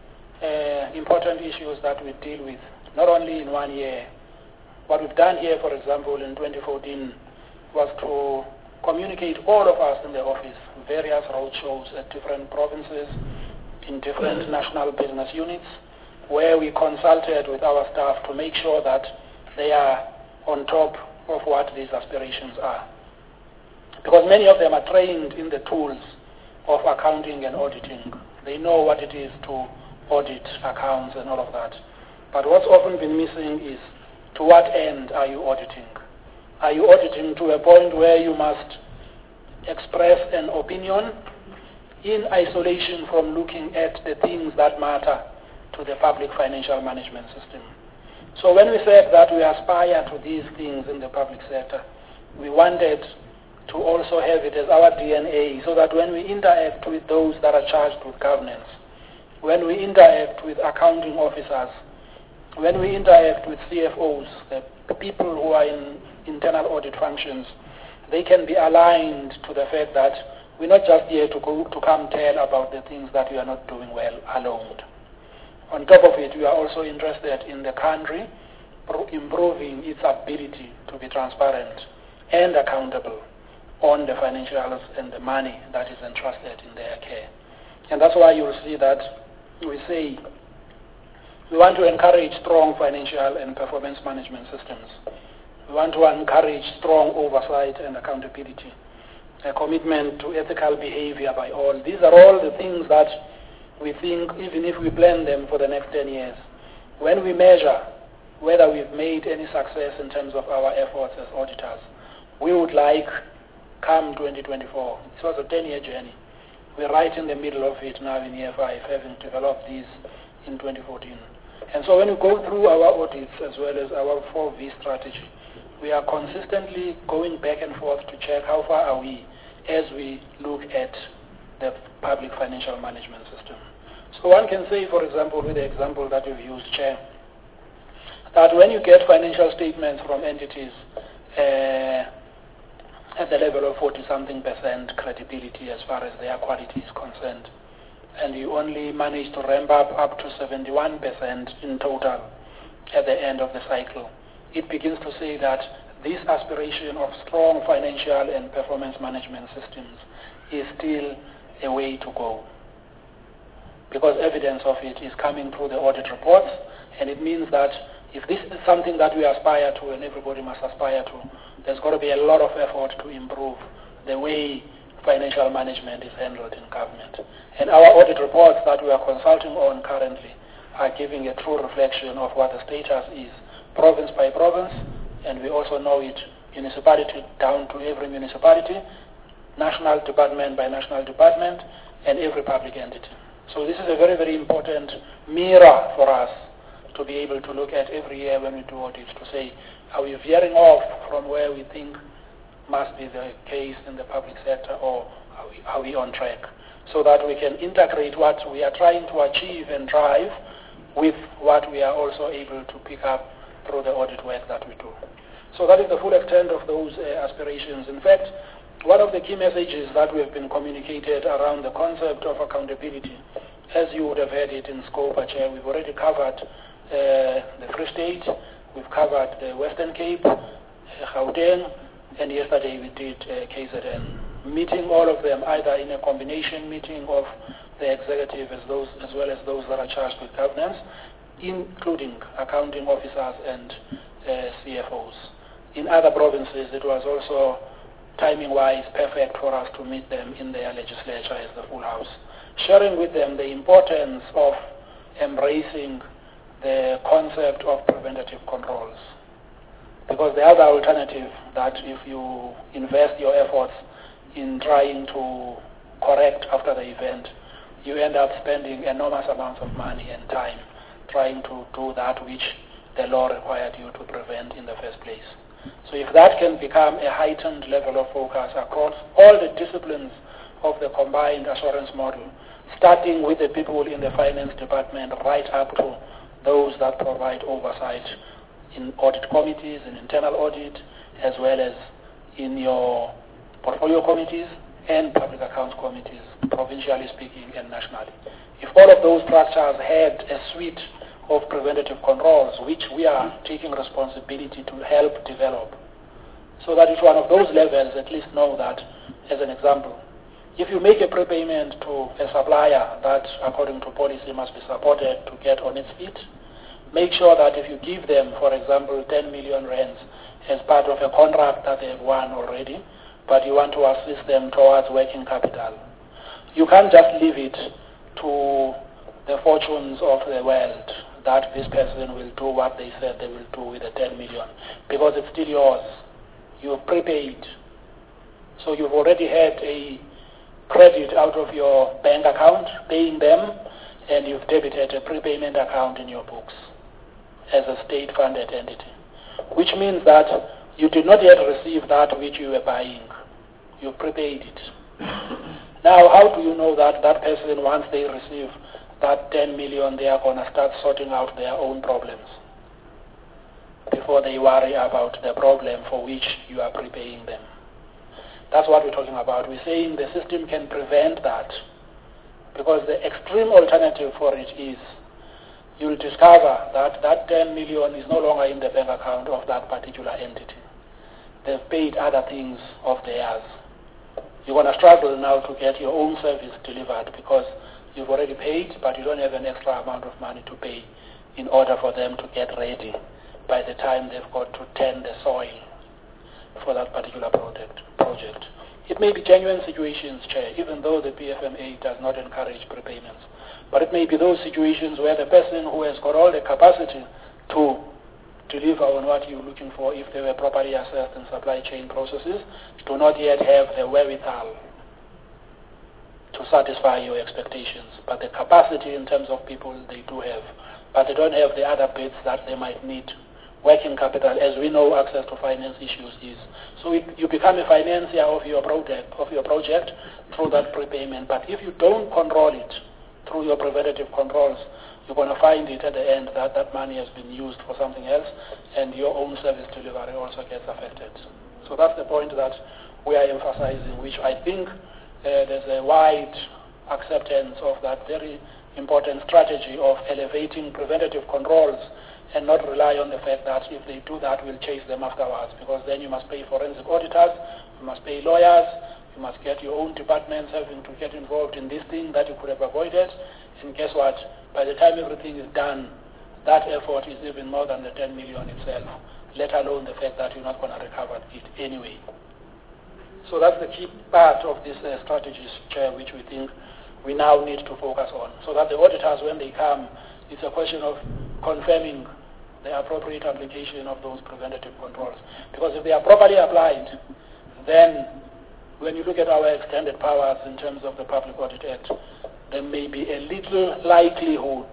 uh, important issues that we deal with, not only in one year. What we've done here, for example, in twenty fourteen, was to communicate all of us in the office, various roadshows at different provinces, in different national business units, where we consulted with our staff to make sure that they are on top of what these aspirations are. Because many of them are trained in the tools of accounting and auditing. They know what it is to audit accounts and all of that. But what's often been missing is, to what end are you auditing? Are you auditing to a point where you must express an opinion in isolation from looking at the things that matter to the public financial management system? So when we said that we aspire to these things in the public sector, we wanted to also have it as our D N A, so that when we interact with those that are charged with governance, when we interact with accounting officers, when we interact with C F Os, the people who are in internal audit functions, they can be aligned to the fact that we're not just here to go to come tell about the things that we are not doing well alone. On top of it, we are also interested in the country improving its ability to be transparent and accountable on the financials and the money that is entrusted in their care. And that's why you will see that we say we want to encourage strong financial and performance management systems. We want to encourage strong oversight and accountability, a commitment to ethical behavior by all. These are all the things that we think, even if we plan them for the next ten years, when we measure whether we've made any success in terms of our efforts as auditors, we would like, come twenty twenty-four, it was a ten-year journey. We're right in the middle of it now in year five, having developed these in twenty fourteen. And so when we go through our audits as well as our four V strategy, we are consistently going back and forth to check how far are we as we look at the public financial management system. So one can say, for example, with the example that you've used, Chair, that when you get financial statements from entities uh, at the level of forty-something percent credibility as far as their quality is concerned, and you only manage to ramp up up to seventy-one percent in total at the end of the cycle, it begins to say that this aspiration of strong financial and performance management systems is still a way to go, because evidence of it is coming through the audit reports, and it means that if this is something that we aspire to and everybody must aspire to, there's got to be a lot of effort to improve the way financial management is handled in government. And our audit reports that we are consulting on currently are giving a true reflection of what the status is, province by province, and we also know it municipality down to every municipality, national department by national department, and every public entity. So this is a very, very important mirror for us to be able to look at every year when we do audits, to say, are we veering off from where we think must be the case in the public sector, or are we, are we on track? So that we can integrate what we are trying to achieve and drive with what we are also able to pick up through the audit work that we do. So that is the full extent of those uh, aspirations. In fact, one of the key messages that we have been communicated around the concept of accountability, as you would have heard it in scope, Chair, we've already covered uh, the Free State, we've covered the Western Cape, uh, Gauteng, and yesterday we did uh, K Z N. Meeting all of them either in a combination meeting of the executive as, those, as well as those that are charged with governance, including accounting officers and uh, C F Os. In other provinces, it was also timing-wise perfect for us to meet them in their legislature as the full House, sharing with them the importance of embracing the concept of preventative controls. Because the other alternative, that if you invest your efforts in trying to correct after the event, you end up spending enormous amounts of money and time trying to do that which the law required you to prevent in the first place. So if that can become a heightened level of focus across all the disciplines of the combined assurance model, starting with the people in the finance department right up to those that provide oversight in audit committees, in internal audit, as well as in your portfolio committees and public accounts committees, provincially speaking and nationally. If all of those structures had a suite of preventative controls, which we are taking responsibility to help develop, so that at one of those levels at least know that, as an example, if you make a prepayment to a supplier that according to policy must be supported to get on its feet, make sure that if you give them, for example, ten million rands as part of a contract that they've won already, but you want to assist them towards working capital, you can't just leave it to the fortunes of the world that this person will do what they said they will do with the ten million, because it's still yours. You've prepaid. So you've already had a credit out of your bank account paying them, and you've debited a prepayment account in your books as a state-funded entity, which means that you did not yet receive that which you were buying. You prepaid it. Now, how do you know that that person, once they receive that ten million, they are going to start sorting out their own problems before they worry about the problem for which you are prepaying them? That's what we're talking about. We're saying the system can prevent that, because the extreme alternative for it is you'll discover that that ten million is no longer in the bank account of that particular entity. They've paid other things of theirs. You're going to struggle now to get your own service delivered because you've already paid, but you don't have an extra amount of money to pay in order for them to get ready by the time they've got to tend the soil for that particular project. project. It may be genuine situations, Chair, even though the P F M A does not encourage prepayments. But it may be those situations where the person who has got all the capacity to deliver on what you're looking for, if they were properly assessed in supply chain processes, do not yet have the wherewithal to satisfy your expectations. But the capacity in terms of people they do have, but they don't have the other bits that they might need. Working capital, as we know, access to finance issues is. So it, you become a financier of your project, of your project through that prepayment. But if you don't control it through your preventative controls, you're going to find it at the end that that money has been used for something else, and your own service delivery also gets affected. So that's the point that we are emphasizing, which I think uh, there's a wide acceptance of that very important strategy of elevating preventative controls and not rely on the fact that if they do that, we'll chase them afterwards, because then you must pay forensic auditors, you must pay lawyers, you must get your own departments having to get involved in this thing that you could have avoided. And guess what? By the time everything is done, that effort is even more than the ten million itself, let alone the fact that you're not going to recover it anyway. So that's the key part of this uh, strategies, Chair, which we think we now need to focus on, so that the auditors, when they come, it's a question of confirming the appropriate application of those preventative controls. Because if they are properly applied, then when you look at our extended powers in terms of the Public Audit Act, there may be a little likelihood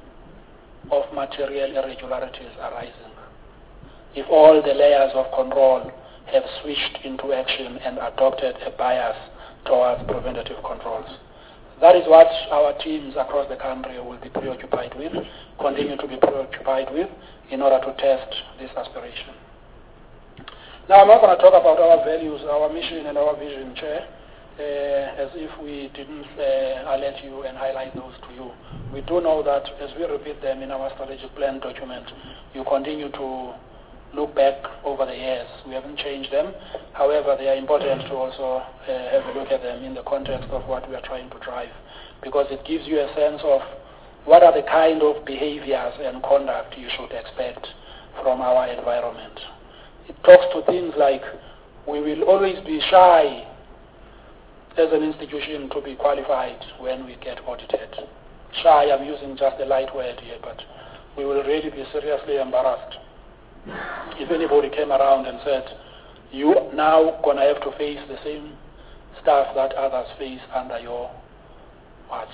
of material irregularities arising if all the layers of control have switched into action and adopted a bias towards preventative controls. That is what our teams across the country will be preoccupied with, continue to be preoccupied with, in order to test this aspiration. Now, I'm not going to talk about our values, our mission, and our vision, Chair, uh, as if we didn't uh, alert you and highlight those to you. We do know that as we repeat them in our strategic plan document, you continue to look back over the years. We haven't changed them. However, they are important to also uh, have a look at them in the context of what we are trying to drive, because it gives you a sense of what are the kind of behaviors and conduct you should expect from our environment. It talks to things like we will always be shy as an institution to be qualified when we get audited. Shy, I'm using just a light word here, but we will really be seriously embarrassed if anybody came around and said, you now going to have to face the same stuff that others face under your watch.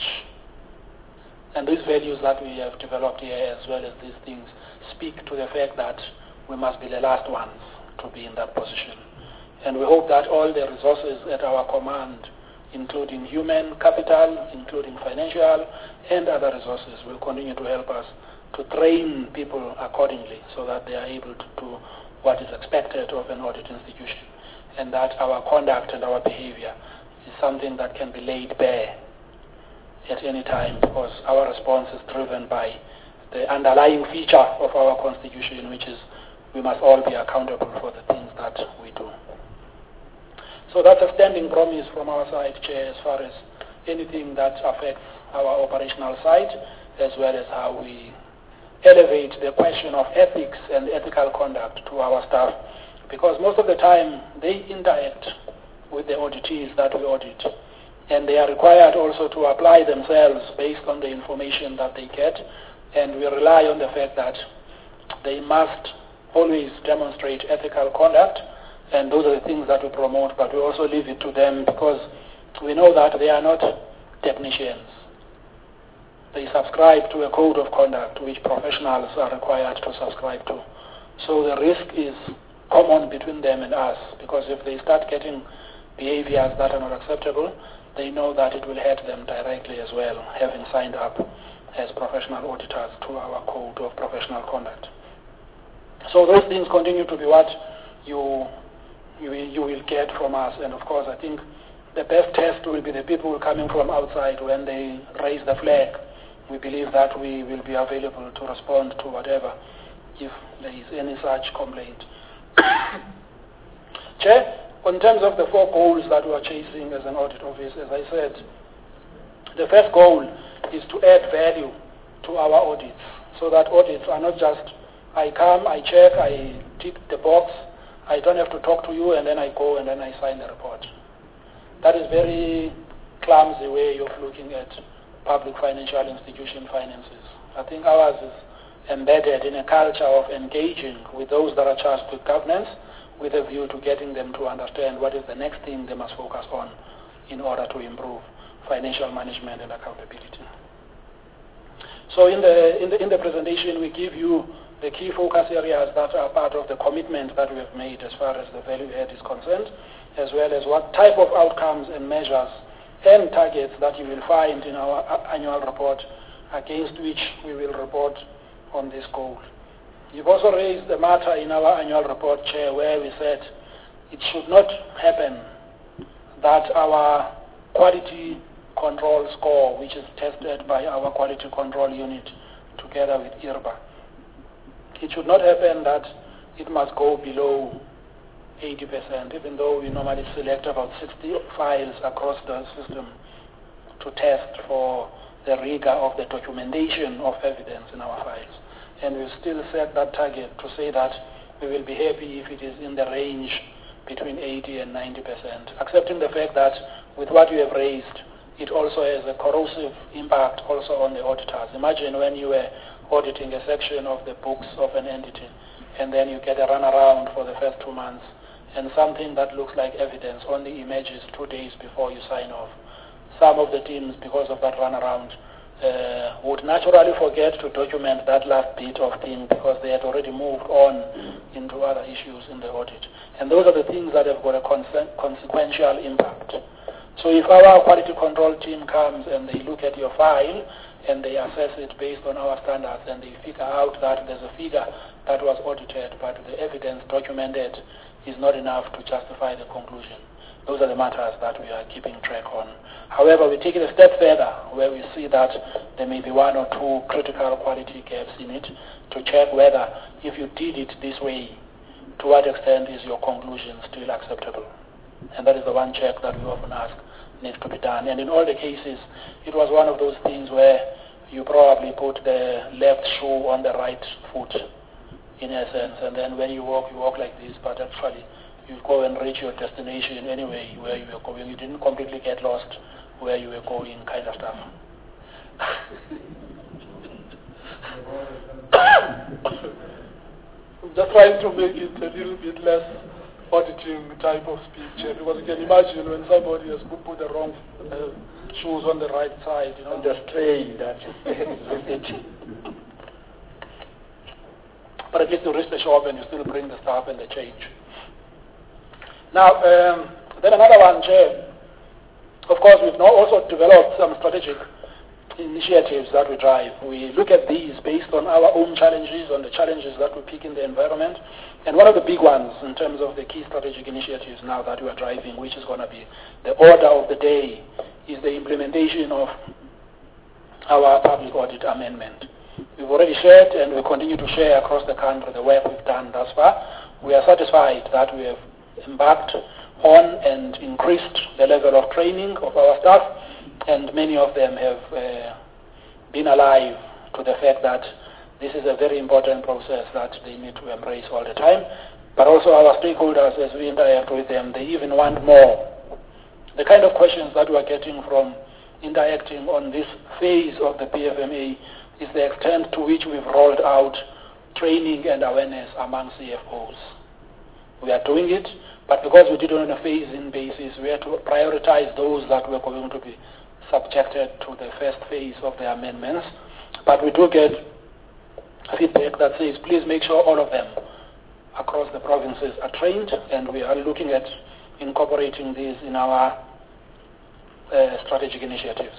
And these values that we have developed here, as well as these things, speak to the fact that we must be the last ones to be in that position. And we hope that all the resources at our command, including human capital, including financial, and other resources, will continue to help us to train people accordingly so that they are able to do what is expected of an audit institution, and that our conduct and our behavior is something that can be laid bare at any time, because our response is driven by the underlying feature of our constitution, which is we must all be accountable for the things that we do. So that's a standing promise from our side, Chair, as far as anything that affects our operational side, as well as how we elevate the question of ethics and ethical conduct to our staff, because most of the time they interact with the auditees that we audit, and they are required also to apply themselves based on the information that they get, and we rely on the fact that they must always demonstrate ethical conduct, and those are the things that we promote, but we also leave it to them because we know that they are not technicians. They subscribe to a code of conduct which professionals are required to subscribe to. So the risk is common between them and us, because if they start getting behaviors that are not acceptable, they know that it will hurt them directly as well, having signed up as professional auditors to our code of professional conduct. So those things continue to be what you, you, you will get from us. And of course, I think the best test will be the people coming from outside when they raise the flag. We believe that we will be available to respond to whatever, if there is any such complaint. Chair, in terms of the four goals that we are chasing as an audit office, as I said, the first goal is to add value to our audits, so that audits are not just, I come, I check, I tick the box, I don't have to talk to you, and then I go and then I sign the report. That is very clumsy way of looking at public financial institution finances. I think ours is embedded in a culture of engaging with those that are charged with governance, with a view to getting them to understand what is the next thing they must focus on in order to improve financial management and accountability. So in the, in the, in the presentation, we give you the key focus areas that are part of the commitment that we have made as far as the value add is concerned, as well as what type of outcomes and measures and targets that you will find in our annual report against which we will report on this goal. You've also raised the matter in our annual report, Chair, where we said it should not happen that our quality control score, which is tested by our quality control unit together with I R B A, it should not happen that it must go below eighty percent, even though we normally select about sixty files across the system to test for the rigor of the documentation of evidence in our files. And we still set that target to say that we will be happy if it is in the range between eighty and ninety percent, accepting the fact that with what you have raised, it also has a corrosive impact also on the auditors. Imagine when you were auditing a section of the books of an entity, and then you get a runaround for the first two months, and something that looks like evidence only emerges two days before you sign off. Some of the teams, because of that runaround, uh, would naturally forget to document that last bit of thing because they had already moved on into other issues in the audit. And those are the things that have got a conse- consequential impact. So if our quality control team comes and they look at your file and they assess it based on our standards and they figure out that there's a figure that was audited but the evidence documented is not enough to justify the conclusion, those are the matters that we are keeping track on. However, we take it a step further where we see that there may be one or two critical quality gaps in it to check whether if you did it this way, to what extent is your conclusion still acceptable. And that is the one check that we often ask needs to be done. And in all the cases, it was one of those things where you probably put the left shoe on the right foot, in essence, and then when you walk, you walk like this, but actually you go and reach your destination anyway where you were going. You didn't completely get lost where you were going, kind of stuff. I'm just trying to make it a little bit less auditing type of speech, because you can imagine when somebody has put, put the wrong uh, shoes on the right side, you know. And the strain that it. But at least you reach the shop and you still bring the stuff and the change. Now, um, then another one, Chair. Of course, we've now also developed some strategic initiatives that we drive. We look at these based on our own challenges, on the challenges that we pick in the environment. And one of the big ones in terms of the key strategic initiatives now that we are driving, which is going to be the order of the day, is the implementation of our public audit amendment. We've already shared and we continue to share across the country the work we've done thus far. We are satisfied that we have embarked on and increased the level of training of our staff, and many of them have uh, been alive to the fact that this is a very important process that they need to embrace all the time. But also our stakeholders, as we interact with them, they even want more. The kind of questions that we are getting from interacting on this phase of the P F M A is the extent to which we've rolled out training and awareness among C F Os. We are doing it, but because we did it on a phase-in basis, we had to prioritize those that were going to be subjected to the first phase of the amendments. But we do get feedback that says, please make sure all of them across the provinces are trained, and we are looking at incorporating these in our uh, strategic initiatives.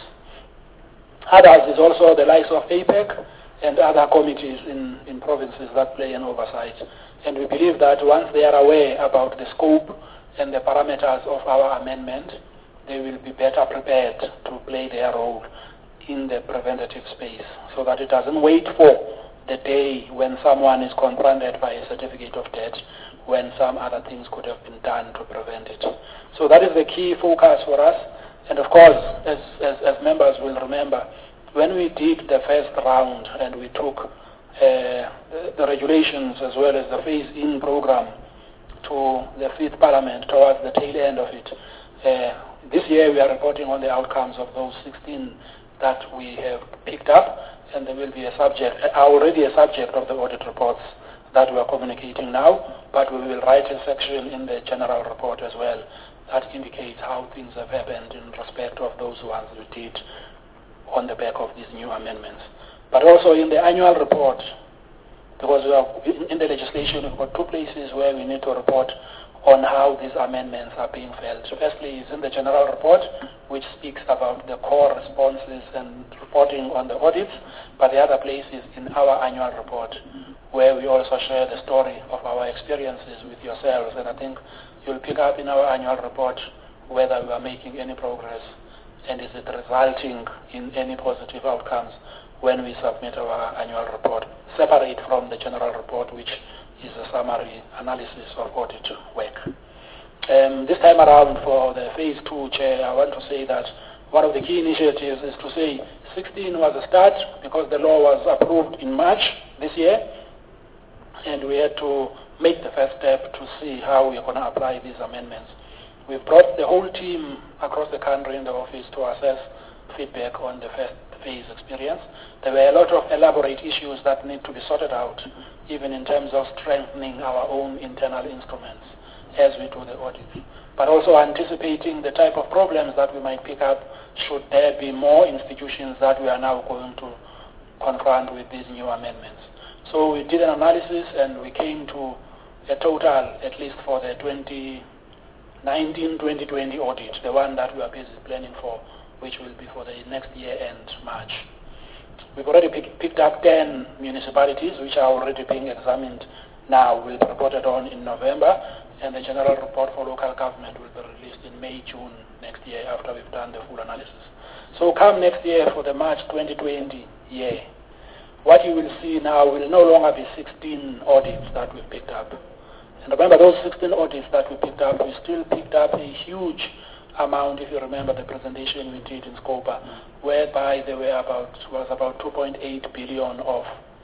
Others is also the likes of A PEC and other committees in, in provinces that play an oversight. And we believe that once they are aware about the scope and the parameters of our amendment, they will be better prepared to play their role in the preventative space, so that it doesn't wait for the day when someone is confronted by a certificate of debt, when some other things could have been done to prevent it. So that is the key focus for us. And of course, as, as, as members will remember, when we did the first round and we took uh, the, the regulations as well as the phase-in program to the fifth parliament towards the tail end of it, uh, this year we are reporting on the outcomes of those sixteen that we have picked up, and they will be a subject, already a subject of the audit reports that we are communicating now, but we will write a section in the general report as well that indicates how things have happened in respect of those ones we did on the back of these new amendments. But also in the annual report, because we are in the legislation, we've got two places where we need to report on how these amendments are being felt. Firstly is in the general report, which speaks about the core responses and reporting on the audits, but the other place is in our annual report, where we also share the story of our experiences with yourselves. And I think you'll pick up in our annual report whether we are making any progress and is it resulting in any positive outcomes when we submit our annual report, separate from the general report, which is a summary analysis of audit work. Um, this time around for the phase two, Chair, I want to say that one of the key initiatives is to say sixteen was a start because the law was approved in March this year, and we had to make the first step to see how we're going to apply these amendments. We've brought the whole team across the country in the office to assess feedback on the first phase experience. There were a lot of elaborate issues that need to be sorted out, even in terms of strengthening our own internal instruments as we do the audit, but also anticipating the type of problems that we might pick up should there be more institutions that we are now going to confront with these new amendments. So we did an analysis and we came to a total, at least for the twenty nineteen twenty twenty audit, the one that we are busy planning for, which will be for the next year end, March. We've already pick, picked up ten municipalities, which are already being examined now, will be reported on in November, and the general report for local government will be released in May, June next year after we've done the full analysis. So come next year for the March twenty twenty year, what you will see now will no longer be sixteen audits that we picked up. And remember, those sixteen audits that we picked up, we still picked up a huge amount, if you remember the presentation we did in Scopa, whereby there were about, was about two point eight billion of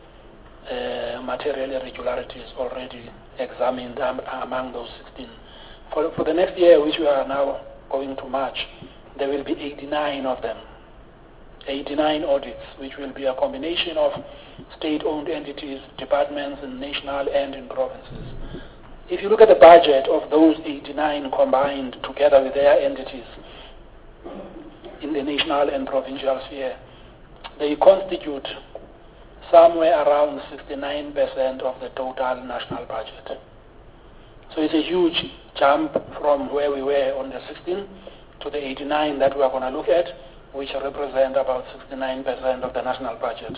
uh, material irregularities already examined um, among those sixteen. For, for the next year, which we are now going to March, there will be eighty-nine of them. eighty-nine audits, which will be a combination of state-owned entities, departments, and national and in provinces. If you look at the budget of those eighty-nine combined together with their entities in the national and provincial sphere, they constitute somewhere around sixty-nine percent of the total national budget. So it's a huge jump from where we were on the sixteen to the eighty-nine that we are going to look at, which represent about sixty-nine percent of the national budget.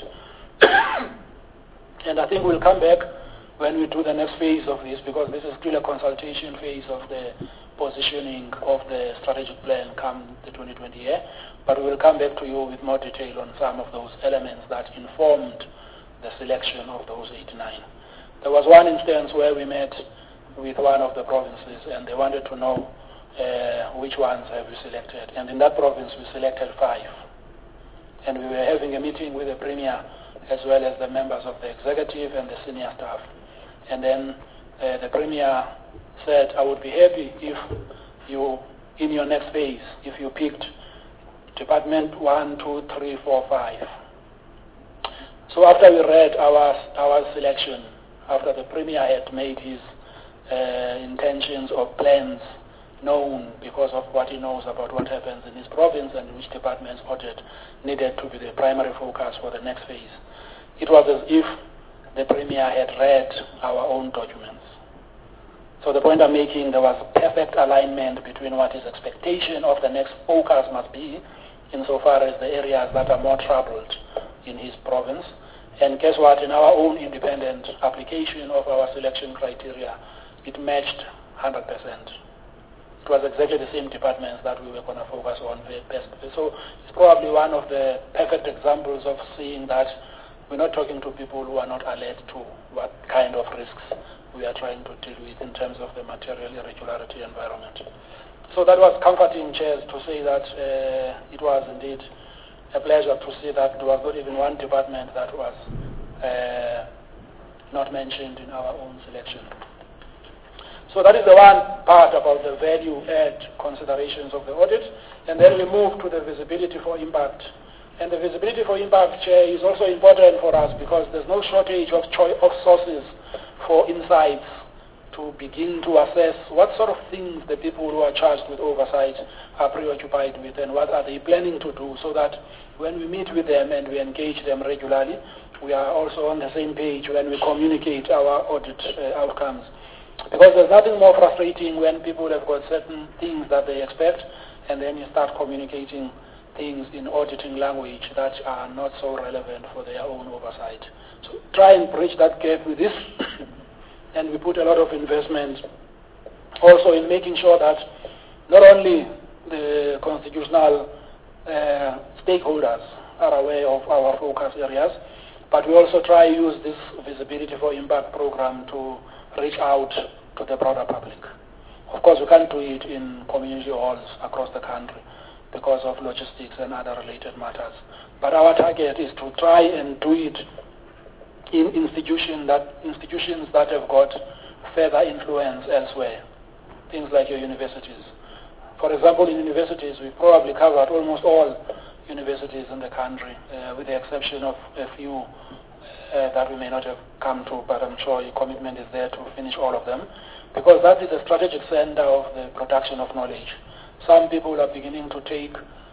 And I think we'll come back when we do the next phase of this, because this is still a consultation phase of the positioning of the strategic plan come the twenty twenty year. But we will come back to you with more detail on some of those elements that informed the selection of those eighty-nine. There was one instance where we met with one of the provinces and they wanted to know uh, which ones have we selected. And in that province we selected five. And we were having a meeting with the Premier as well as the members of the executive and the senior staff. And then uh, the Premier said, I would be happy if you, in your next phase, if you picked Department one, two, three, four, five. So after we read our, our selection, after the Premier had made his uh, intentions or plans known because of what he knows about what happens in his province and which departments audit needed to be the primary focus for the next phase, it was as if the Premier had read our own documents. So the point I'm making, there was perfect alignment between what his expectation of the next focus must be insofar as the areas that are more troubled in his province. And guess what? In our own independent application of our selection criteria, it matched one hundred percent. It was exactly the same departments that we were going to focus on best. So it's probably one of the perfect examples of seeing that we're not talking to people who are not alert to what kind of risks we are trying to deal with in terms of the material irregularity environment. So that was comforting, Chairs, to say that uh, it was indeed a pleasure to see that there was not even one department that was uh, not mentioned in our own selection. So that is the one part about the value add considerations of the audit. And then we move to the visibility for impact. And the visibility for impact, Chair, is also important for us because there's no shortage of, cho- of sources for insights to begin to assess what sort of things the people who are charged with oversight are preoccupied with and what are they planning to do, so that when we meet with them and we engage them regularly, we are also on the same page when we communicate our audit uh, outcomes. Because there's nothing more frustrating when people have got certain things that they expect and then you start communicating things in auditing language that are not so relevant for their own oversight. So try and bridge that gap with this. And we put a lot of investment also in making sure that not only the constitutional uh, stakeholders are aware of our focus areas, but we also try to use this Visibility for Impact program to reach out to the broader public. Of course, we can't do it in community halls across the country because of logistics and other related matters. But our target is to try and do it in institution that, institutions that have got further influence elsewhere, things like your universities. For example, in universities, we've probably covered almost all universities in the country, uh, with the exception of a few uh, that we may not have come to, but I'm sure your commitment is there to finish all of them, because that is a strategic center of the production of knowledge. Some people are beginning to take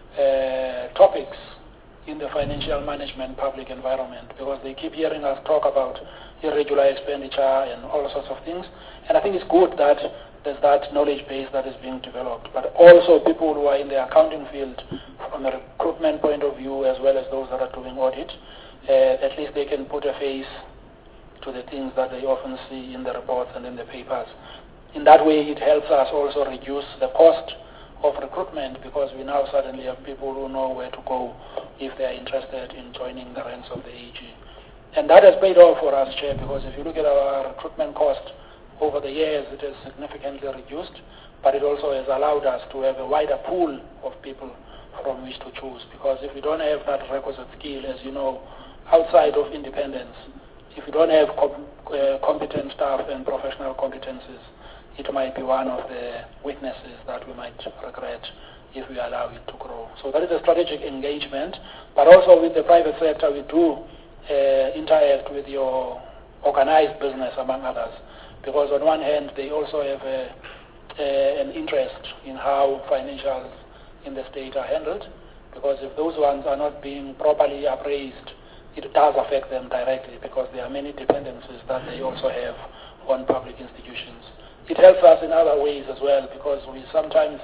uh, topics in the financial management public environment because they keep hearing us talk about irregular expenditure and all sorts of things. And I think it's good that there's that knowledge base that is being developed. But also people who are in the accounting field from a recruitment point of view, as well as those that are doing audit, uh, at least they can put a face to the things that they often see in the reports and in the papers. In that way, it helps us also reduce the cost of recruitment, because we now suddenly have people who know where to go if they are interested in joining the ranks of the A G. And that has paid off for us, Chair, because if you look at our recruitment cost over the years, it has significantly reduced, but it also has allowed us to have a wider pool of people from which to choose, because if we don't have that requisite skill, as you know, outside of independence, if you don't have com uh, competent staff and professional competencies, it might be one of the weaknesses that we might regret if we allow it to grow. So that is a strategic engagement, but also with the private sector, we do uh, interact with your organized business, among others, because on one hand, they also have a, a, an interest in how financials in the state are handled, because if those ones are not being properly appraised, it does affect them directly, because there are many dependencies that they also have on public institutions. It helps us in other ways as well, because we sometimes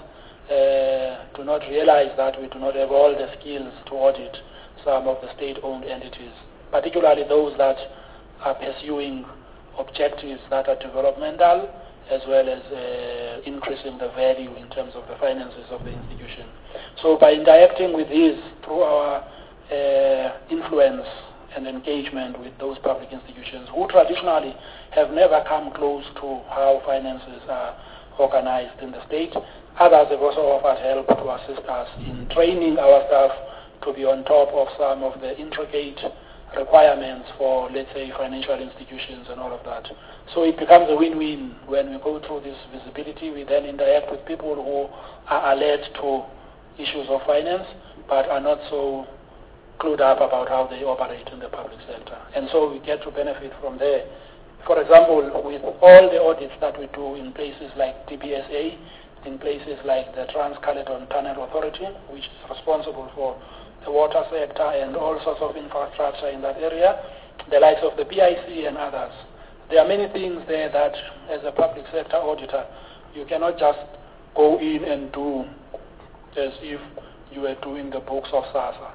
uh, do not realize that we do not have all the skills to audit some of the state-owned entities, particularly those that are pursuing objectives that are developmental, as well as uh, increasing the value in terms of the finances of the institution. So by interacting with these through our uh, influence and engagement with those public institutions who traditionally have never come close to how finances are organized in the state, others have also offered help to assist us in training our staff to be on top of some of the intricate requirements for, let's say, financial institutions and all of that. So it becomes a win-win when we go through this visibility. We then interact with people who are alert to issues of finance, but are not so clued up about how they operate in the public sector. And so we get to benefit from there. For example, with all the audits that we do in places like T B S A, in places like the Trans-Caledon Tunnel Authority, which is responsible for the water sector and all sorts of infrastructure in that area, the likes of the P I C and others. There are many things there that, as a public sector auditor, you cannot just go in and do as if you were doing the books of SASSA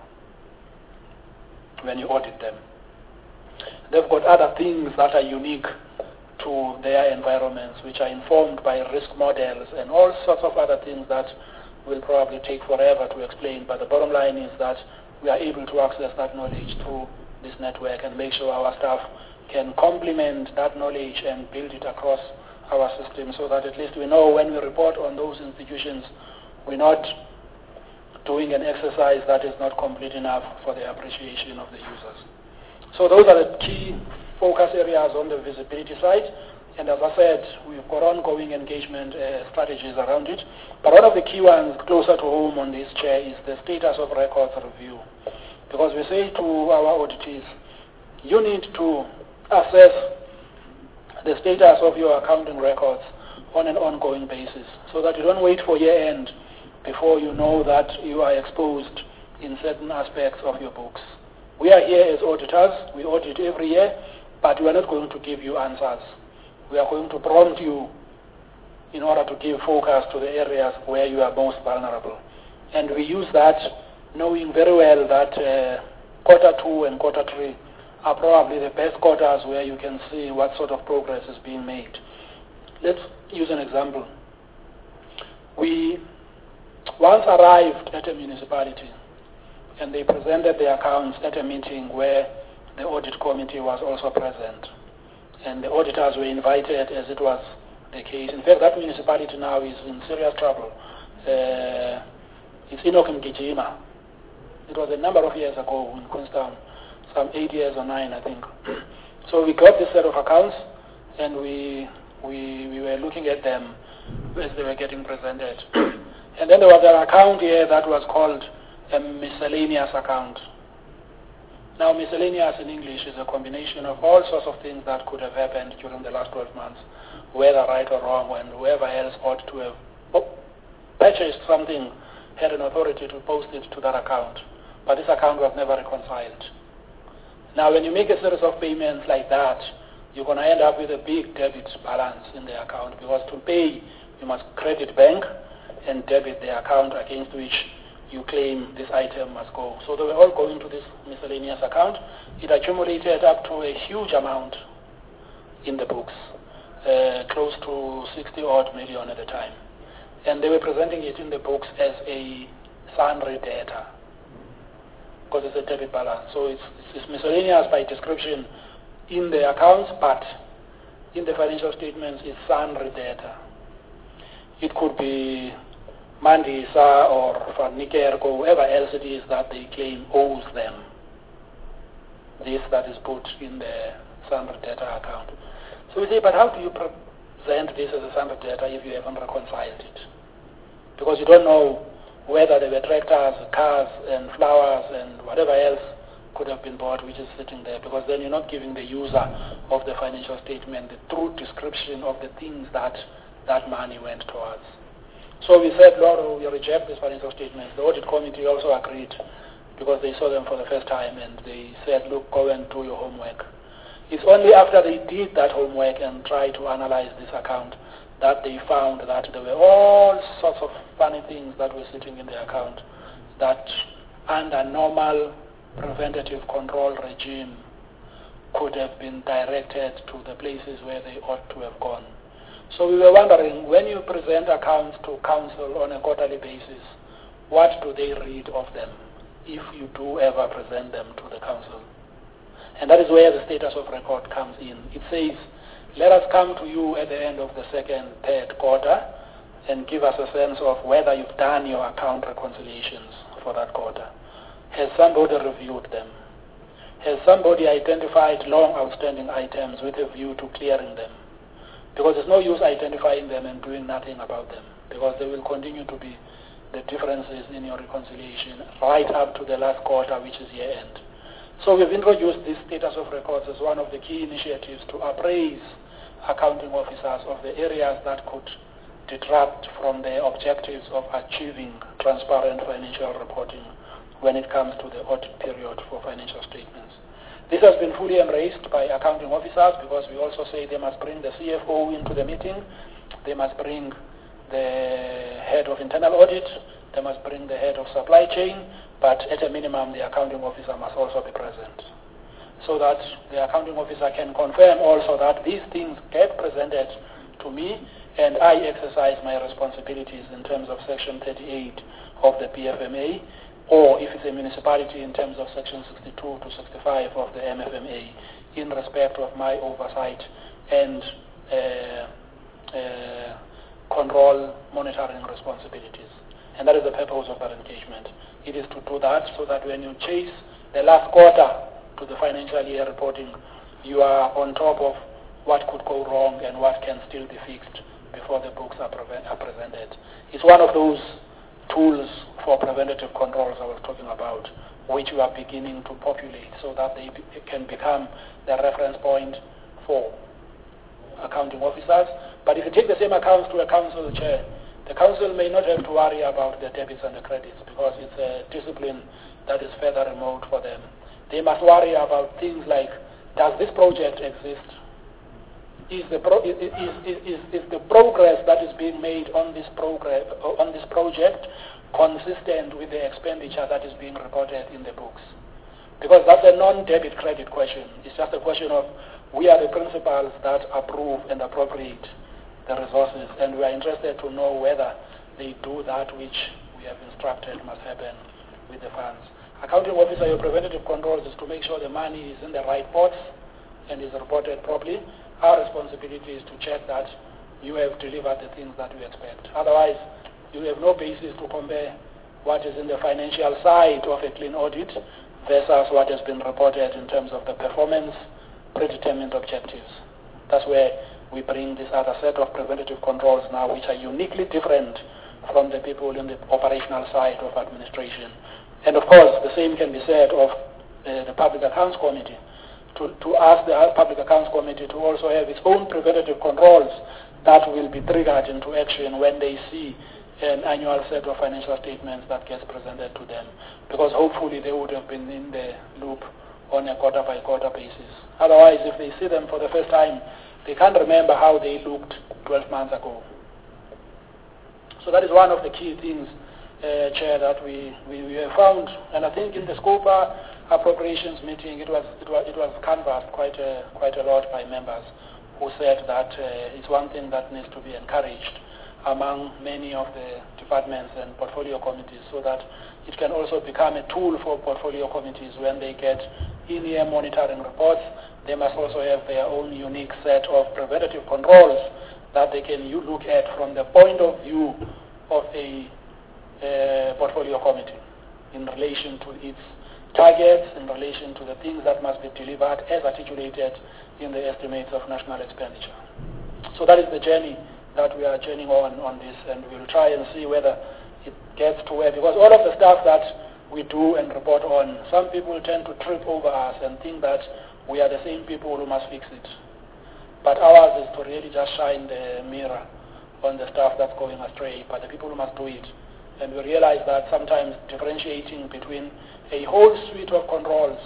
when you audit them. They've got other things that are unique to their environments, which are informed by risk models and all sorts of other things that will probably take forever to explain. But the bottom line is that we are able to access that knowledge through this network and make sure our staff can complement that knowledge and build it across our system, so that at least we know when we report on those institutions, we're not doing an exercise that is not complete enough for the appreciation of the users. So those are the key focus areas on the visibility side. And as I said, we've got ongoing engagement uh, strategies around it. But one of the key ones closer to home on this, Chair, is the status of records review. Because we say to our auditees, you need to assess the status of your accounting records on an ongoing basis, so that you don't wait for year end before you know that you are exposed in certain aspects of your books. We are here as auditors, we audit every year, but we are not going to give you answers. We are going to prompt you in order to give focus to the areas where you are most vulnerable. And we use that knowing very well that uh, quarter two and quarter three are probably the best quarters where you can see what sort of progress is being made. Let's use an example. We once arrived at a municipality and they presented their accounts at a meeting where the audit committee was also present. And the auditors were invited, as it was the case. In fact, that municipality now is in serious trouble. Uh, it's Enoch Mgijima. It was a number of years ago in Queenstown, some eight years or nine, I think. So we got this set of accounts, and we, we, we were looking at them as they were getting presented. And then there was an account here that was called a miscellaneous account. Now, miscellaneous in English is a combination of all sorts of things that could have happened during the last twelve months, whether right or wrong, and whoever else ought to have purchased something had an authority to post it to that account. But this account was never reconciled. Now, when you make a series of payments like that, you're going to end up with a big debit balance in the account, because to pay, you must credit bank and debit the account against which you claim this item must go. So they were all going to this miscellaneous account. It accumulated up to a huge amount in the books, uh, close to sixty odd million at the time. And they were presenting it in the books as a sundry debtor, because it's a debit balance. So it's, it's miscellaneous by description in the accounts, but in the financial statements it's sundry debtor. It could be Mandisa or Van Niekerk, whoever else it is that they claim owes them this that is put in the sundry debtor account. So we say, but how do you present this as a sundry debtor if you haven't reconciled it? Because you don't know whether there were tractors, cars, and flowers, and whatever else could have been bought, which is sitting there, because then you're not giving the user of the financial statement the true description of the things that that money went towards. So we said, Lord, we reject these financial statements. The audit committee also agreed, because they saw them for the first time, and they said, look, go and do your homework. It's only after they did that homework and tried to analyze this account that they found that there were all sorts of funny things that were sitting in the account that under normal preventative control regime could have been directed to the places where they ought to have gone. So we were wondering, when you present accounts to council on a quarterly basis, what do they read of them, if you do ever present them to the council? And that is where the status of record comes in. It says, let us come to you at the end of the second, third quarter and give us a sense of whether you've done your account reconciliations for that quarter. Has somebody reviewed them? Has somebody identified long outstanding items with a view to clearing them? Because there's no use identifying them and doing nothing about them, because there will continue to be the differences in your reconciliation right up to the last quarter, which is year end. So we've introduced this status of records as one of the key initiatives to appraise accounting officers of the areas that could detract from their objectives of achieving transparent financial reporting when it comes to the audit period for financial statements. This has been fully embraced by accounting officers, because we also say they must bring the C F O into the meeting, they must bring the head of internal audit, they must bring the head of supply chain, but at a minimum the accounting officer must also be present, so that the accounting officer can confirm also that these things get presented to me and I exercise my responsibilities in terms of Section thirty-eight of the P F M A, or if it's a municipality in terms of Section sixty-two to sixty-five of the M F M A, in respect of my oversight and uh, uh, control monitoring responsibilities. And that is the purpose of that engagement. It is to do that so that when you chase the last quarter to the financial year reporting, you are on top of what could go wrong and what can still be fixed before the books are, pre- are presented. It's one of those tools for preventative controls I was talking about, which we are beginning to populate so that they be- can become the reference point for accounting officers. But if you take the same accounts to a council chair, the council may not have to worry about the debits and the credits, because it's a discipline that is further remote for them. They must worry about things like, does this project exist? Is the, pro- is, is, is, is the progress that is being made on this, progress, on this project consistent with the expenditure that is being reported in the books? Because that's a non-debit credit question. It's just a question of, we are the principals that approve and appropriate the resources, and we are interested to know whether they do that which we have instructed must happen with the funds. Accounting officer, your preventative controls is to make sure the money is in the right pots and is reported properly. Our responsibility is to check that you have delivered the things that we expect. Otherwise, you have no basis to compare what is in the financial side of a clean audit versus what has been reported in terms of the performance predetermined objectives. That's where we bring this other set of preventative controls now, which are uniquely different from the people in the operational side of administration. And of course, the same can be said of uh, the Public Accounts Committee. To, to ask the Public Accounts Committee to also have its own preventative controls that will be triggered into action when they see an annual set of financial statements that gets presented to them. Because hopefully they would have been in the loop on a quarter by quarter basis. Otherwise, if they see them for the first time, they can't remember how they looked twelve months ago. So that is one of the key things, uh, Chair, that we, we, we have found. And I think in the SCOPA appropriations meeting, it was, it was, it was canvassed quite a, quite a lot by members who said that uh, it's one thing that needs to be encouraged among many of the departments and portfolio committees, so that it can also become a tool for portfolio committees when they get in-year monitoring reports. They must also have their own unique set of preventative controls that they can you look at from the point of view of a uh, portfolio committee in relation to its targets, in relation to the things that must be delivered as articulated in the estimates of national expenditure. So that is the journey that we are journeying on on this, and we'll try and see whether it gets to where, because all of the stuff that we do and report on, some people tend to trip over us and think that we are the same people who must fix it. But ours is to really just shine the mirror on the stuff that's going astray, but the people who must do it. And we realize that sometimes differentiating between a whole suite of controls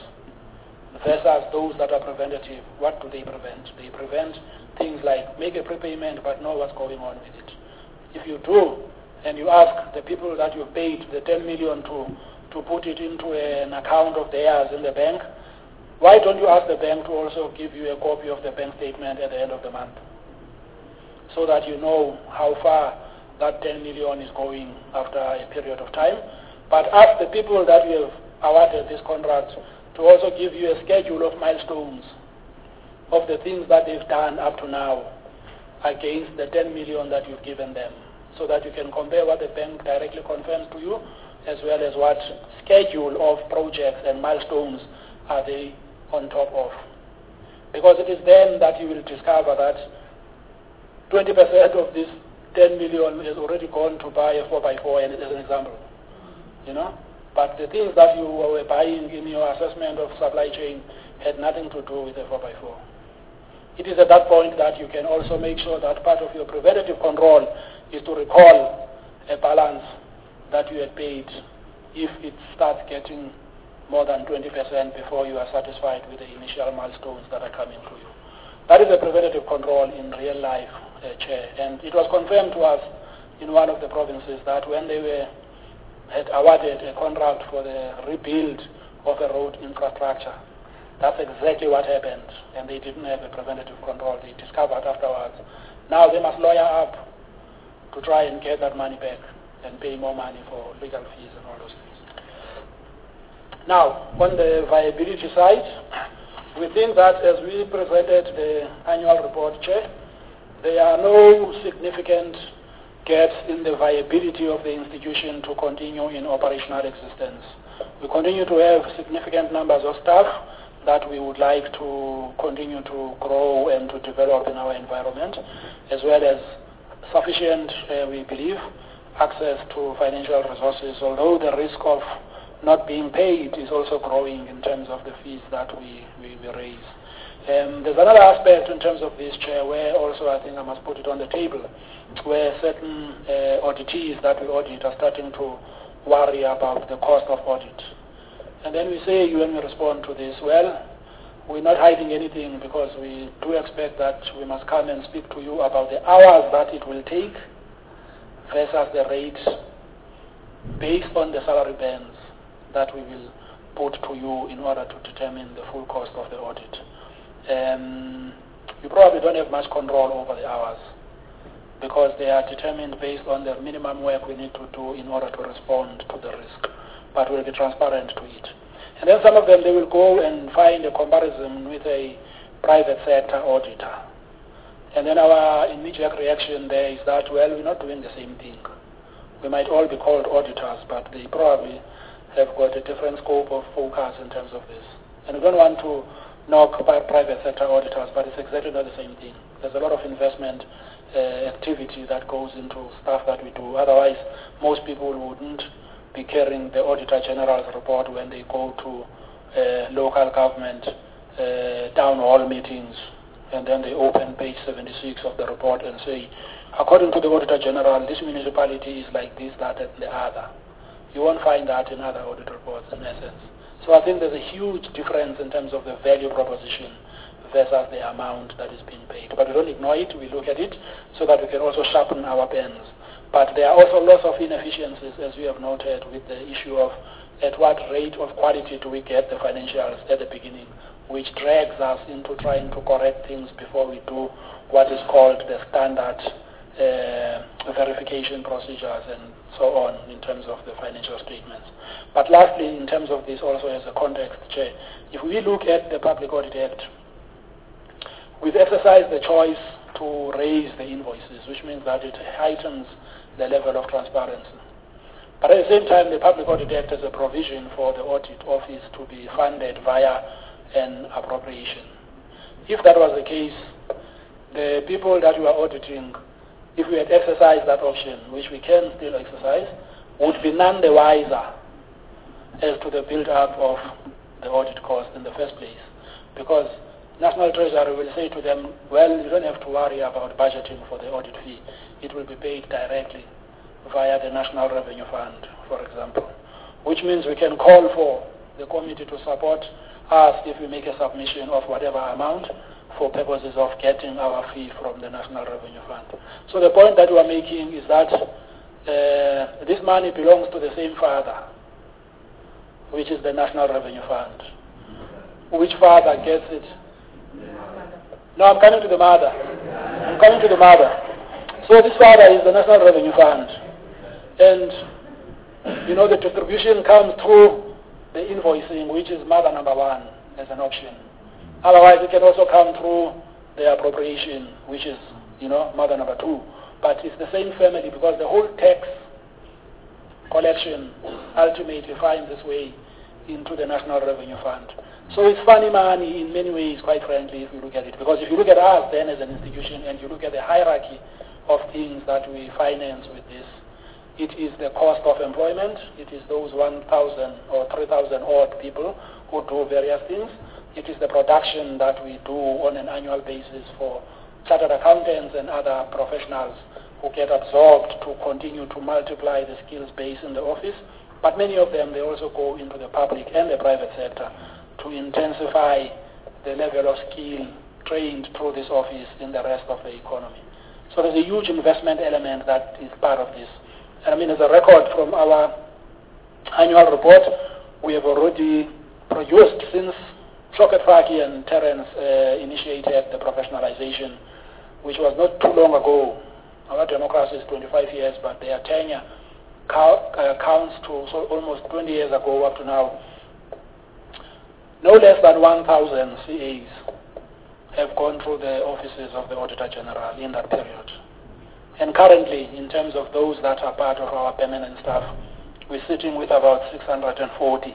versus those that are preventative, what do they prevent? They prevent things like make a prepayment but know what's going on with it. If you do, and you ask the people that you paid the ten million to, to put it into an account of theirs in the bank, why don't you ask the bank to also give you a copy of the bank statement at the end of the month, so that you know how far that ten million is going after a period of time? But ask the people that you have awarded this contract to also give you a schedule of milestones of the things that they've done up to now against the ten million that you've given them, so that you can compare what the bank directly confirms to you, as well as what schedule of projects and milestones are they on top of. Because it is then that you will discover that twenty percent of this ten million has already gone to buy a four by four, and as an example. You know? But the things that you were buying in your assessment of supply chain had nothing to do with the four by four. It is at that point that you can also make sure that part of your preventative control is to recall a balance that you had paid if it starts getting more than twenty percent before you are satisfied with the initial milestones that are coming to you. That is a preventative control in real life, uh, Chair. And it was confirmed to us in one of the provinces that when they were had awarded a contract for the rebuild of a road infrastructure, that's exactly what happened, and they didn't have a preventative control. They discovered afterwards. Now they must lawyer up to try and get that money back and pay more money for legal fees and all those things. Now, on the viability side, we think that as we presented the annual report, Chair, there are no significant gaps in the viability of the institution to continue in operational existence. We continue to have significant numbers of staff that we would like to continue to grow and to develop in our environment, as well as sufficient, uh, we believe, access to financial resources, although the risk of not being paid is also growing in terms of the fees that we, we, we raise. Um, there's another aspect in terms of this, Chair, where also I think I must put it on the table, where certain uh, auditees that we audit are starting to worry about the cost of audit. And then we say, when we respond to this, well, we're not hiding anything, because we do expect that we must come and speak to you about the hours that it will take versus the rates based on the salary bands that we will put to you in order to determine the full cost of the audit. Um, you probably don't have much control over the hours, because they are determined based on the minimum work we need to do in order to respond to the risk. but will be transparent to it. And then some of them, they will go and find a comparison with a private sector auditor. And then our immediate reaction there is that, well, we're not doing the same thing. We might all be called auditors, but they probably have got a different scope of focus in terms of this. And we don't want to knock private sector auditors, but it's exactly not the same thing. There's a lot of investment uh, activity that goes into stuff that we do. Otherwise, most people wouldn't be carrying the Auditor General's report when they go to uh, local government uh, town hall meetings, and then they open page seventy-six of the report and say, according to the Auditor General, this municipality is like this, that, and the other. You won't find that in other audit reports, in essence. So I think there's a huge difference in terms of the value proposition versus the amount that is being paid. But we don't ignore it, we look at it so that we can also sharpen our pens. But there are also lots of inefficiencies, as we have noted, with the issue of at what rate of quality do we get the financials at the beginning, which drags us into trying to correct things before we do what is called the standard uh, verification procedures and so on in terms of the financial statements. But lastly, in terms of this also as a context, Chair, if we look at the Public Audit Act, we've exercised the choice to raise the invoices, which means that it heightens the level of transparency. But at the same time, the Public Audit Act has a provision for the audit office to be funded via an appropriation. If that was the case, the people that we are auditing, if we had exercised that option, which we can still exercise, would be none the wiser as to the build-up of the audit cost in the first place. Because National Treasury will say to them, well, you don't have to worry about budgeting for the audit fee. It will be paid directly via the National Revenue Fund, for example, which means we can call for the committee to support us if we make a submission of whatever amount for purposes of getting our fee from the National Revenue Fund. So the point that we are making is that uh, this money belongs to the same father, which is the National Revenue Fund. Which father gets it? No, I'm coming to the mother. I'm coming to the mother. So this father is the National Revenue Fund. And, you know, the distribution comes through the invoicing, which is mother number one as an option. Otherwise, it can also come through the appropriation, which is, you know, mother number two. But it's the same family because the whole tax collection ultimately finds its way into the National Revenue Fund. So it's funny money in many ways, quite frankly, if you look at it. Because if you look at us then as an institution and you look at the hierarchy of things that we finance with this, it is the cost of employment, it is those one thousand or three thousand odd people who do various things, it is the production that we do on an annual basis for chartered accountants and other professionals who get absorbed to continue to multiply the skills base in the office. But many of them, they also go into the public and the private sector to intensify the level of skill trained through this office in the rest of the economy. So there's a huge investment element that is part of this. And I mean, as a record from our annual report, we have already produced since Shaukat Faki and Terence uh, initiated the professionalization, which was not too long ago. Our democracy is twenty-five years, but their tenure count, uh, counts to so almost twenty years ago up to now. No less than one thousand C As have gone through the offices of the Auditor General in that period. And currently, in terms of those that are part of our permanent staff, we're sitting with about six hundred forty.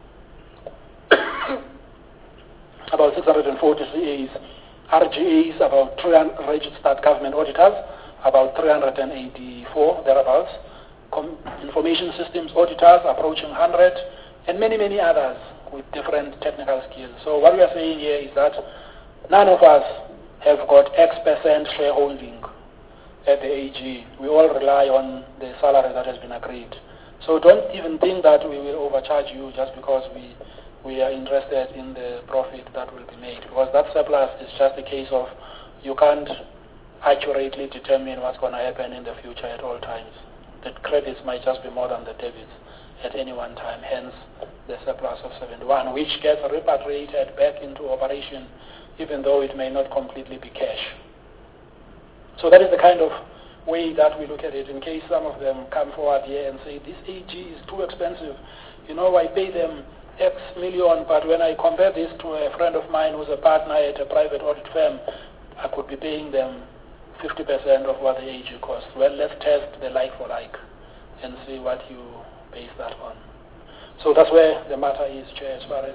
about six hundred forty C As. R G As, about three hundred registered government auditors, about three hundred eighty-four, thereabouts. Com- information systems auditors approaching one hundred, and many, many others with different technical skills. So what we are saying here is that none of us have got X percent shareholding at the A G. We all rely on the salary that has been agreed. So don't even think that we will overcharge you just because we we are interested in the profit that will be made. Because that surplus is just a case of you can't accurately determine what's going to happen in the future at all times. The credits might just be more than the debits at any one time, hence the surplus of seventy-one, which gets repatriated back into operation even though it may not completely be cash. So that is the kind of way that we look at it, in case some of them come forward here and say, this A G is too expensive. You know, I pay them X million, but when I compare this to a friend of mine who's a partner at a private audit firm, I could be paying them fifty percent of what the A G costs. Well, let's test the like for like and see what you base that on. So that's where the matter is, Chair, as far as...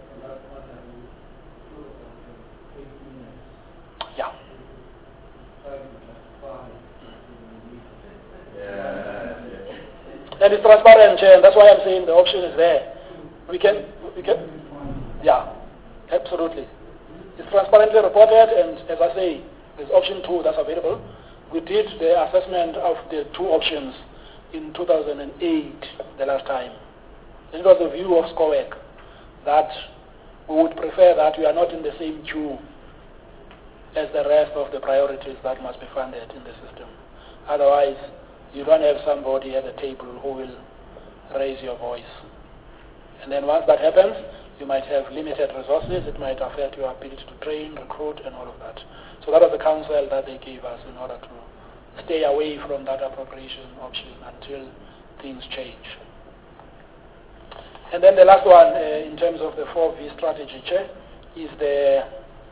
Yeah. And it's transparent, Chair, and that's why I'm saying the option is there. We can, we can, yeah, absolutely. It's transparently reported, and as I say, there's option two that's available. We did the assessment of the two options in two thousand eight, the last time. It was the view of SCOEC that we would prefer that we are not in the same queue as the rest of the priorities that must be funded in the system. Otherwise, you don't have somebody at the table who will raise your voice. And then once that happens, you might have limited resources. It might affect your ability to train, recruit, and all of that. So that was the counsel that they gave us in order to stay away from that appropriation option until things change. And then the last one, uh, in terms of the four V strategy, Chair, is the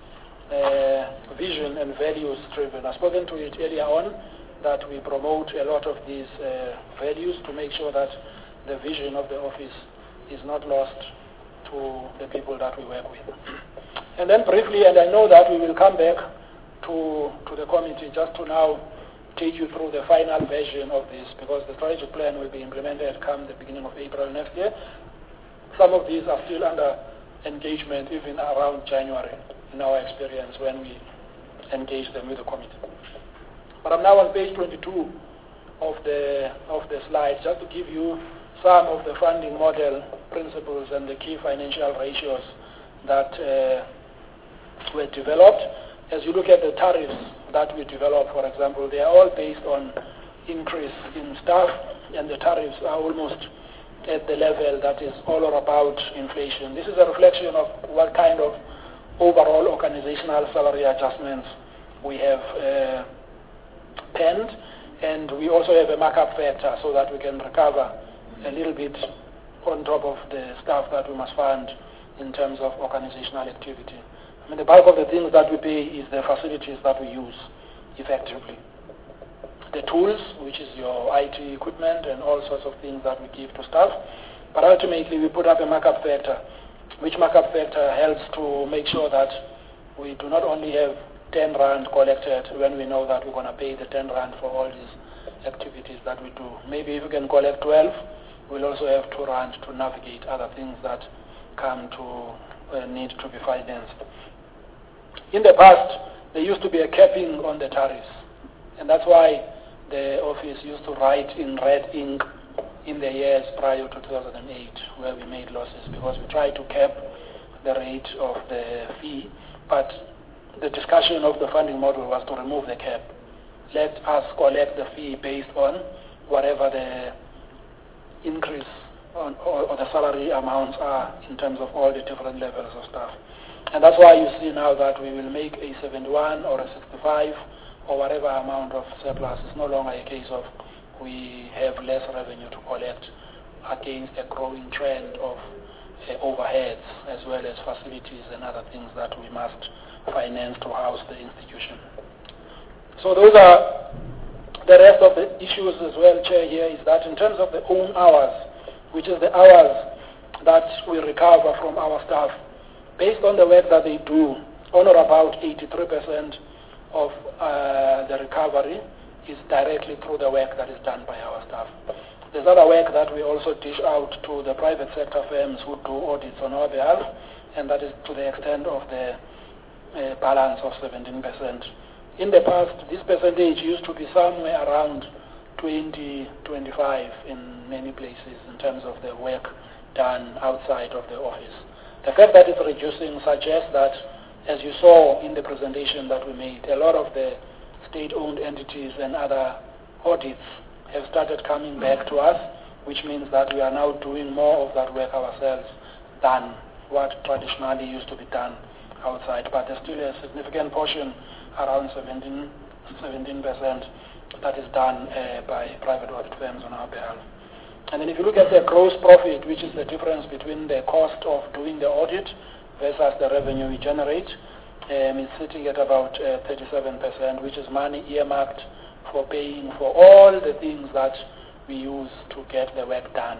uh, vision and values driven. I've spoken to it earlier on, that we promote a lot of these uh, values to make sure that the vision of the office is not lost to the people that we work with. And then briefly, and I know that we will come back to, to the committee just to now take you through the final version of this, because the strategic plan will be implemented come the beginning of April next year. Some of these are still under engagement even around January in our experience when we engage them with the committee. But I'm now on page twenty-two of the of the slide, just to give you some of the funding model principles and the key financial ratios that uh, were developed. As you look at the tariffs that we developed, for example, they are all based on increase in staff, and the tariffs are almost at the level that is all about inflation. This is a reflection of what kind of overall organizational salary adjustments we have uh, penned, and we also have a markup factor so that we can recover a little bit on top of the staff that we must fund in terms of organizational activity. I mean, the bulk of the things that we pay is the facilities that we use effectively. The tools, which is your I T equipment and all sorts of things that we give to staff. But ultimately, we put up a markup factor, which markup factor helps to make sure that we do not only have ten rand collected when we know that we're going to pay the ten rand for all these activities that we do. Maybe if we can collect twelve, we'll also have two rand to navigate other things that come to uh, need to be financed. In the past, there used to be a capping on the tariffs, and that's why the office used to write in red ink in the years prior to two thousand eight, where we made losses, because we tried to cap the rate of the fee, but the discussion of the funding model was to remove the cap. Let us collect the fee based on whatever the increase on, or, or the salary amounts are in terms of all the different levels of staff. And that's why you see now that we will make a seventy-one or a sixty-five or whatever amount of surplus. It's no longer a case of we have less revenue to collect against a growing trend of uh, overheads as well as facilities and other things that we must finance to house the institution. So those are the rest of the issues as well, Chair, here is that in terms of the own hours, which is the hours that we recover from our staff, based on the work that they do, on or about eighty-three percent of uh, the recovery is directly through the work that is done by our staff. There's other work that we also dish out to the private sector firms who do audits on our behalf, and that is to the extent of the uh, balance of seventeen percent. In the past, this percentage used to be somewhere around twenty, twenty-five in many places in terms of the work done outside of the office. The fact that it's reducing suggests that, as you saw in the presentation that we made, a lot of the state-owned entities and other audits have started coming back to us, which means that we are now doing more of that work ourselves than what traditionally used to be done outside. But there's still a significant portion, around seventeen percent, that is done uh, by private audit firms on our behalf. And then if you look at the gross profit, which is the difference between the cost of doing the audit versus the revenue we generate, um, it's sitting at about uh, thirty-seven percent, which is money earmarked for paying for all the things that we use to get the work done.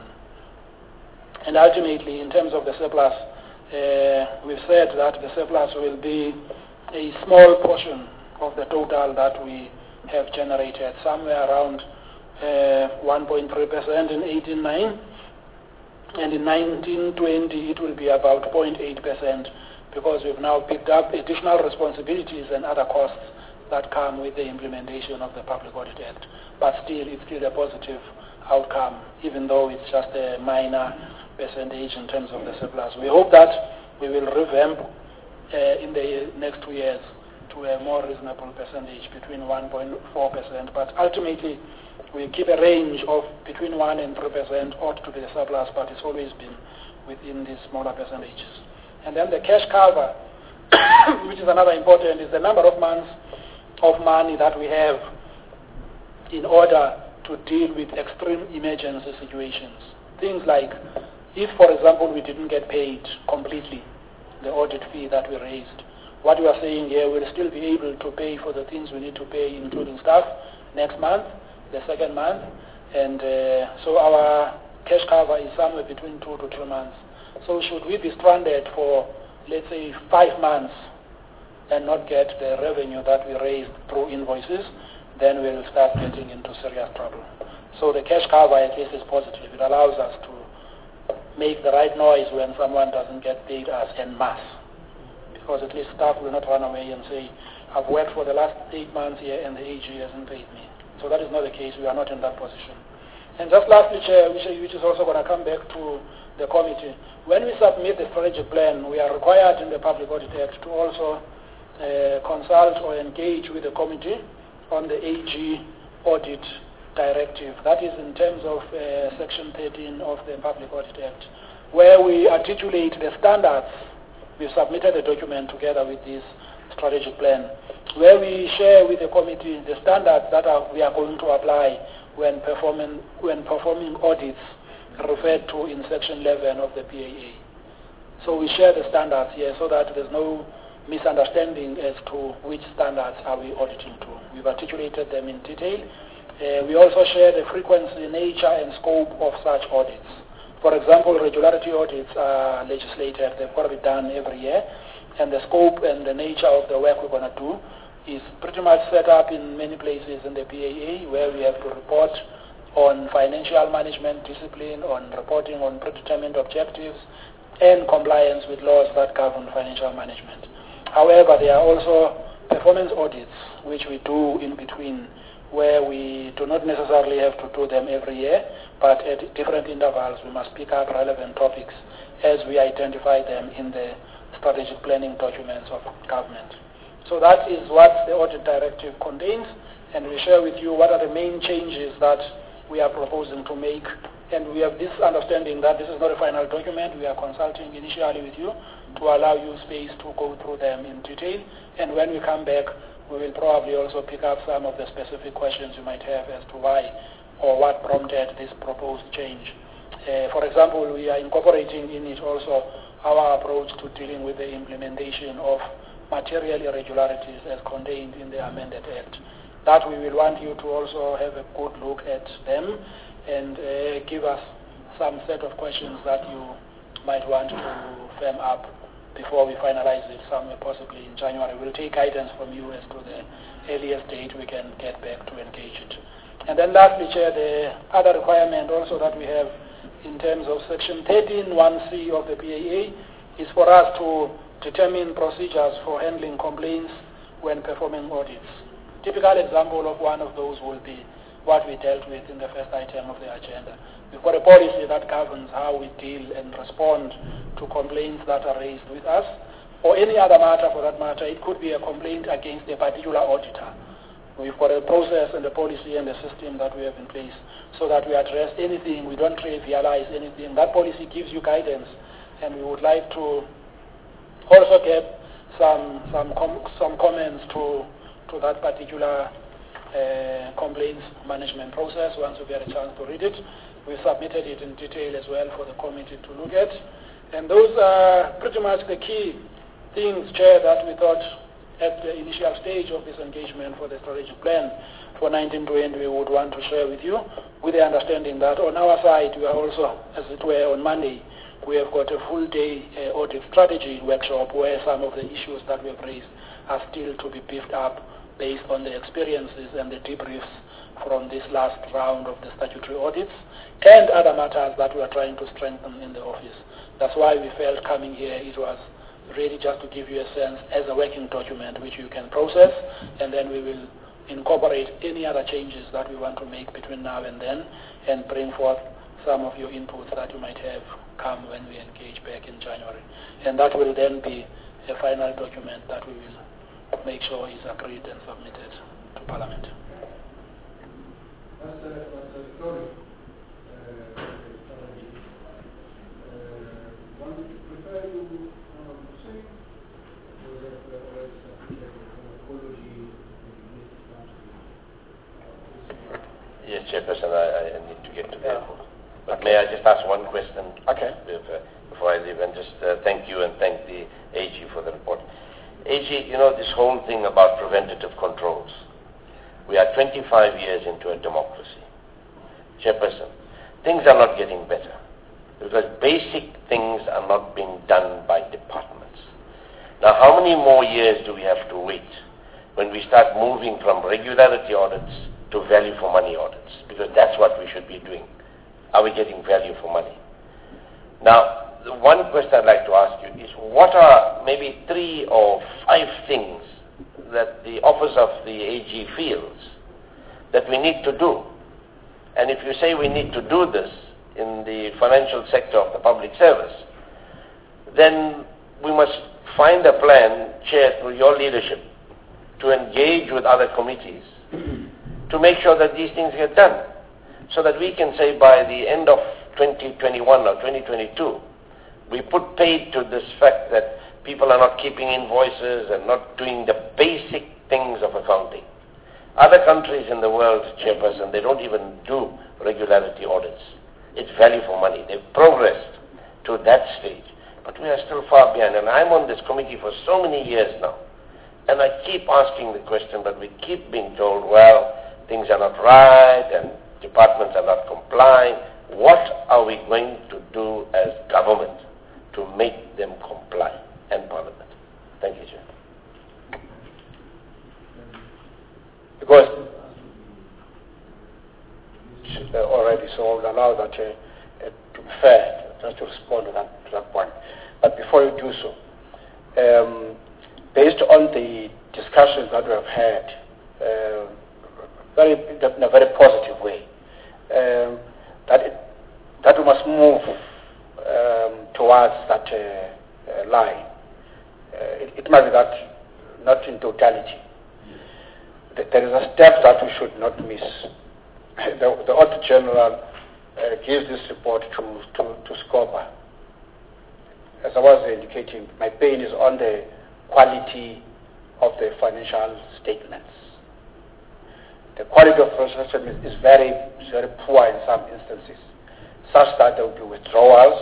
And ultimately, in terms of the surplus, uh, we've said that the surplus will be a small portion of the total that we have generated, somewhere around uh, one point three percent in eighteen nine, and in nineteen twenty it will be about zero point eight percent, because we've now picked up additional responsibilities and other costs that come with the implementation of the Public Audit Act. But still, it's still a positive outcome, even though it's just a minor percentage in terms of the surplus. We hope that we will revamp uh, in the next two years to a more reasonable percentage, between one point four percent, but ultimately we keep a range of between one and three percent ought to be the surplus, but it's always been within these smaller percentages. And then the cash cover, which is another important, is the number of months of money that we have in order to deal with extreme emergency situations. Things like, if, for example, we didn't get paid completely the audit fee that we raised, what we are saying here, we'll still be able to pay for the things we need to pay, including staff, next month, the second month, and uh, so our cash cover is somewhere between two to three months. So should we be stranded for, let's say, five months and not get the revenue that we raised through invoices, then we'll start getting into serious trouble. So the cash cover at least is positive. It allows us to make the right noise when someone doesn't get paid us en masse. Because at least staff will not run away and say, I've worked for the last eight months here and the A G hasn't paid me. So that is not the case. We are not in that position. And just lastly, Chair, which, which is also going to come back to the committee, when we submit the strategic plan, we are required in the Public Audit Act to also uh, consult or engage with the committee on the A G audit directive. That is in terms of uh, Section thirteen of the Public Audit Act, where we articulate the standards. We submitted a document together with this strategic plan, where we share with the committee the standards that are, we are going to apply when performing, when performing audits referred to in Section eleven of the P A A. So we share the standards here so that there's no misunderstanding as to which standards are we auditing to. We've articulated them in detail. Uh, we also share the frequency, nature, and scope of such audits. For example, regularity audits are legislated. They've got to be done every year. And the scope and the nature of the work we're going to do is pretty much set up in many places in the P A A, where we have to report on financial management discipline, on reporting on predetermined objectives, and compliance with laws that govern financial management. However, there are also performance audits, which we do in between, where we do not necessarily have to do them every year, but at different intervals we must pick up relevant topics as we identify them in the strategic planning documents of government. So that is what the audit directive contains, and we share with you what are the main changes that we are proposing to make. And we have this understanding that this is not a final document. We are consulting initially with you to allow you space to go through them in detail. And when we come back, we will probably also pick up some of the specific questions you might have as to why or what prompted this proposed change. Uh, for example, we are incorporating in it also our approach to dealing with the implementation of material irregularities as contained in the amended Act. That we will want you to also have a good look at them and uh, give us some set of questions that you might want to firm up before we finalize it somewhere possibly in January. We'll take guidance from you as to the earliest date we can get back to engage it. And then lastly, Chair, the other requirement also that we have in terms of Section thirteen one C of the P A A is for us to determine procedures for handling complaints when performing audits. Typical example of one of those will be what we dealt with in the first item of the agenda. We've got a policy that governs how we deal and respond to complaints that are raised with us, or any other matter for that matter. It could be a complaint against a particular auditor. We've got a process and a policy and a system that we have in place so that we address anything, we don't trivialize anything. That policy gives you guidance, and we would like to also get some some com some comments to to that particular uh, complaints management process once we get a chance to read it. We submitted it in detail as well for the committee to look at. And those are pretty much the key things, Chair, that we thought at the initial stage of this engagement for the strategic plan for nineteen twenty we would want to share with you, with the understanding that on our side we are also, as it were, on Monday, we have got a full day uh, audit strategy workshop where some of the issues that we have raised are still to be beefed up based on the experiences and the debriefs from this last round of the statutory audits and other matters that we are trying to strengthen in the office. That's why we felt coming here it was really just to give you a sense as a working document which you can process, and then we will incorporate any other changes that we want to make between now and then and bring forth some of your inputs that you might have come when we engage back in January. And that will then be a final document that we will make sure is agreed and submitted to Parliament. That's a, that's a story. Uh, uh, one prefer you um, say was that uh, already submitted an apology. Yes, Chairperson, I, I need to get to that. Yeah. But Okay. may I just ask one question Okay. before, before I leave, and just uh, thank you and thank the A G for the report. A G, you know, this whole thing about preventative controls. We are twenty-five years into a democracy. Chairperson, things are not getting better because basic things are not being done by departments. Now, how many more years do we have to wait when we start moving from regularity audits to value for money audits? Because that's what we should be doing. Are we getting value for money? Now, the one question I'd like to ask you is, what are maybe three or five things that the office of the A G feels that we need to do? And if you say we need to do this in the financial sector of the public service, then we must find a plan, Chair, through your leadership, to engage with other committees to make sure that these things get done, so that we can say by the end of twenty twenty-one or twenty twenty-two, we put paid to this fact that people are not keeping invoices and not doing the basic things of accounting. Other countries in the world, Chairperson, they don't even do regularity audits. It's value for money. They've progressed to that stage. But we are still far behind. And I'm on this committee for so many years now. And I keep asking the question, but we keep being told, well, things are not right and departments are not complying. What are we going to do as government to make them comply, and Parliament? Thank you, Chair. Because uh, already, so I would allow that uh, uh, to be fair, just to respond to that, to that point. But before you do so, um, based on the discussions that we have had, uh, very, in a very positive way, um, that it, that we must move um, towards that uh, uh, line. Uh, it, it might be that not in totality. Th- There is a step that we should not miss. The, the Auditor General uh, gives this report to, to, to SCOPA. As I was indicating, my pain is on the quality of the financial statements. The quality of financial statements is very, very poor in some instances, such that there will be withdrawals,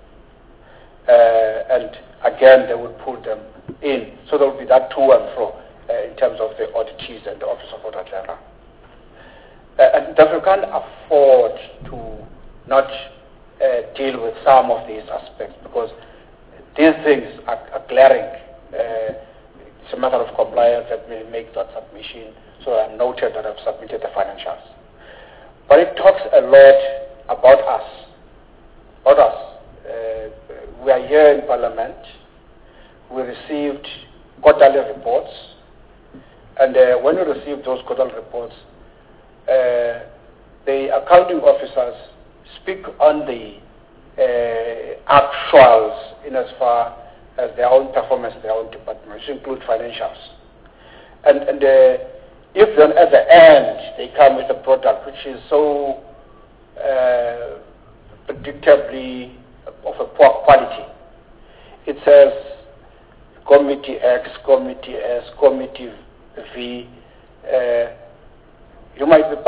uh, and again they will pull them in. So there will be that to and fro uh, in terms of the auditees and the Office of Auditor General. Uh, and that we can't afford to not uh, deal with some of these aspects, because these things are, are glaring. Uh, it's a matter of compliance that may make that submission. So I noted that I've submitted the financials. But it talks a lot about us. About us. Uh, we are here in Parliament. We received quarterly reports. And uh, when we received those quarterly reports, uh, the accounting officers speak on the uh, actuals in as far as their own performance, their own department, which include financials. And, and uh, if then at the end they come with a product which is so uh, predictably of a poor quality, it says Committee X, Committee S, Committee V, uh,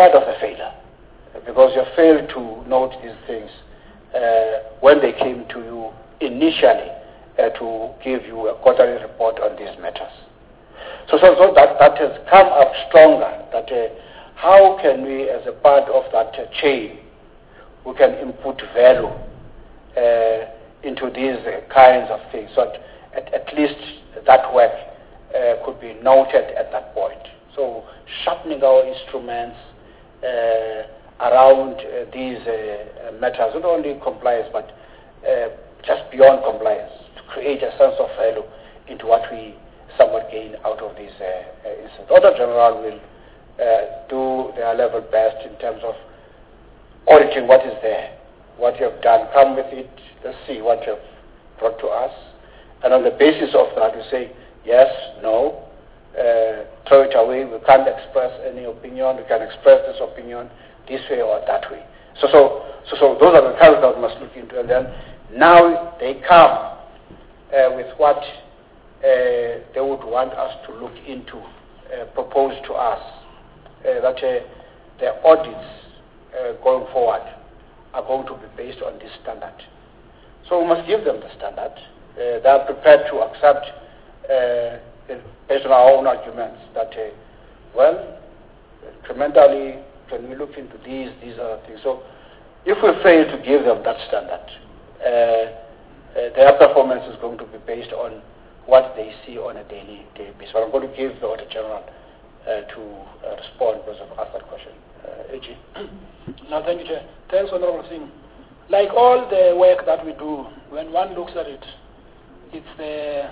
part of the failure, because you failed to note these things uh, when they came to you initially uh, to give you a quarterly report on these matters. So, so, so that, that has come up stronger, that uh, how can we, as a part of that uh, chain, we can input value uh, into these uh, kinds of things, so at, at least that work uh, could be noted at that point. So sharpening our instruments uh, around uh, these uh, matters, not only compliance, but uh, just beyond compliance, to create a sense of value into what we somewhat gain out of these uh, uh, incidents. The Auditor General will uh, do their level best in terms of auditing what is there, what you have done, come with it, let's see what you have brought to us. And on the basis of that, we say, yes, no, uh, throw it away, we can't express any opinion, we can express this opinion this way or that way. So, so, so, so those are the terms that we must look into. And then now they come uh, with what uh, they would want us to look into, uh, propose to us, uh, that uh, the audits uh, going forward are going to be based on this standard. So we must give them the standard. Uh, they are prepared to accept, uh, based on our own arguments, that, uh, well, incrementally, can we look into these, these other things. So if we fail to give them that standard, uh, uh, their performance is going to be based on what they see on a daily, daily basis. But I'm going to give the Auditor General uh, to uh, respond because I've asked that question. Uh, A G. No, thank you, Chair. Thanks, Honorable Singh. Like all the work that we do, when one looks at it, it's the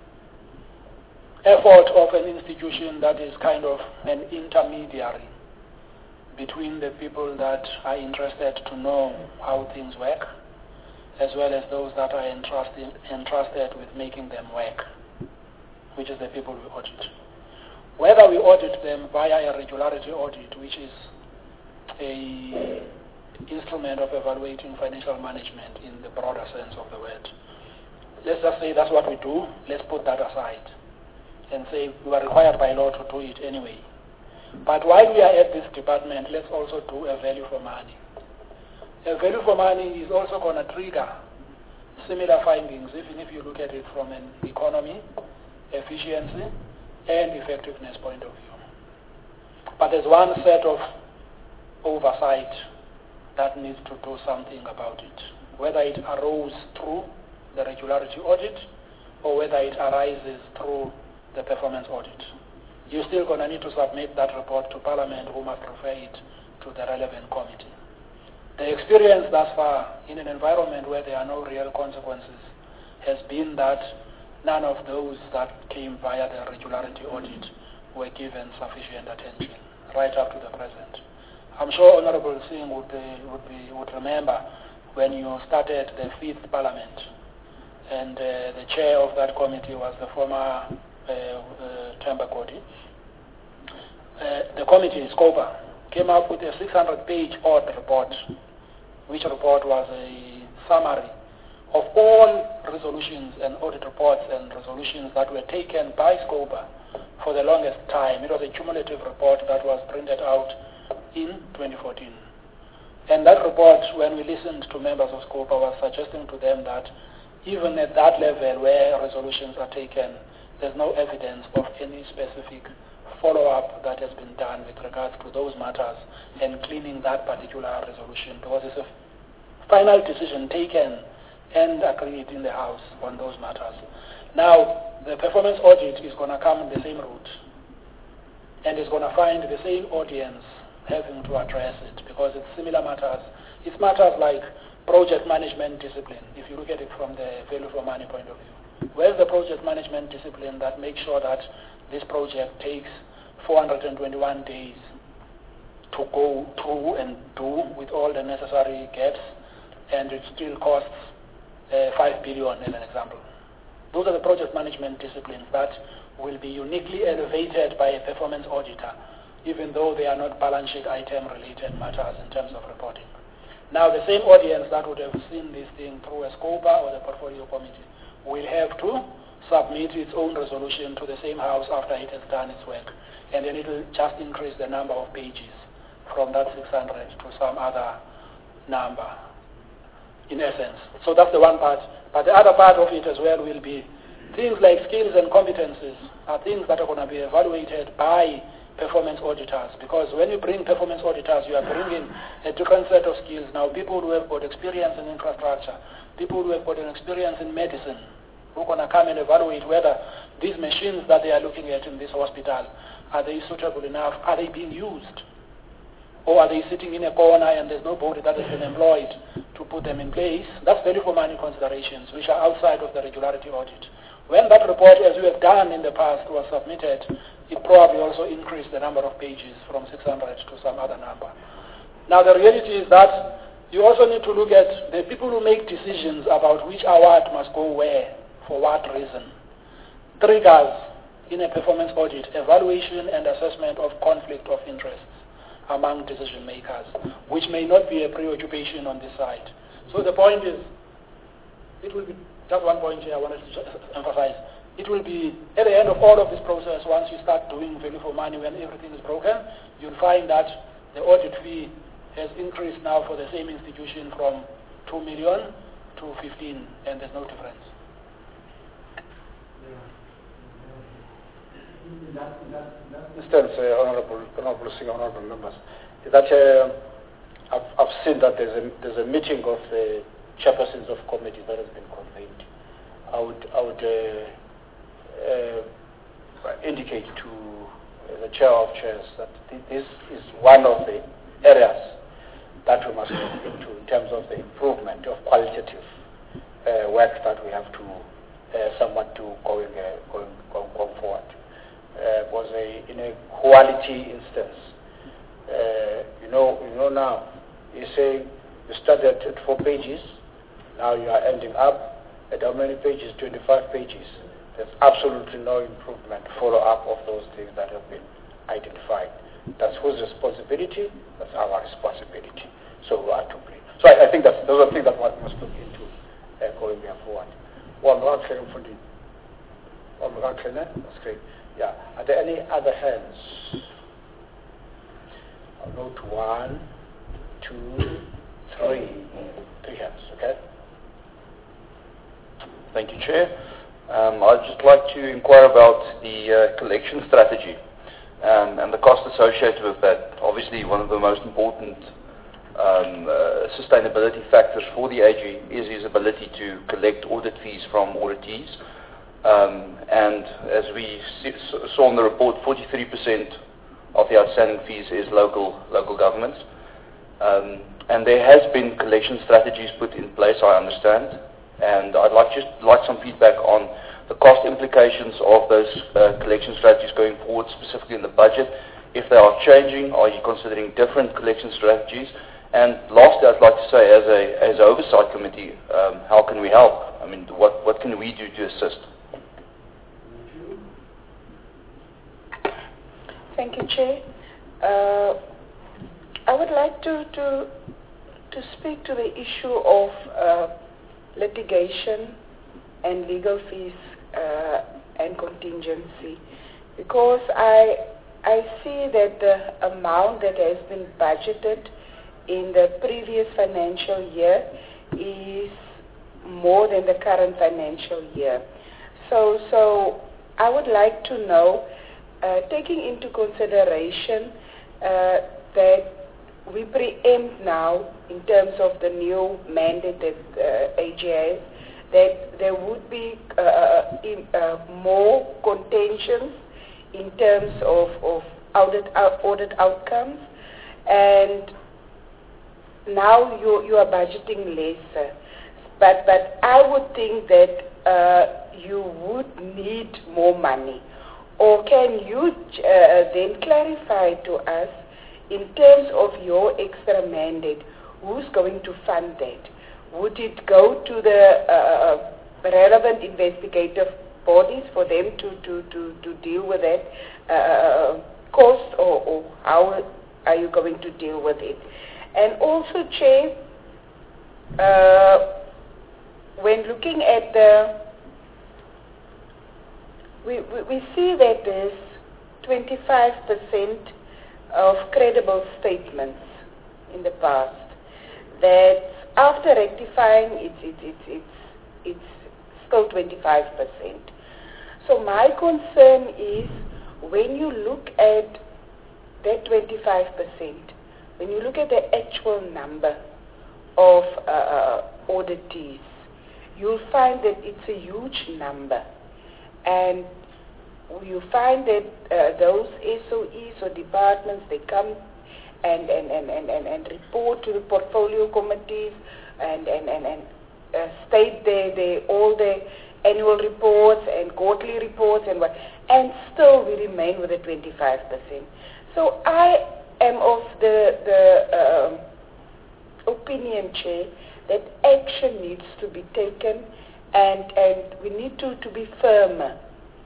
effort of an institution that is kind of an intermediary between the people that are interested to know how things work, as well as those that are entrusted, entrusted with making them work, which is the people we audit. Whether we audit them via a regularity audit, which is a instrument of evaluating financial management in the broader sense of the word. Let's just say that's what we do. Let's put that aside and say we are required by law to do it anyway. But while we are at this department, let's also do a value for money. A value for money is also going to trigger similar findings, even if you look at it from an economy, efficiency, and effectiveness point of view. But there's one set of oversight that needs to do something about it, whether it arose through the regularity audit or whether it arises through the performance audit. You're still going to need to submit that report to Parliament, who must refer it to the relevant committee. The experience thus far in an environment where there are no real consequences has been that none of those that came via the regularity audit were given sufficient attention right up to the present. I'm sure Honorable Singh would, uh, would, be, would remember when you started the fifth Parliament, and uh, the chair of that committee was the former uh, uh, Themba Kodi. Uh, the committee, SCOPA, came up with a six hundred page audit report, which report was a summary of all resolutions and audit reports and resolutions that were taken by SCOPA for the longest time. It was a cumulative report that was printed out in twenty fourteen. And that report, when we listened to members of SCOPA, was suggesting to them that even at that level where resolutions are taken, there's no evidence of any specific follow-up that has been done with regards to those matters and cleaning that particular resolution, because it's a final decision taken and agreed in the House on those matters. Now, the performance audit is going to come in the same route, and it's going to find the same audience having to address it, because it's similar matters. It's matters like project management discipline, if you look at it from the value for money point of view. Where's the project management discipline that makes sure that this project takes four hundred twenty-one days to go through and do with all the necessary gaps, and it still costs uh, five billion as an example? Those are the project management disciplines that will be uniquely elevated by a performance auditor, even though they are not balance sheet item related matters in terms of reporting. Now, the same audience that would have seen this thing through a SCOPA or the portfolio committee will have to submit its own resolution to the same House after it has done its work, and then it will just increase the number of pages from that six hundred to some other number, in essence. So that's the one part. But the other part of it as well will be things like skills and competencies are things that are going to be evaluated by performance auditors, because when you bring performance auditors, you are bringing a different set of skills. Now, people who have got experience in infrastructure, people who have got an experience in medicine, who are going to come and evaluate whether these machines that they are looking at in this hospital, are they suitable enough? Are they being used? Or are they sitting in a corner and there's nobody that has been employed to put them in place? That's value for money considerations, which are outside of the regularity audit. When that report, as we have done in the past, was submitted, it probably also increased the number of pages from six hundred to some other number. Now, the reality is that you also need to look at the people who make decisions about which award must go where, for what reason. Triggers in a performance audit, evaluation and assessment of conflict of interests among decision makers, which may not be a preoccupation on this side. So the point is, it will be, just one point here I wanted to emphasize, it will be, at the end of all of this process, once you start doing value for money, when everything is broken, you'll find that the audit fee has increased now for the same institution from two million to fifteen, and there's no difference. In that, in that, in that instance, uh, honorable, honorable Singh, honorable members, is that uh, I've, I've seen that there's a, there's a meeting of the chairpersons of committees that has been convened. I would, I would uh, uh, indicate to uh, the chair of chairs that th this is one of the areas that we must look into in terms of the improvement of qualitative uh, work that we have to uh, somewhat do going, uh, going, going, going forward. Uh, was a in a quality instance. Uh, you know, you know now. You say you started at four pages, now you are ending up at how many pages? twenty-five pages. There's absolutely no improvement, follow up of those things that have been identified. That's whose responsibility? That's our responsibility. So we are to blame. So I, I think that's those are things that one must look into uh, going forward. One more claim for the. One more claim. That's great. Yeah. Are there any other hands? I'll go to one, two, three. Three hands, okay? Thank you, Chair. Um, I'd just like to inquire about the uh, collection strategy um, and the cost associated with that. Obviously, one of the most important um, uh, sustainability factors for the A G is his ability to collect audit fees from auditees. Um, and as we see, saw in the report, forty-three percent of the outstanding fees is local local governments. Um, and there has been collection strategies put in place, I understand. And I'd like just like some feedback on the cost implications of those uh, collection strategies going forward, specifically in the budget. If they are changing, are you considering different collection strategies? And lastly, I'd like to say, as a as an oversight committee, um, how can we help? I mean, what what can we do to assist? Thank you, Chair. Uh, I would like to, to, to speak to the issue of uh, litigation and legal fees uh, and contingency, because I, I see that the amount that has been budgeted in the previous financial year is more than the current financial year. So, so I would like to know, Uh, taking into consideration uh, that we preempt now in terms of the new mandate that uh, A G has, that there would be uh, in, uh, more contentions in terms of, of audit, uh, audit outcomes, and now you, you are budgeting lesser. But, but I would think that uh, you would need more money. Or can you uh, then clarify to us, in terms of your extra mandate, who's going to fund that? Would it go to the uh, relevant investigative bodies for them to, to, to, to deal with that uh, cost, or, or how are you going to deal with it? And also, Chair, uh, when looking at the We, we, we see that there's twenty-five percent of credible statements in the past that after rectifying it's it's it's it's, it's still twenty-five percent. So my concern is when you look at that twenty-five percent, when you look at the actual number of uh, auditees, you'll find that it's a huge number, and you find that uh, those S O Es or departments, they come and and, and, and, and, and report to the portfolio committees and and, and, and uh, state their, their, all their annual reports and quarterly reports and what, and still we remain with the twenty-five percent. So I am of the, the uh, opinion, Chair, that action needs to be taken and, and we need to, to be firmer.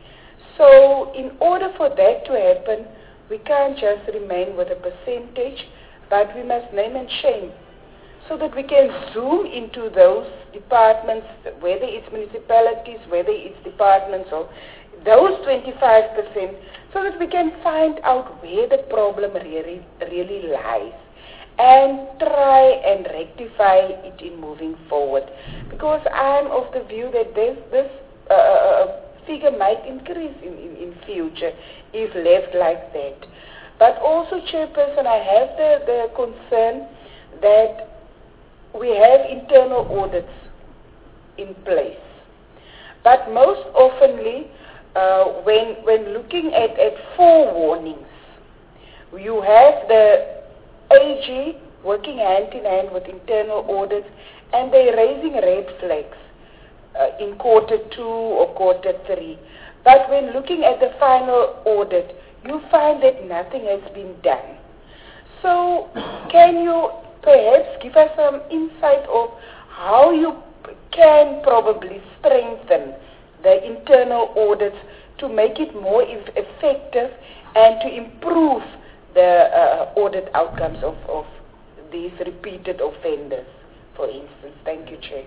So in order for that to happen, we can't just remain with a percentage, but we must name and shame so that we can zoom into those departments, whether it's municipalities, whether it's departments, or those twenty-five percent, so that we can find out where the problem really, really lies and try and rectify it in moving forward. Because I'm of the view that this, this uh, figure might increase in, in, in future if left like that. But also, Chairperson, I have the, the concern that we have internal audits in place. But most oftenly, uh, when, when looking at, at forewarnings, you have the A G working hand in hand with internal audits, and they're raising red flags uh, in quarter two or quarter three. But when looking at the final audit, you find that nothing has been done. So can you perhaps give us some insight of how you can probably strengthen the internal audits to make it more e- effective and to improve the uh, audit outcomes of, of these repeated offenders, for instance? Thank you, Chair.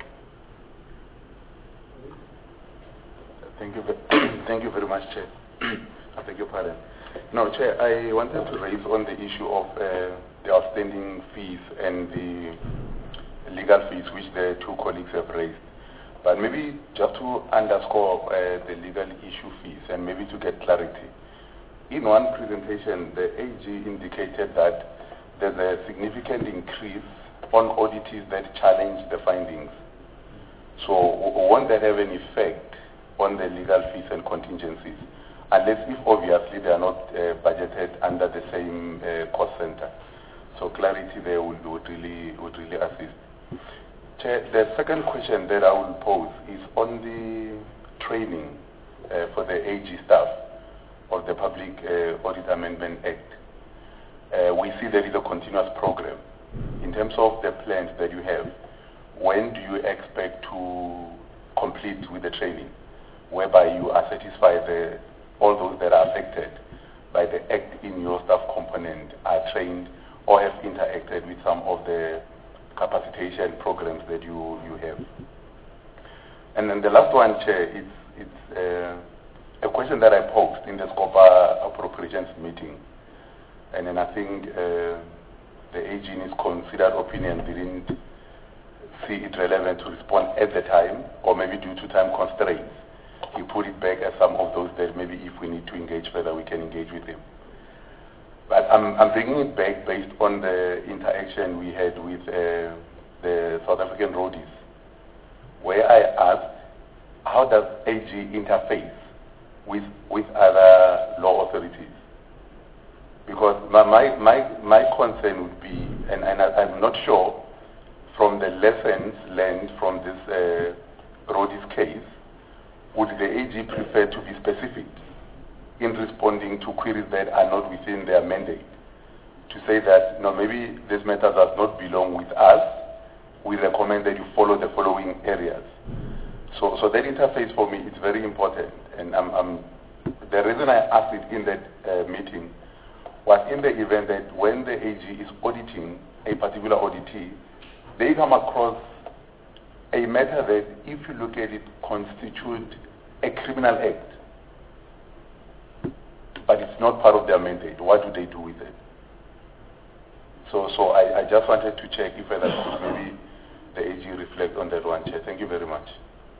Thank you, thank you very much, Chair. I beg your pardon. No, Chair, I wanted to raise on the issue of uh, the outstanding fees and the legal fees which the two colleagues have raised. But maybe just to underscore uh, the legal issue fees and maybe to get clarity. In one presentation, the A G indicated that there's a significant increase on auditees that challenge the findings. So won't that have an effect on the legal fees and contingencies? Unless if obviously they are not uh, budgeted under the same uh, cost center. So clarity there would, would really would really assist. Chair, the second question that I will pose is on the training uh, for the A G staff of the Public uh, Audit Amendment Act. Uh, we see there is a continuous program. In terms of the plans that you have, when do you expect to complete with the training, whereby you are satisfied the all those that are affected by the act in your staff component are trained or have interacted with some of the capacitation programs that you, you have? And then the last one, Chair, it's, it's uh, a question that I posed in the SCOPA appropriations meeting. And then I think uh, the A G in his considered opinion didn't see it relevant to respond at the time, or maybe due to time constraints. He put it back as some of those that maybe if we need to engage further, we can engage with him. But I'm, I'm bringing it back based on the interaction we had with uh, the South African roadies, where I asked, how does A G interface with, with other law authorities? Because my, my, my, my concern would be, and, and I, I'm not sure from the lessons learned from this uh, roadies case, would the A G prefer to be specific in responding to queries that are not within their mandate? To say that, no, maybe this matter does not belong with us, we recommend that you follow the following areas. So, so that interface for me is very important. And I'm, I'm, the reason I asked it in that uh, meeting was in the event that when the A G is auditing a particular auditee, they come across a matter that, if you look at it, constitutes a criminal act, but it's not part of their mandate. What do they do with it? So, so I, I just wanted to check if whether could maybe the A G reflect on that one, Chair. Thank you very much.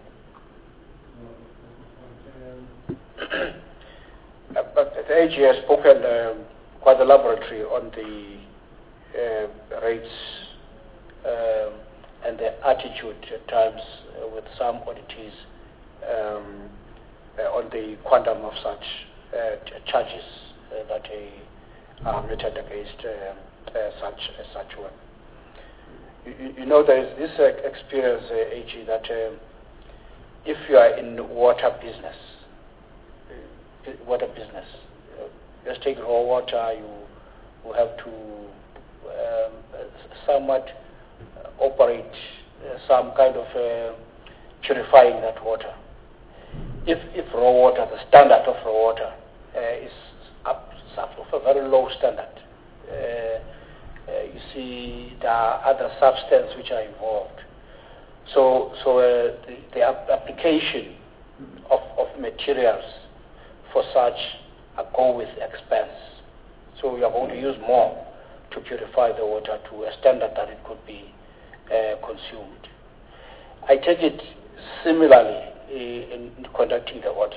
Uh, but the A G has spoken um, quite elaborately on the uh, rates um, and the attitude at times uh, with some auditees um, uh, on the quantum of such uh, ch- charges uh, that uh, are meted against uh, uh, such uh, such one. You, you know, there is this uh, experience, uh, A G, that um, if you are in water business, uh, water business, uh, just take raw water, you, you have to um, somewhat operate uh, some kind of uh, purifying that water. If, if raw water, the standard of raw water uh, is up, up of a very low standard, uh, uh, you see there are other substances which are involved. So, so uh, the, the ap- application of, of materials for such a go with expense. So you are going to use more to purify the water to a standard that it could be uh, consumed. I take it similarly uh, in, in conducting the audit.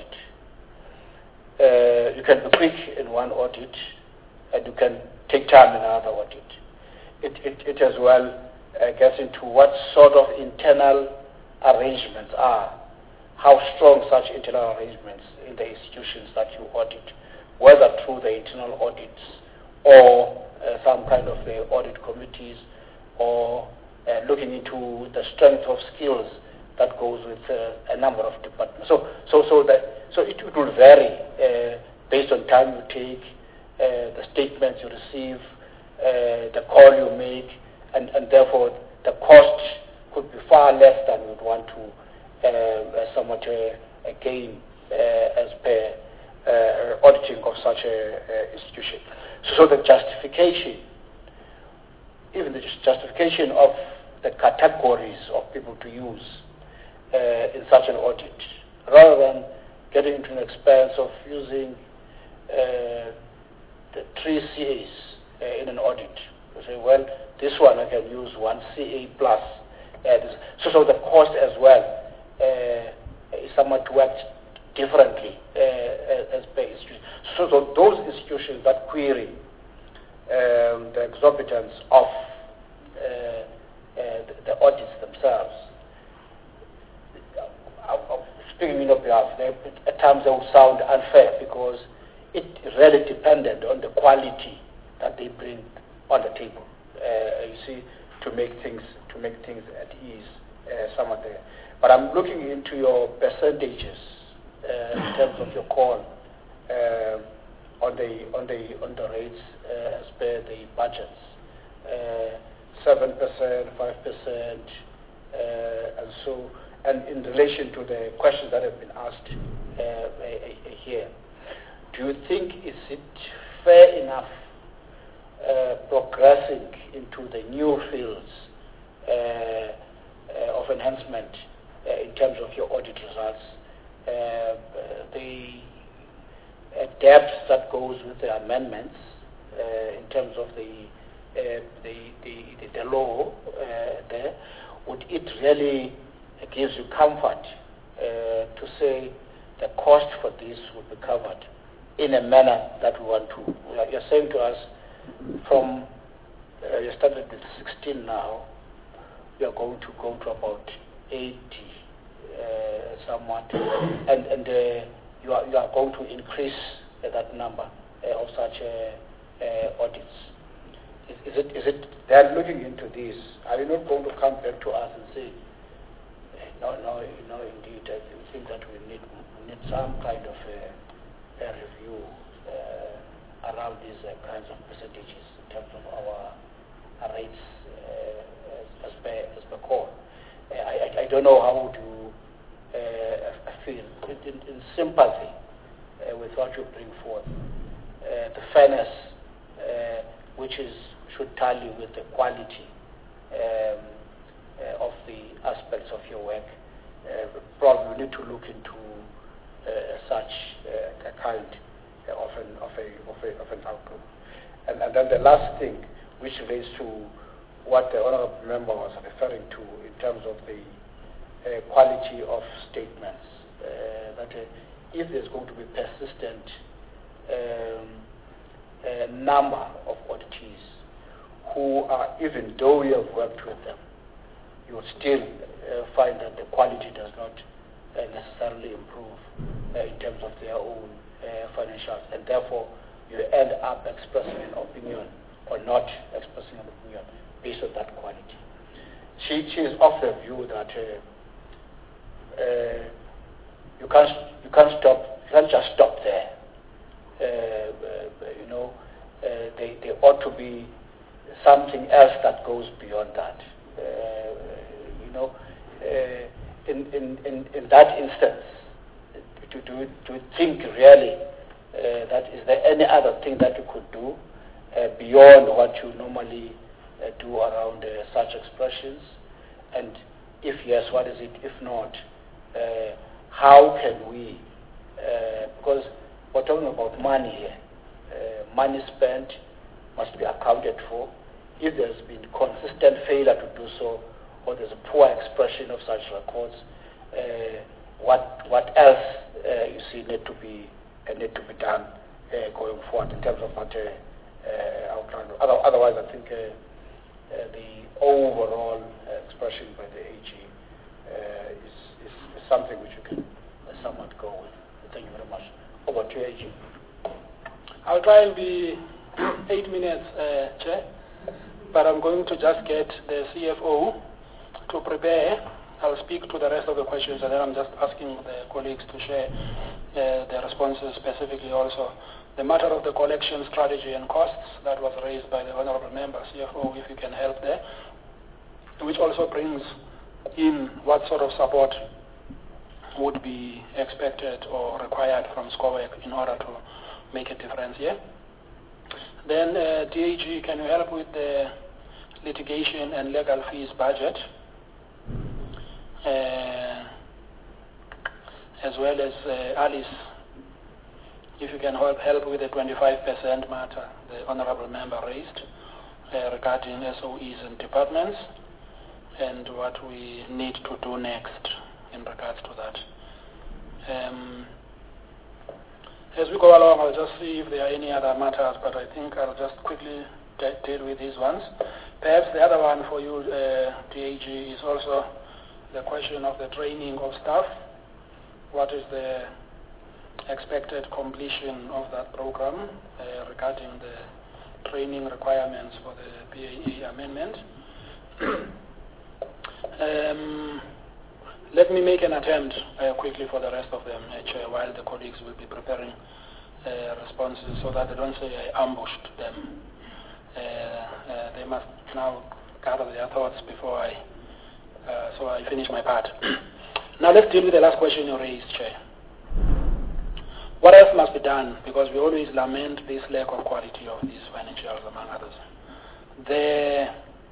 Uh, you can be quick in one audit and you can take time in another audit. It, it, it as well uh, gets into what sort of internal arrangements are, how strong such internal arrangements in the institutions that you audit, whether through the internal audits or uh, some kind of uh, audit committees, or uh, looking into the strength of skills that goes with uh, a number of departments. So, so, so that so it, it will vary uh, based on time you take, uh, the statements you receive, uh, the call you make, and, and therefore the cost could be far less than you would want to uh, uh, somewhat uh, gain uh, as per uh, auditing of such an institution. So, so the justification, even the justification of the categories of people to use uh, in such an audit, rather than getting into an expense of using uh, the three C As uh, in an audit. You say, well, this one I can use one C A plus. Uh, this. So, so the cost as well uh, is somewhat worked differently uh, as per institution. So, so those institutions that query um, the exorbitance of uh, uh, the, the audits themselves, uh, speaking on your behalf, they, at times they will sound unfair because it really depended on the quality that they bring on the table. Uh, you see, to make things to make things at ease, uh, some of the. But I'm looking into your percentages uh, in terms of your call uh, on the on the on the rates uh, as per the budgets, seven percent, five percent, and so. And in relation to the questions that have been asked uh, here, do you think is it fair enough uh, progressing into the new fields uh, uh, of enhancement uh, in terms of your audit results, uh, the uh, depth that goes with the amendments uh, in terms of the uh, the, the, the, the law uh, there, would it really gives you comfort uh, to say the cost for this would be covered in a manner that we want to. You're saying to us from, uh, you started with sixteen now, you're going to go to about eighty uh, somewhat, and, and uh, you, are, you are going to increase uh, that number uh, of such uh, uh, audits. Is, is, it, is it, they are looking into this, are you not going to come back to us and say, No, no, no, indeed. I think that we need we need some kind of a, a review uh, around these uh, kinds of percentages in terms of our, our rates uh, as, as per as per core. Uh, I, I I don't know how to uh, feel in, in sympathy uh, with what you bring forth. Uh, the fairness, uh, which is should tally with the quality. Um, Uh, of the aspects of your work, uh, probably need to look into uh, such uh, a kind of an of a of a of an outcome. And, and then the last thing, which relates to what the honorable member was referring to in terms of the uh, quality of statements. Uh, that uh, if there's going to be persistent um, uh, number of auditees who are, even though we have worked with them, you will still uh, find that the quality does not uh, necessarily improve uh, in terms of their own uh, financials, and therefore you end up expressing an opinion or not expressing an opinion based on that quality. She, she is of the view that uh, uh, you can't you can't stop you can't just stop there. Uh, uh, you know, uh, they they ought to be something else that goes beyond that. Uh, you know, uh, in, in in in that instance, to do to think really uh, that is there any other thing that you could do uh, beyond what you normally uh, do around uh, such expressions, and if yes, what is it? If not, uh, how can we? Uh, because we're talking about money here. Uh, money spent must be accounted for. If there's been consistent failure to do so, or there's a poor expression of such records, uh, what what else uh, you see need to be uh, need to be done uh, going forward in terms of what uh, uh, outline. Other, otherwise, I think uh, uh, the overall uh, expression by the A G uh, is, is, is something which you can uh, somewhat go with. Thank you very much. Over to you, A G. I'll try and be eight minutes, uh, Chair, but I'm going to just get the C F O to prepare. I'll speak to the rest of the questions, and then I'm just asking the colleagues to share uh, their responses, specifically also the matter of the collection strategy and costs that was raised by the Honourable Member, C F O, if you can help there, which also brings in what sort of support would be expected or required from SCOWEC in order to make a difference here. Then uh, D A G, can you help with the litigation and legal fees budget, uh, as well as uh, Alice, if you can help, help with the twenty-five percent matter the Honourable Member raised uh, regarding S O Es and departments, and what we need to do next in regards to that. Um, as we go along, I'll just see if there are any other matters, but I think I'll just quickly de- deal with these ones. Perhaps the other one for you, uh, D A G, is also the question of the training of staff. What is the expected completion of that program uh, regarding the training requirements for the P A A amendment? um, Let me make an attempt uh, quickly for the rest of them, uh, Chair, while the colleagues will be preparing uh, responses so that they don't say I ambushed them. Uh, uh, they must now gather their thoughts before I, uh, so I finish my part. Now let's deal with the last question you raised, Chair. What else must be done? Because we always lament this lack of quality of these financials, among others. The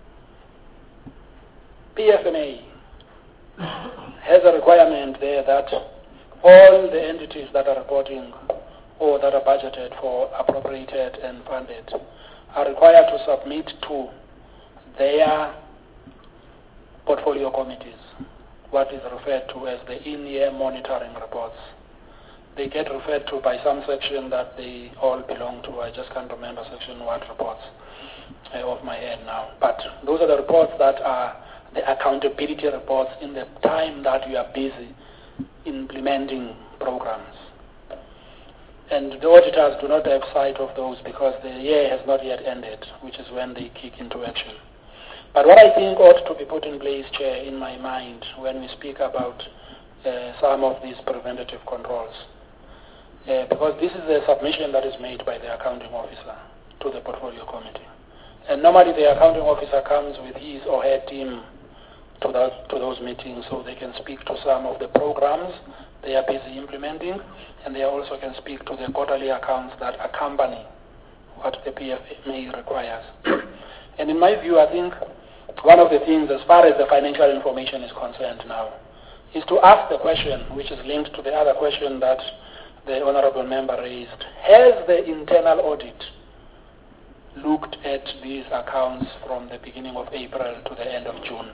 P F M A has a requirement there that all the entities that are reporting or that are budgeted for, appropriated and funded are required to submit to their portfolio committees what is referred to as the in-year monitoring reports. They get referred to by some section that they all belong to. I just can't remember section what reports uh, off my head now. But those are the reports that are the accountability reports in the time that you are busy implementing programs. And the auditors do not have sight of those because the year has not yet ended, which is when they kick into action. But what I think ought to be put in place, Chair, in my mind, when we speak about uh, some of these preventative controls, uh, because this is a submission that is made by the accounting officer to the portfolio committee. And normally the accounting officer comes with his or her team to, that, to those meetings so they can speak to some of the programs they are busy implementing, and they also can speak to the quarterly accounts that accompany what the P F M A requires. And in my view, I think one of the things as far as the financial information is concerned now is to ask the question, which is linked to the other question that the Honourable Member raised. Has the internal audit looked at these accounts from the beginning of April to the end of June,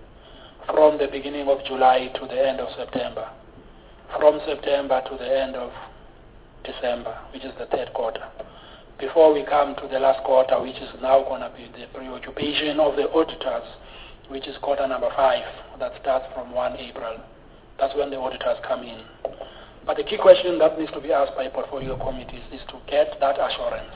from the beginning of July to the end of September, from September to the end of December, which is the third quarter, before we come to the last quarter, which is now going to be the preoccupation of the auditors, which is quarter number five, that starts from the first of April. That's when the auditors come in. But the key question that needs to be asked by portfolio committees is to get that assurance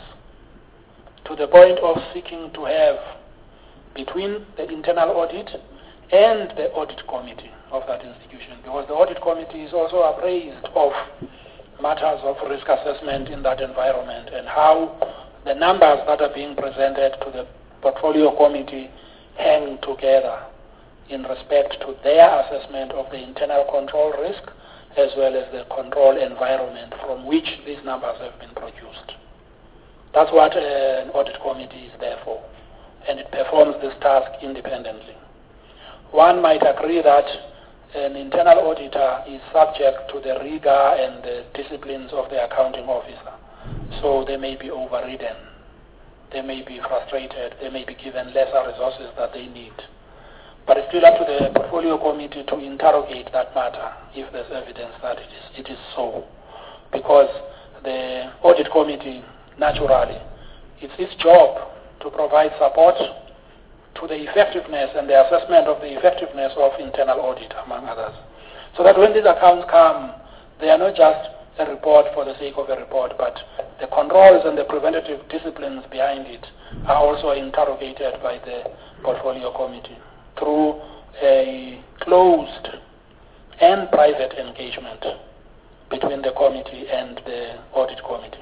to the point of seeking to have between the internal audit and the audit committee of that institution, because the audit committee is also appraised of matters of risk assessment in that environment and how the numbers that are being presented to the portfolio committee hang together in respect to their assessment of the internal control risk as well as the control environment from which these numbers have been produced. That's what uh, an audit committee is there for, and it performs this task independently. One might agree that an internal auditor is subject to the rigor and the disciplines of the accounting officer, so they may be overridden, they may be frustrated, they may be given lesser resources that they need. But it's still up to the portfolio committee to interrogate that matter if there's evidence that it is, it is so. Because the audit committee, naturally, it's its job to provide support to the effectiveness and the assessment of the effectiveness of internal audit, among others. So that when these accounts come, they are not just a report for the sake of a report, but the controls and the preventative disciplines behind it are also interrogated by the portfolio committee through a closed and private engagement between the committee and the audit committee.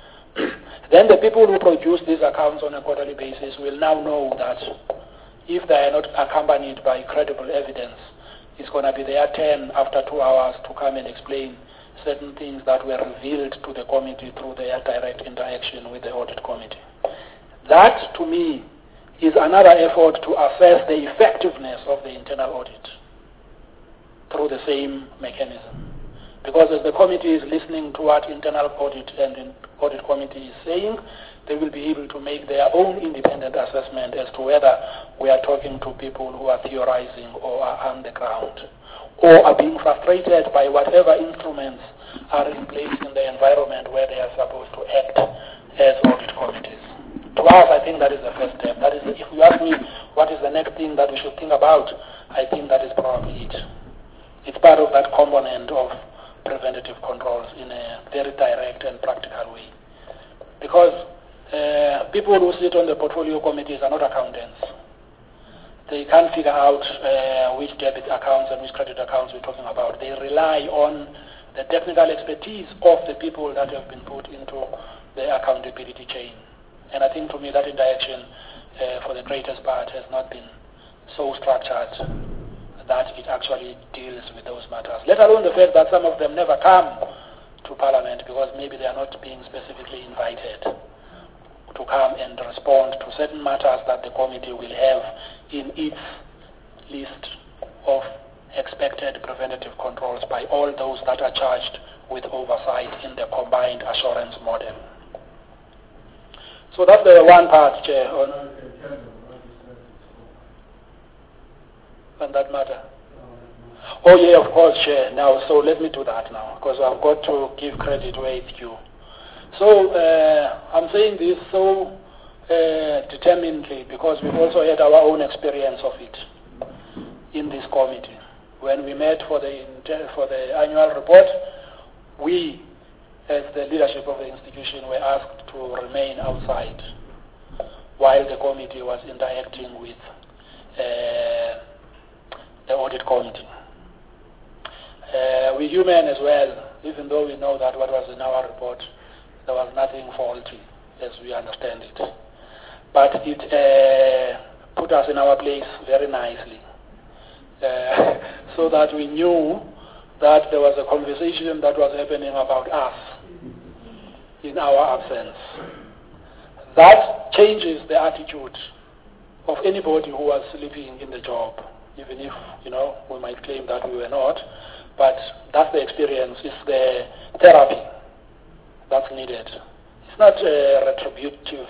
Then the people who produce these accounts on a quarterly basis will now know that if they are not accompanied by credible evidence, it's going to be their turn after two hours to come and explain certain things that were revealed to the committee through their direct interaction with the audit committee. That, to me, is another effort to assess the effectiveness of the internal audit through the same mechanism. Because as the committee is listening to what internal audit and in audit committee is saying, they will be able to make their own independent assessment as to whether we are talking to people who are theorizing or are on the ground, or are being frustrated by whatever instruments are in place in the environment where they are supposed to act as audit committees. To us, I think that is the first step. That is, if you ask me what is the next thing that we should think about, I think that is probably it. It's part of that component of preventative controls in a very direct and practical way. Because uh, people who sit on the portfolio committees are not accountants. They can't figure out uh, which debit accounts and which credit accounts we're talking about. They rely on the technical expertise of the people that have been put into the accountability chain. And I think to me that interaction uh, for the greatest part has not been so structured that it actually deals with those matters. Let alone the fact that some of them never come to Parliament because maybe they are not being specifically invited to come and respond to certain matters that the committee will have in its list of expected preventative controls by all those that are charged with oversight in the combined assurance model. So that's the one part, Chair, on, on that matter. Oh, yeah, of course, Chair. Now, so let me do that now, because I've got to give credit where it's due. So uh, I'm saying this so uh, determinedly because we've also had our own experience of it in this committee. When we met for the for the annual report, we, as the leadership of the institution, were asked to remain outside while the committee was interacting with uh, the audit committee. Uh, we're human as well, even though we know that what was in our report, there was nothing faulty as we understand it. But it uh, put us in our place very nicely, uh, so that we knew that there was a conversation that was happening about us in our absence. That changes the attitude of anybody who was sleeping in the job, even if, you know, we might claim that we were not, but that's the experience, it's the therapy that's needed. It's not a retributive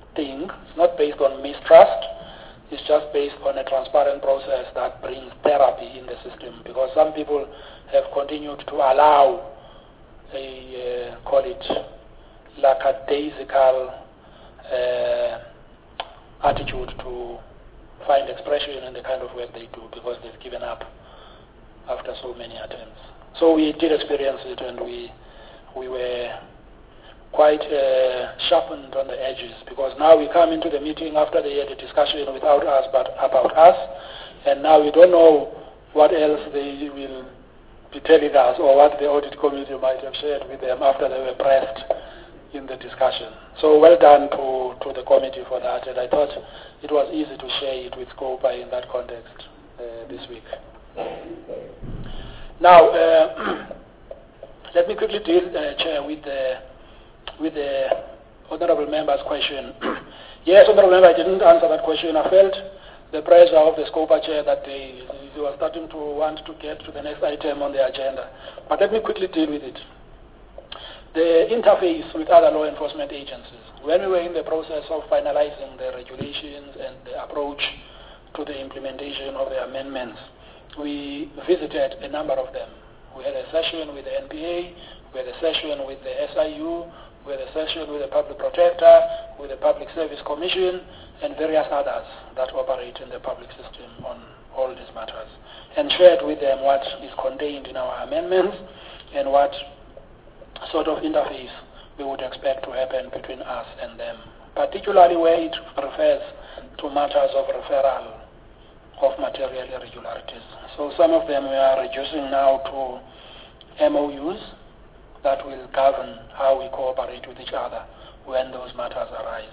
thing. It's not based on mistrust. It's just based on a transparent process that brings therapy in the system, because some people have continued to allow a, uh, call it, lackadaisical uh, attitude to find expression in the kind of work they do, because they've given up after so many attempts. So we did experience it, and we we were quite uh, sharpened on the edges, because now we come into the meeting after they had a discussion without us but about us, and now we don't know what else they will be telling us, or what the audit committee might have shared with them after they were pressed in the discussion. So well done to, to the committee for that, and I thought it was easy to share it with SCOPA in that context uh, this week. Now, uh, let me quickly deal, uh, Chair, with the, with the Honourable Member's question. Yes, Honourable Member, I didn't answer that question. I felt the pressure of the SCOPA Chair that they, they were starting to want to get to the next item on the agenda. But let me quickly deal with it. The interface with other law enforcement agencies. When we were in the process of finalizing the regulations and the approach to the implementation of the amendments, we visited a number of them. We had a session with the N P A, we had a session with the S I U, we had a session with the Public Protector, with the Public Service Commission, and various others that operate in the public system on all these matters, and shared with them what is contained in our amendments and what sort of interface we would expect to happen between us and them, particularly where it refers to matters of referral of material irregularities. So some of them we are reducing now to M O Us that will govern how we cooperate with each other when those matters arise.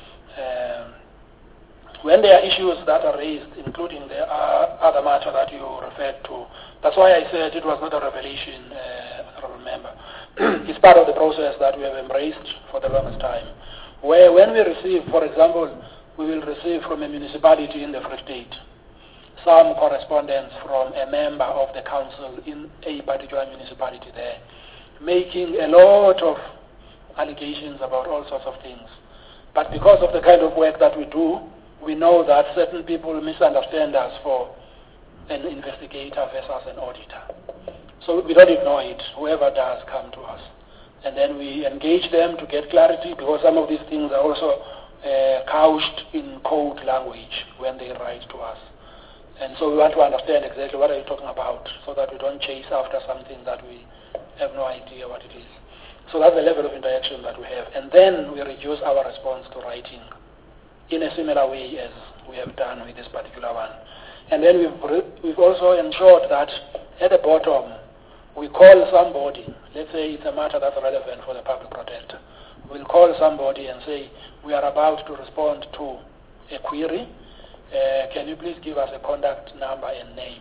Um, when there are issues that are raised, including the uh, other matter that you referred to, that's why I said it was not a revelation, uh, remember. It's part of the process that we have embraced for the longest time, where when we receive, for example, we will receive from a municipality in the Free State some correspondence from a member of the council in a particular municipality there, making a lot of allegations about all sorts of things. But because of the kind of work that we do, we know that certain people misunderstand us for an investigator versus an auditor. So we don't ignore it, whoever does come to us. And then we engage them to get clarity, because some of these things are also uh, couched in code language when they write to us. And so we want to understand exactly what are you talking about, so that we don't chase after something that we have no idea what it is. So that's the level of interaction that we have. And then we reduce our response to writing in a similar way as we have done with this particular one. And then we've, we've also ensured that at the bottom, we call somebody. Let's say it's a matter that's relevant for the Public Protector. We'll call somebody and say, we are about to respond to a query. Uh, can you please give us a contact number and name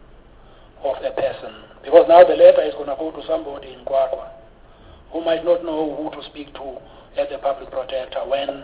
of a person? Because now the letter is going to go to somebody in Kwarwa who might not know who to speak to at the Public Protector when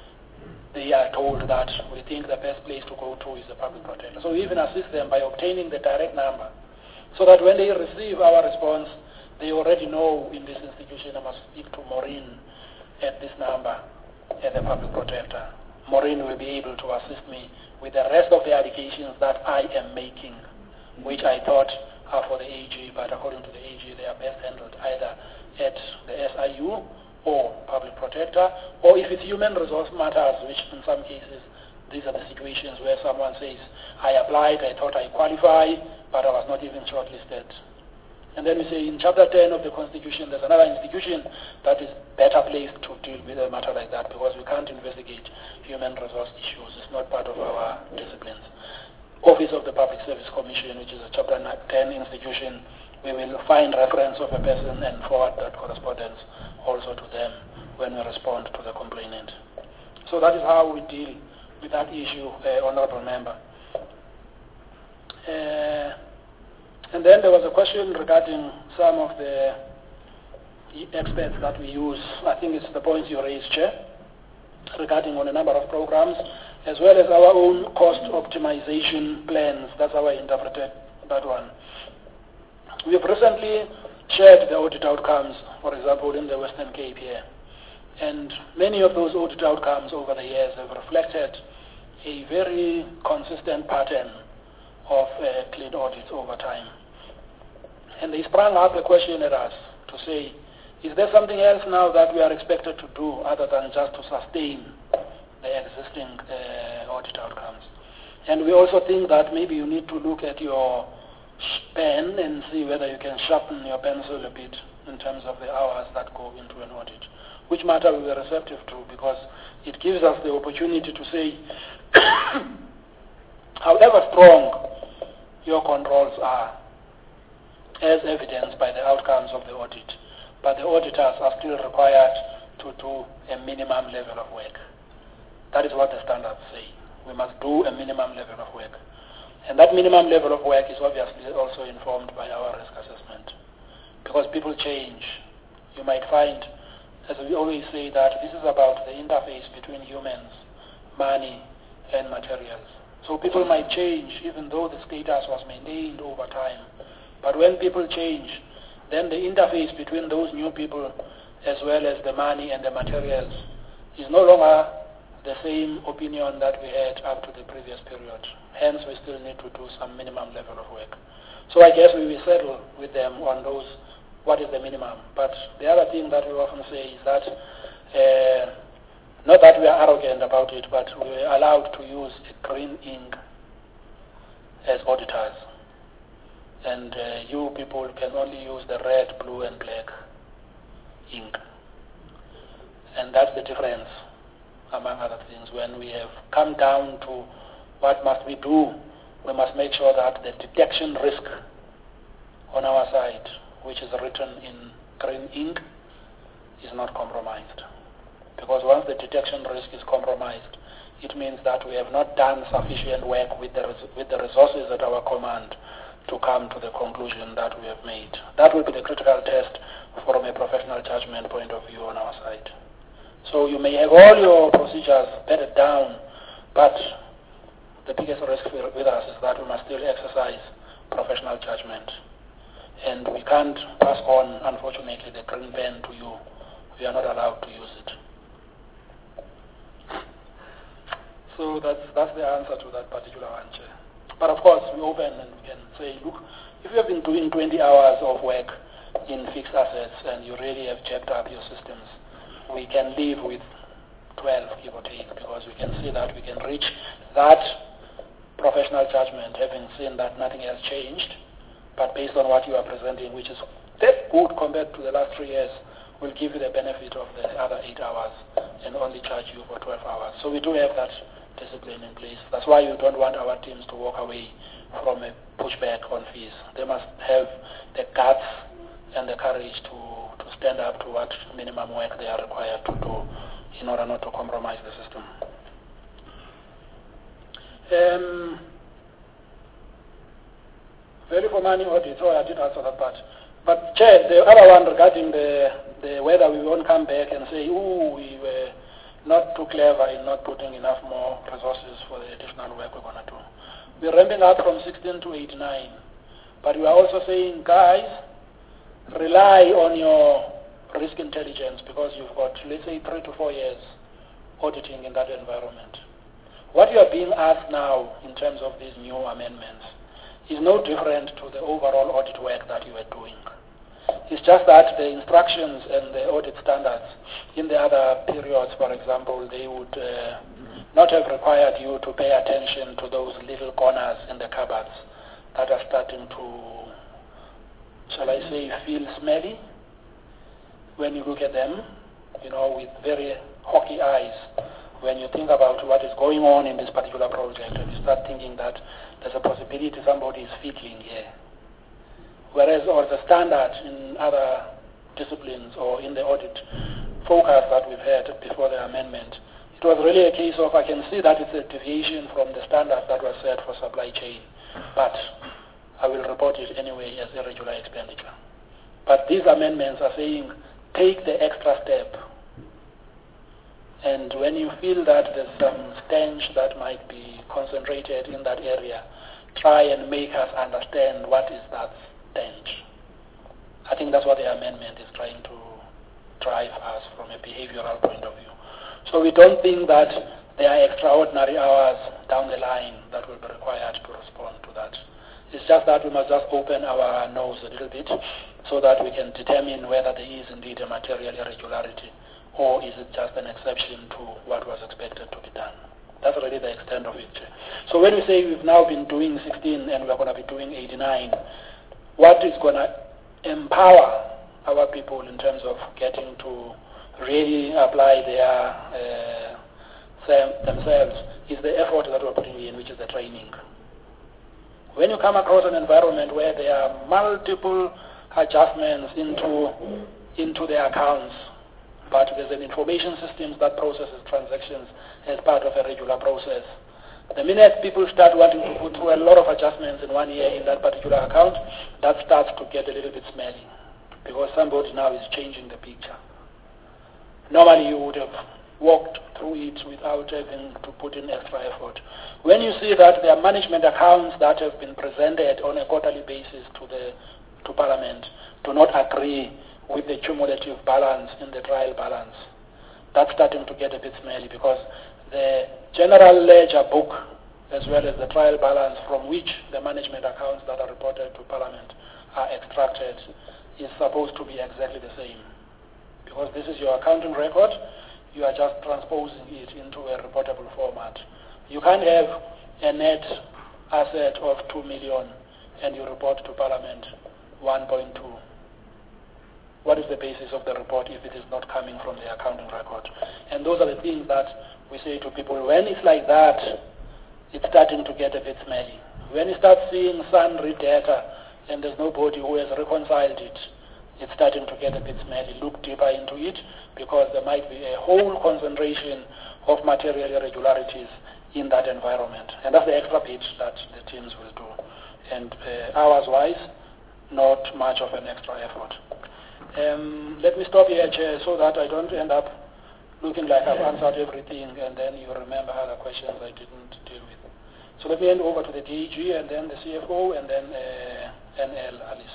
they are told that we think the best place to go to is the Public Protector. So we even assist them by obtaining the direct number, so that when they receive our response, they already know in this institution I must speak to Maureen at this number at the Public Protector. Maureen will be able to assist me with the rest of the allegations that I am making, which I thought are for the A G, but according to the A G, they are best handled either at the S I U or Public Protector, or if it's human resource matters, which in some cases, these are the situations where someone says, I applied, I thought I qualify, but I was not even shortlisted. And then we say in chapter ten of the Constitution, there's another institution that is better placed to deal with a matter like that, because we can't investigate human resource issues. It's not part of our disciplines. Office of the Public Service Commission, which is a chapter ten institution, we will find reference of a person and forward that correspondence also to them when we respond to the complainant. So that is how we deal with that issue, uh, Honourable Member. Uh, And then there was a question regarding some of the experts that we use. I think it's the points you raised, Chair, regarding on a number of programs, as well as our own cost optimization plans. That's how I interpreted that one. We have recently shared the audit outcomes, for example, in the Western Cape here. And many of those audit outcomes over the years have reflected a very consistent pattern of uh, clean audits over time. And they sprung up a question at us to say, is there something else now that we are expected to do other than just to sustain the existing uh, audit outcomes? And we also think that maybe you need to look at your pen and see whether you can sharpen your pencil a bit in terms of the hours that go into an audit, which matter we were receptive to, because it gives us the opportunity to say, however strong your controls are, as evidenced by the outcomes of the audit, but the auditors are still required to do a minimum level of work. That is what the standards say. We must do a minimum level of work. And that minimum level of work is obviously also informed by our risk assessment. Because people change. You might find, as we always say, that this is about the interface between humans, money, and materials. So people might change even though the status was maintained over time. But when people change, then the interface between those new people as well as the money and the materials is no longer the same opinion that we had up to the previous period. Hence, we still need to do some minimum level of work. So I guess we will settle with them on those, what is the minimum. But the other thing that we often say is that, uh, not that we are arrogant about it, but we are allowed to use a green ink as auditors. And uh, you people can only use the red, blue, and black ink. And that's the difference, among other things. When we have come down to what must we do, we must make sure that the detection risk on our side, which is written in green ink, is not compromised. Because once the detection risk is compromised, it means that we have not done sufficient work with the, res- with the resources at our command to come to the conclusion that we have made. That will be the critical test from a professional judgment point of view on our side. So you may have all your procedures bedded down, but the biggest risk with us is that we must still exercise professional judgment. And we can't pass on, unfortunately, the green pen to you. We are not allowed to use it. So that's, that's the answer to that particular one, Chair. But of course, we open and we can say, look, if you have been doing twenty hours of work in fixed assets and you really have jacked up your systems, we can live with twelve, give or take, because we can see that we can reach that professional judgment, having seen that nothing has changed. But based on what you are presenting, which is very good compared to the last three years, we'll give you the benefit of the other eight hours and only charge you for twelve hours. So we do have that discipline in place. That's why you don't want our teams to walk away from a pushback on fees. They must have the guts and the courage to, to stand up to what minimum work they are required to do in order not to compromise the system. Um, value for money audit. Oh, I did answer that part. But Chair, the other one regarding the, the whether we won't come back and say, ooh, we were not too clever in not putting enough more resources for the additional work we're going to do. We're ramping up from sixteen to eighty-nine. But we are also saying, guys, rely on your risk intelligence because you've got, let's say, three to four years auditing in that environment. What you are being asked now in terms of these new amendments is no different to the overall audit work that you were doing. It's just that the instructions and the audit standards in the other periods, for example, they would uh, not have required you to pay attention to those little corners in the cupboards that are starting to, shall I say, feel smelly when you look at them, you know, with very hawky eyes. When you think about what is going on in this particular project, and you start thinking that there's a possibility somebody is fiddling here. Whereas, or the standard in other disciplines or in the audit focus that we've had before the amendment, it was really a case of, I can see that it's a deviation from the standard that was set for supply chain, but I will report it anyway as irregular expenditure. But these amendments are saying, take the extra step. And when you feel that there's some stench that might be concentrated in that area, try and make us understand what is that stench. I think that's what the amendment is trying to drive us from a behavioral point of view. So we don't think that there are extraordinary hours down the line that will be required to respond to that. It's just that we must just open our nose a little bit so that we can determine whether there is indeed a material irregularity or is it just an exception to what was expected to be done. That's really the extent of it. So when we say we've now been doing sixteen and we're going to be doing eighty-nine, what is going to empower our people in terms of getting to really apply their uh, themselves is the effort that we're putting in, which is the training. When you come across an environment where there are multiple adjustments into into the accounts, but there's an information system that processes transactions as part of a regular process, the minute people start wanting to put through a lot of adjustments in one year in that particular account, that starts to get a little bit smelly, because somebody now is changing the picture. Normally you would have walked through it without having to put in extra effort. When you see that there are management accounts that have been presented on a quarterly basis to the to Parliament do not agree with the cumulative balance in the trial balance, that's starting to get a bit smelly, because the general ledger book as well as the trial balance from which the management accounts that are reported to Parliament are extracted is supposed to be exactly the same. Because this is your accounting record, you are just transposing it into a reportable format. You can't have a net asset of two million and you report to Parliament one point two. What is the basis of the report if it is not coming from the accounting record? And those are the things that we say to people, when it's like that, it's starting to get a bit smelly. When you start seeing sundry data and there's nobody who has reconciled it, it's starting to get a bit smelly. Look deeper into it, because there might be a whole concentration of material irregularities in that environment. And that's the extra bit that the teams will do. And uh, hours-wise, not much of an extra effort. Um, let me stop here, Chair, so that I don't end up looking like I've answered everything and then you remember other questions I didn't deal with. So let me hand over to the D E G and then the C F O and then uh, N L Alice.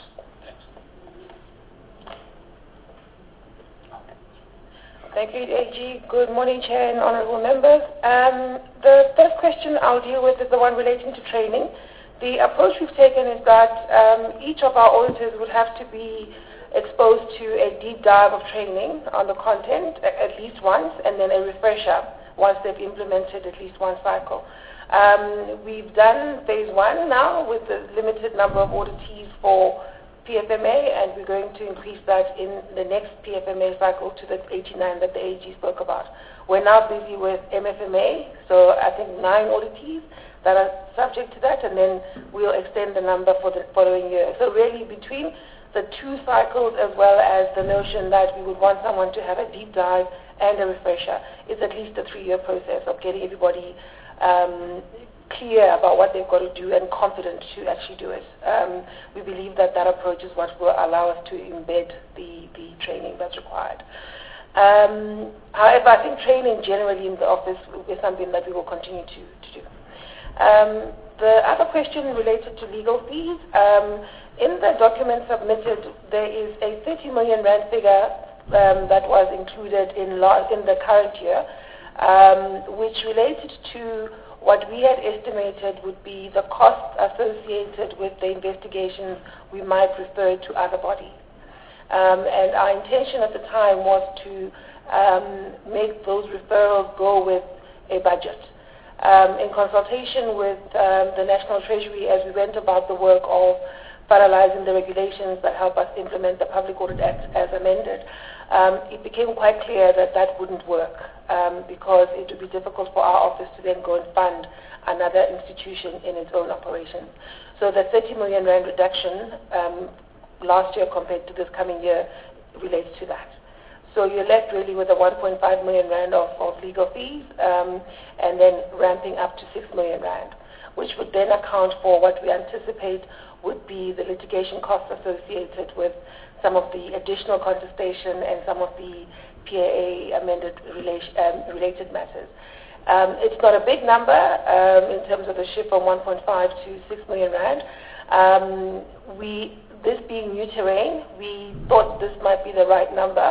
Thank you, D A G. Good morning, Chair and honourable members. Um, the first question I'll deal with is the one relating to training. The approach we've taken is that um, each of our auditors would have to be exposed to a deep dive of training on the content at least once, and then a refresher once they've implemented at least one cycle. Um, we've done phase one now with the limited number of auditees for P F M A, and we're going to increase that in the next P F M A cycle to the eighty-nine that the A G spoke about. We're now busy with M F M A, so I think nine auditees that are subject to that, and then we'll extend the number for the following year. So really between the two cycles, as well as the notion that we would want someone to have a deep dive and a refresher, it's at least a three-year process of getting everybody um, clear about what they've got to do and confident to actually do it. Um, we believe that that approach is what will allow us to embed the, the training that's required. Um, however, I think training generally in the office is something that we will continue to, to do. Um, the other question related to legal fees. Um, in the document submitted, there is a thirty million rand figure um, that was included in, law, in the current year, um, which related to what we had estimated would be the costs associated with the investigations we might refer to other bodies. Um, and our intention at the time was to um, make those referrals go with a budget. Um, in consultation with um, the National Treasury, as we went about the work of finalizing the regulations that help us implement the Public Audit Act as amended, um, it became quite clear that that wouldn't work um, because it would be difficult for our office to then go and fund another institution in its own operation. So the thirty million rand reduction um, last year compared to this coming year relates to that. So you're left really with a one point five million rand of, of legal fees um, and then ramping up to six million rand, which would then account for what we anticipate would be the litigation costs associated with some of the additional contestation and some of the P A A amended relation, um, related matters. Um, it's not a big number um, in terms of the shift from one point five to six million rand. Um, we, this being new terrain, we thought this might be the right number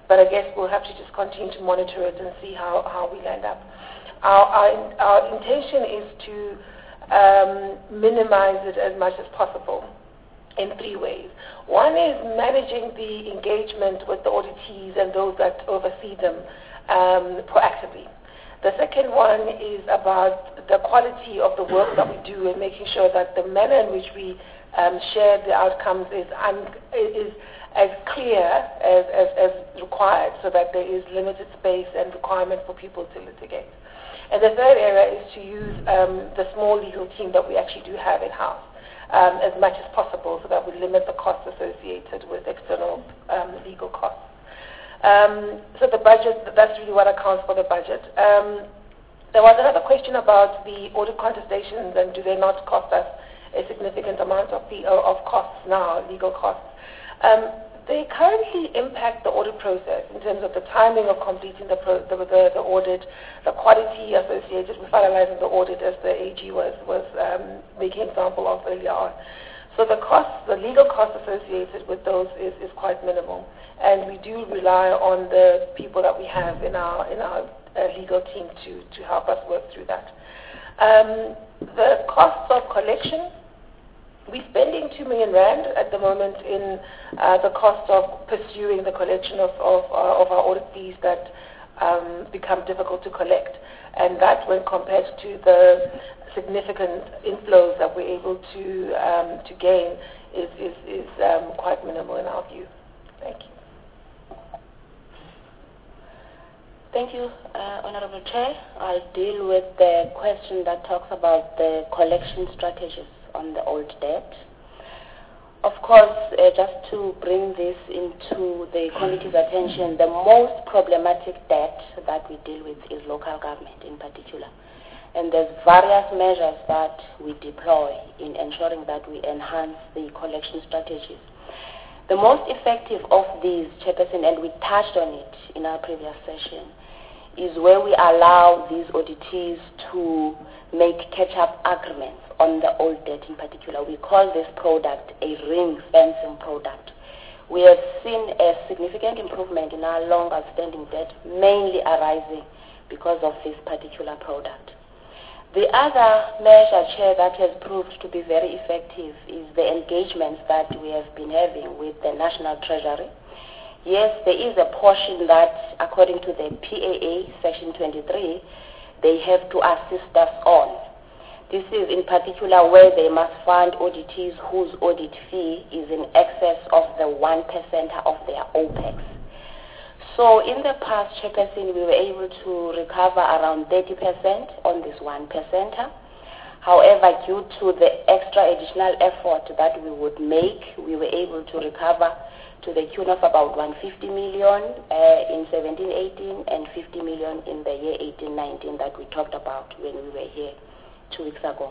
but I guess we'll have to just continue to monitor it and see how, how we land up. Our, our, our intention is to um, minimize it as much as possible in three ways. One is managing the engagement with the auditees and those that oversee them um, proactively. The second one is about the quality of the work that we do and making sure that the manner in which we um, share the outcomes is, un- is as clear as, as, as required, so that there is limited space and requirement for people to litigate. And the third area is to use um, the small legal team that we actually do have in-house um, as much as possible, so that we limit the costs associated with external um, legal costs. Um, so the budget, that's really what accounts for the budget. Um, there was another question about the audit contestations, and do they not cost us a significant amount of, the, of costs now, legal costs? Um, they currently impact the audit process in terms of the timing of completing the, pro, the, the, the audit, the quality associated with finalizing the audit, as the A G was, was um, making example of earlier on. So the costs, the legal costs associated with those is, is quite minimal, and we do rely on the people that we have in our in our uh, legal team to, to help us work through that. Um, the costs of collection, we're spending two million rand at the moment in uh, the cost of pursuing the collection of of, uh, of our audit fees that um, become difficult to collect, and that, when compared to the significant inflows that we're able to um, to gain, is is, is um, quite minimal in our view. Thank you. Thank you, uh, Honorable Chair. I'll deal with the question that talks about the collection strategies on the old debt. Of course, uh, just to bring this into the committee's attention, the most problematic debt that we deal with is local government in particular. And there's various measures that we deploy in ensuring that we enhance the collection strategies. The most effective of these, Chairperson, and we touched on it in our previous session, is where we allow these auditees to make catch-up agreements on the old debt in particular. We call this product a ring-fencing product. We have seen a significant improvement in our long outstanding debt, mainly arising because of this particular product. The other measure, Chair, that has proved to be very effective is the engagements that we have been having with the National Treasury. Yes, there is a portion that, according to the P A A, Section twenty-three, they have to assist us on. This is in particular where they must fund auditees whose audit fee is in excess of the one percent of their OPEX. So in the past, Chairperson, we were able to recover around thirty percent on this one percenter. However, due to the extra additional effort that we would make, we were able to recover to the tune of about one hundred fifty million uh, in seventeen eighteen and fifty million in the year eighteen nineteen that we talked about when we were here two weeks ago.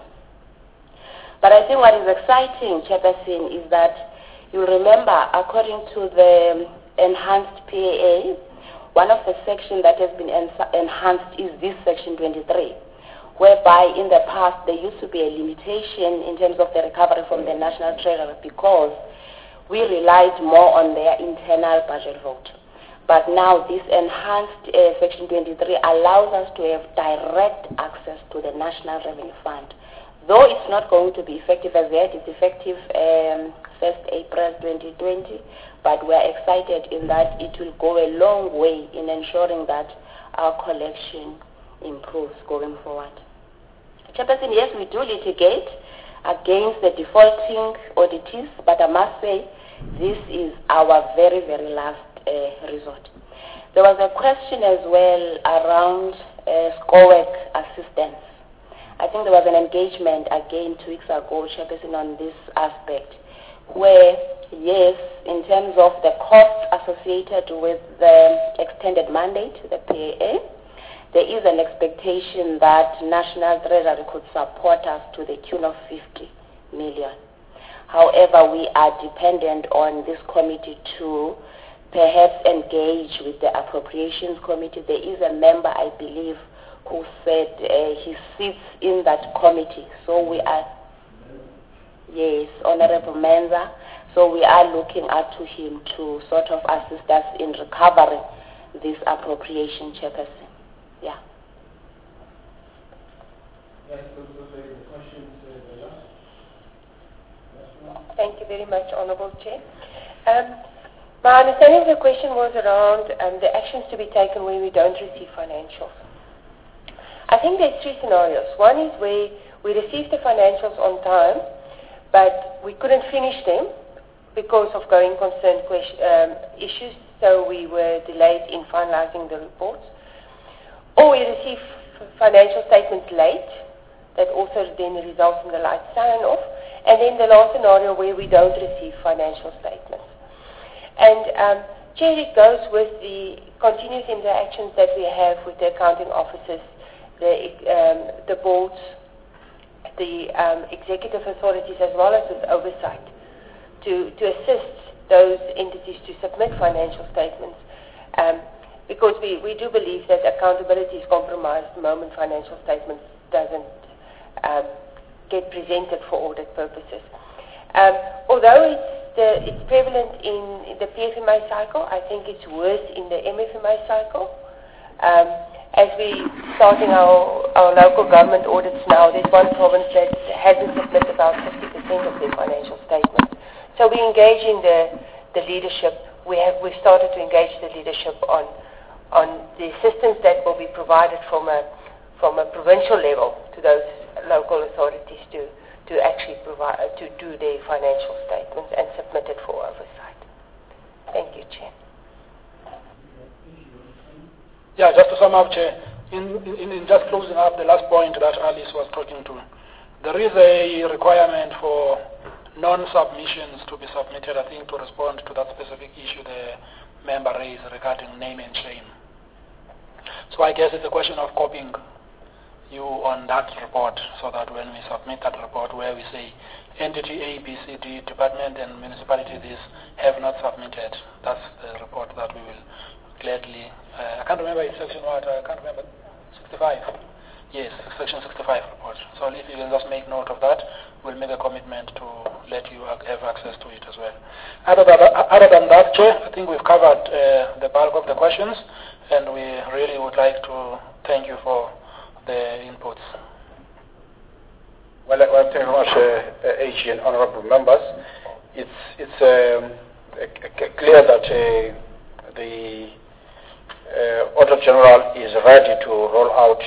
But I think what is exciting, Chairperson, is that you remember, according to the enhanced P A A, one of the sections that has been enhanced is this Section twenty-three, whereby in the past there used to be a limitation in terms of the recovery from the National Treasury because we relied more on their internal budget vote. But now this enhanced uh, Section twenty-three allows us to have direct access to the National Revenue Fund. Though it's not going to be effective as yet, it's effective um, first April twenty twenty, but we're excited in that it will go a long way in ensuring that our collection improves going forward. Chairperson, yes, we do litigate against the defaulting auditees, but I must say this is our very, very last uh, resort. There was a question as well around uh, SCOWEC assistance. I think there was an engagement again two weeks ago, Chairperson, on this aspect, where, yes, in terms of the costs associated with the extended mandate, the P A A, there is an expectation that National Treasury could support us to the tune of fifty million. However, we are dependent on this committee to perhaps engage with the Appropriations Committee. There is a member, I believe, who said uh, he sits in that committee. So we are, yes, Honorable Menza. So we are looking up to him to sort of assist us in recovering this appropriation, Chairperson. Yeah. Yes, those are the questions. Uh, the last, last one. Thank you very much, Honourable Chair. Um, my understanding of the question was around um, the actions to be taken when we don't receive financials. I think there's three scenarios. One is where we received the financials on time, but we couldn't finish them because of going concern question, um, issues, so we were delayed in finalizing the reports. Or we receive financial statements late, that also then results in the late sign-off. And then the last scenario where we don't receive financial statements. And um, Chair, it goes with the continuous interactions that we have with the accounting officers, the, um, the boards, the um, executive authorities, as well as with oversight, to, to assist those entities to submit financial statements. Um, because we, we do believe that accountability is compromised the moment financial statements doesn't um, get presented for audit purposes. Um, although it's, the, it's prevalent in the P F M A cycle, I think it's worse in the M F M A cycle. Um, as we starting our, our local government audits now, there's one province that hasn't submitted about fifty percent of their financial statements. So we engage in the, the leadership. We have we've started to engage the leadership on on the assistance that will be provided from a from a provincial level to those local authorities to to actually provide to do their financial statements and submit it for oversight. Thank you, Chair. Yeah, just to sum up, Chair, in, in, in just closing up the last point that Alice was talking to, there is a requirement for non-submissions to be submitted, I think, to respond to that specific issue the member raised regarding name and shame. So I guess it's a question of copying you on that report, so that when we submit that report where we say entity A, B, C, D, department and municipality this have not submitted, that's the report that we will gladly, uh, I can't remember it's section what, I can't remember, sixty-five. Yes, section sixty-five report. So if you can just make note of that, we'll make a commitment to let you have access to it as well. Other than, other than that, Chair, I think we've covered uh, the bulk of the questions, and we really would like to thank you for the inputs. Well, well thank you very much, uh, uh, A G and honourable members. It's it's um, uh, clear that uh, the uh, Auditor General is ready to roll out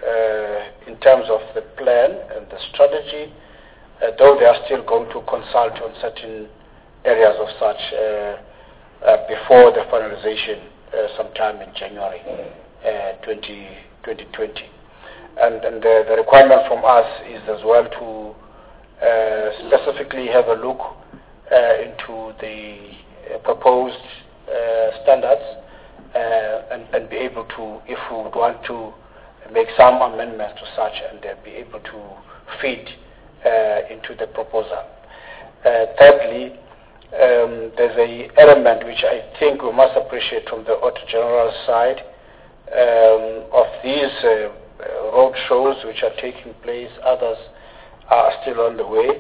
uh, in terms of the plan and the strategy, uh, though they are still going to consult on certain areas of such uh, uh, before the finalization uh, sometime in January uh, twenty twenty. And, and the, the requirement from us is as well to uh, specifically have a look uh, into the uh, proposed uh, standards uh, and, and be able to, if we would want to make some amendments to such, and uh, be able to feed uh, into the proposal. Uh, thirdly, um, there's a element which I think we must appreciate from the Auditor General's side um, of these uh, Uh, road shows which are taking place, others are still on the way,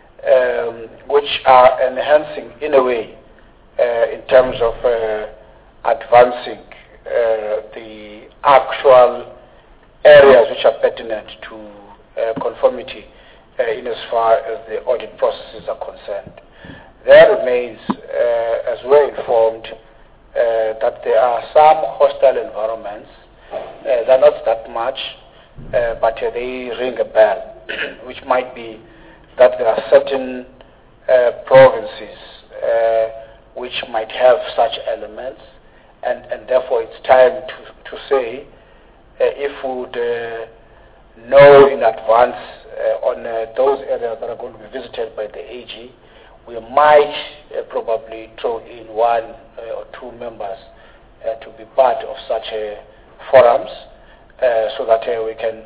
um, which are enhancing in a way uh, in terms of uh, advancing uh, the actual areas which are pertinent to uh, conformity uh, in as far as the audit processes are concerned. There remains, uh, as we're informed, uh, that there are some hostile environments. Uh, they're not that much, uh, but uh, they ring a bell, which might be that there are certain uh, provinces uh, which might have such elements, and, and therefore it's time to, to say uh, if we would uh, know in advance uh, on uh, those areas that are going to be visited by the A G, we might uh, probably throw in one uh, or two members uh, to be part of such a forums uh, so that uh, we can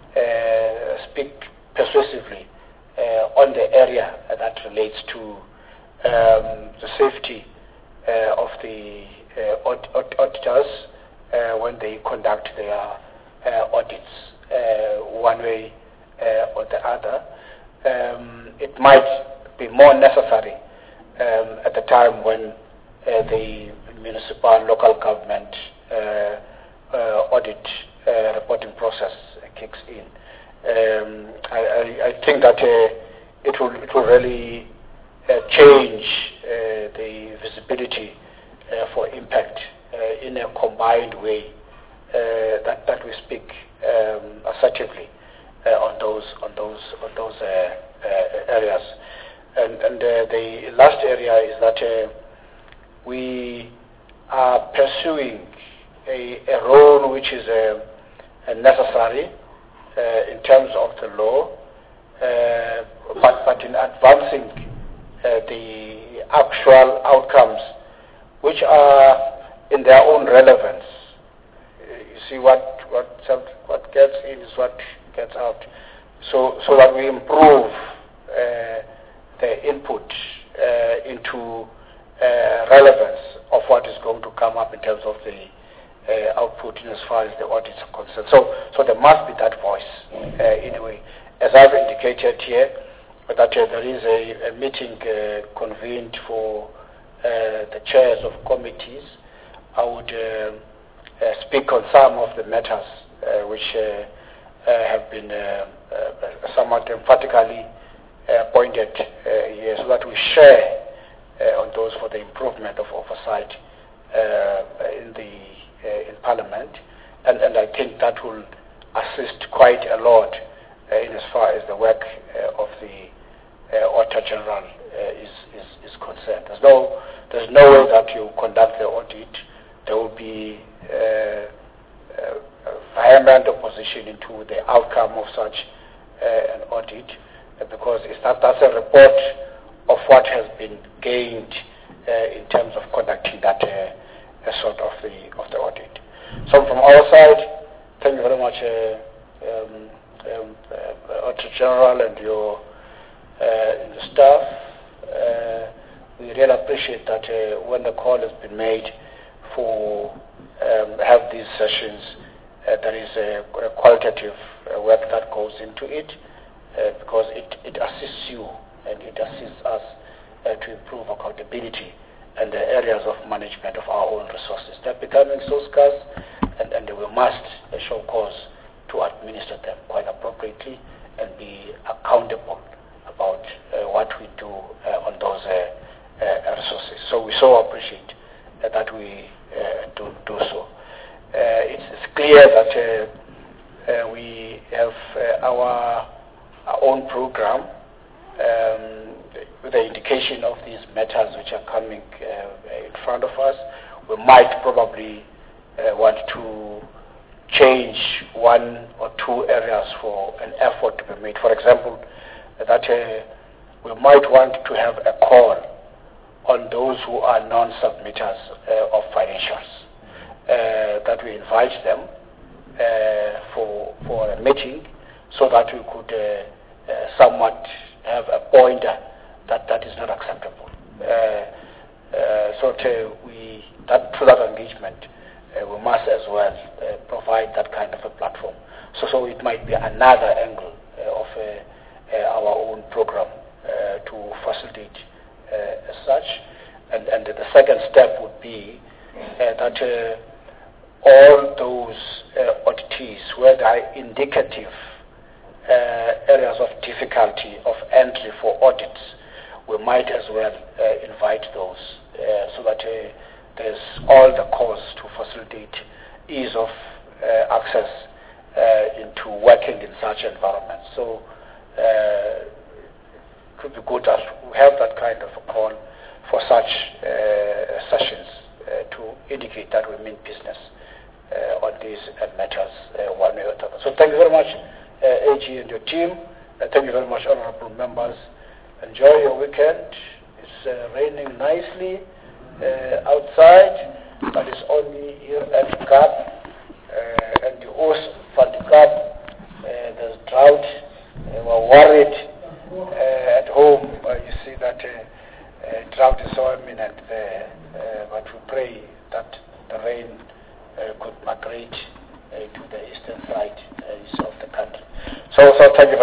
uh, speak persuasively uh, on the area that relates to um, the safety uh, of the uh, aud aud auditors uh, when they conduct their uh, audits uh, one way uh, or the other. Um, it might be more necessary um, at the time when uh, the municipal local government uh, uh, audit uh, reporting process kicks in. Um, I, I, I think that uh, it will it will really uh, change uh, the visibility uh, for impact uh, in a combined way uh, that that we speak um, assertively uh, on those on those on those uh, uh, areas. And, and uh, the last area is that uh, we are pursuing a, a role which is uh, uh, necessary uh, in terms of the law, uh, but, but in advancing uh, the actual outcomes which are in their own relevance. Uh, you see, what what what gets in is what gets out. So so that we improve uh, the input uh, into uh, relevance of what is going to come up in terms of the uh, output in as far as the audits are concerned. So, so there must be that voice uh, anyway. As I've indicated here, that uh, there is a, a meeting uh, convened for uh, the chairs of committees. I would uh, uh, speak on some of the matters uh, which uh, uh, have been uh, uh, somewhat emphatically Uh, pointed uh, here, so that we share uh, on those for the improvement of oversight uh, in the uh, in Parliament, and, and I think that will assist quite a lot uh, in as far as the work uh, of the uh, Auditor General uh, is, is is concerned. There's no there's no way that you conduct the audit. There will be uh, uh, vehement opposition into the outcome of such uh, an audit, because it's not, that's a report of what has been gained uh, in terms of conducting that uh, sort of the of the audit. So from our side, thank you very much, uh, um, um, uh, Auditor General and your uh, staff. Uh, we really appreciate that uh, when the call has been made for um, have these sessions, uh, there is a, a qualitative uh, work that goes into it. Uh, because it, it assists you and it assists us uh, to improve accountability and the areas of management of our own resources. They're becoming so scarce, and, and we must uh, show cause to administer them quite appropriately and be accountable about uh, what we do uh, on those uh, uh, resources. So we so appreciate uh, that we uh, do, do so. Uh, it's, it's clear that uh, uh, we have uh, our our own program um, with the indication of these matters which are coming uh, in front of us. We might probably uh, want to change one or two areas for an effort to be made. For example, that uh, we might want to have a call on those who are non-submitters uh, of financials, uh, that we invite them uh, for, for a meeting, so that we could uh, uh, somewhat have a pointer that that is not acceptable. Uh, uh, so to we that through that engagement, uh, we must as well uh, provide that kind of a platform. So so it might be another angle uh, of uh, uh, our own program uh, to facilitate uh, as such. And and the second step would be uh, that uh, all those uh, oddities where they are indicative Uh, areas of difficulty of entry for audits, we might as well uh, invite those uh, so that uh, there's all the cause to facilitate ease of uh, access uh, into working in such environments. So uh, it could be good as we have that kind of a call for such uh, sessions uh, to indicate that we mean business uh, on these uh, matters uh, one way or the other. So thank you very much, Uh, A G and your team. Uh, thank you very much, honorable members. Enjoy your weekend. It's uh, raining nicely uh, outside, but it's only here at the Cape uh, and the Oos van the Cape. Uh, there's drought. Uh, we're worried uh, at home. Uh, you see that uh, uh, drought is so imminent there, uh, but we pray that the rain uh, could migrate uh, to the eastern side uh, of the country. So, so thank you very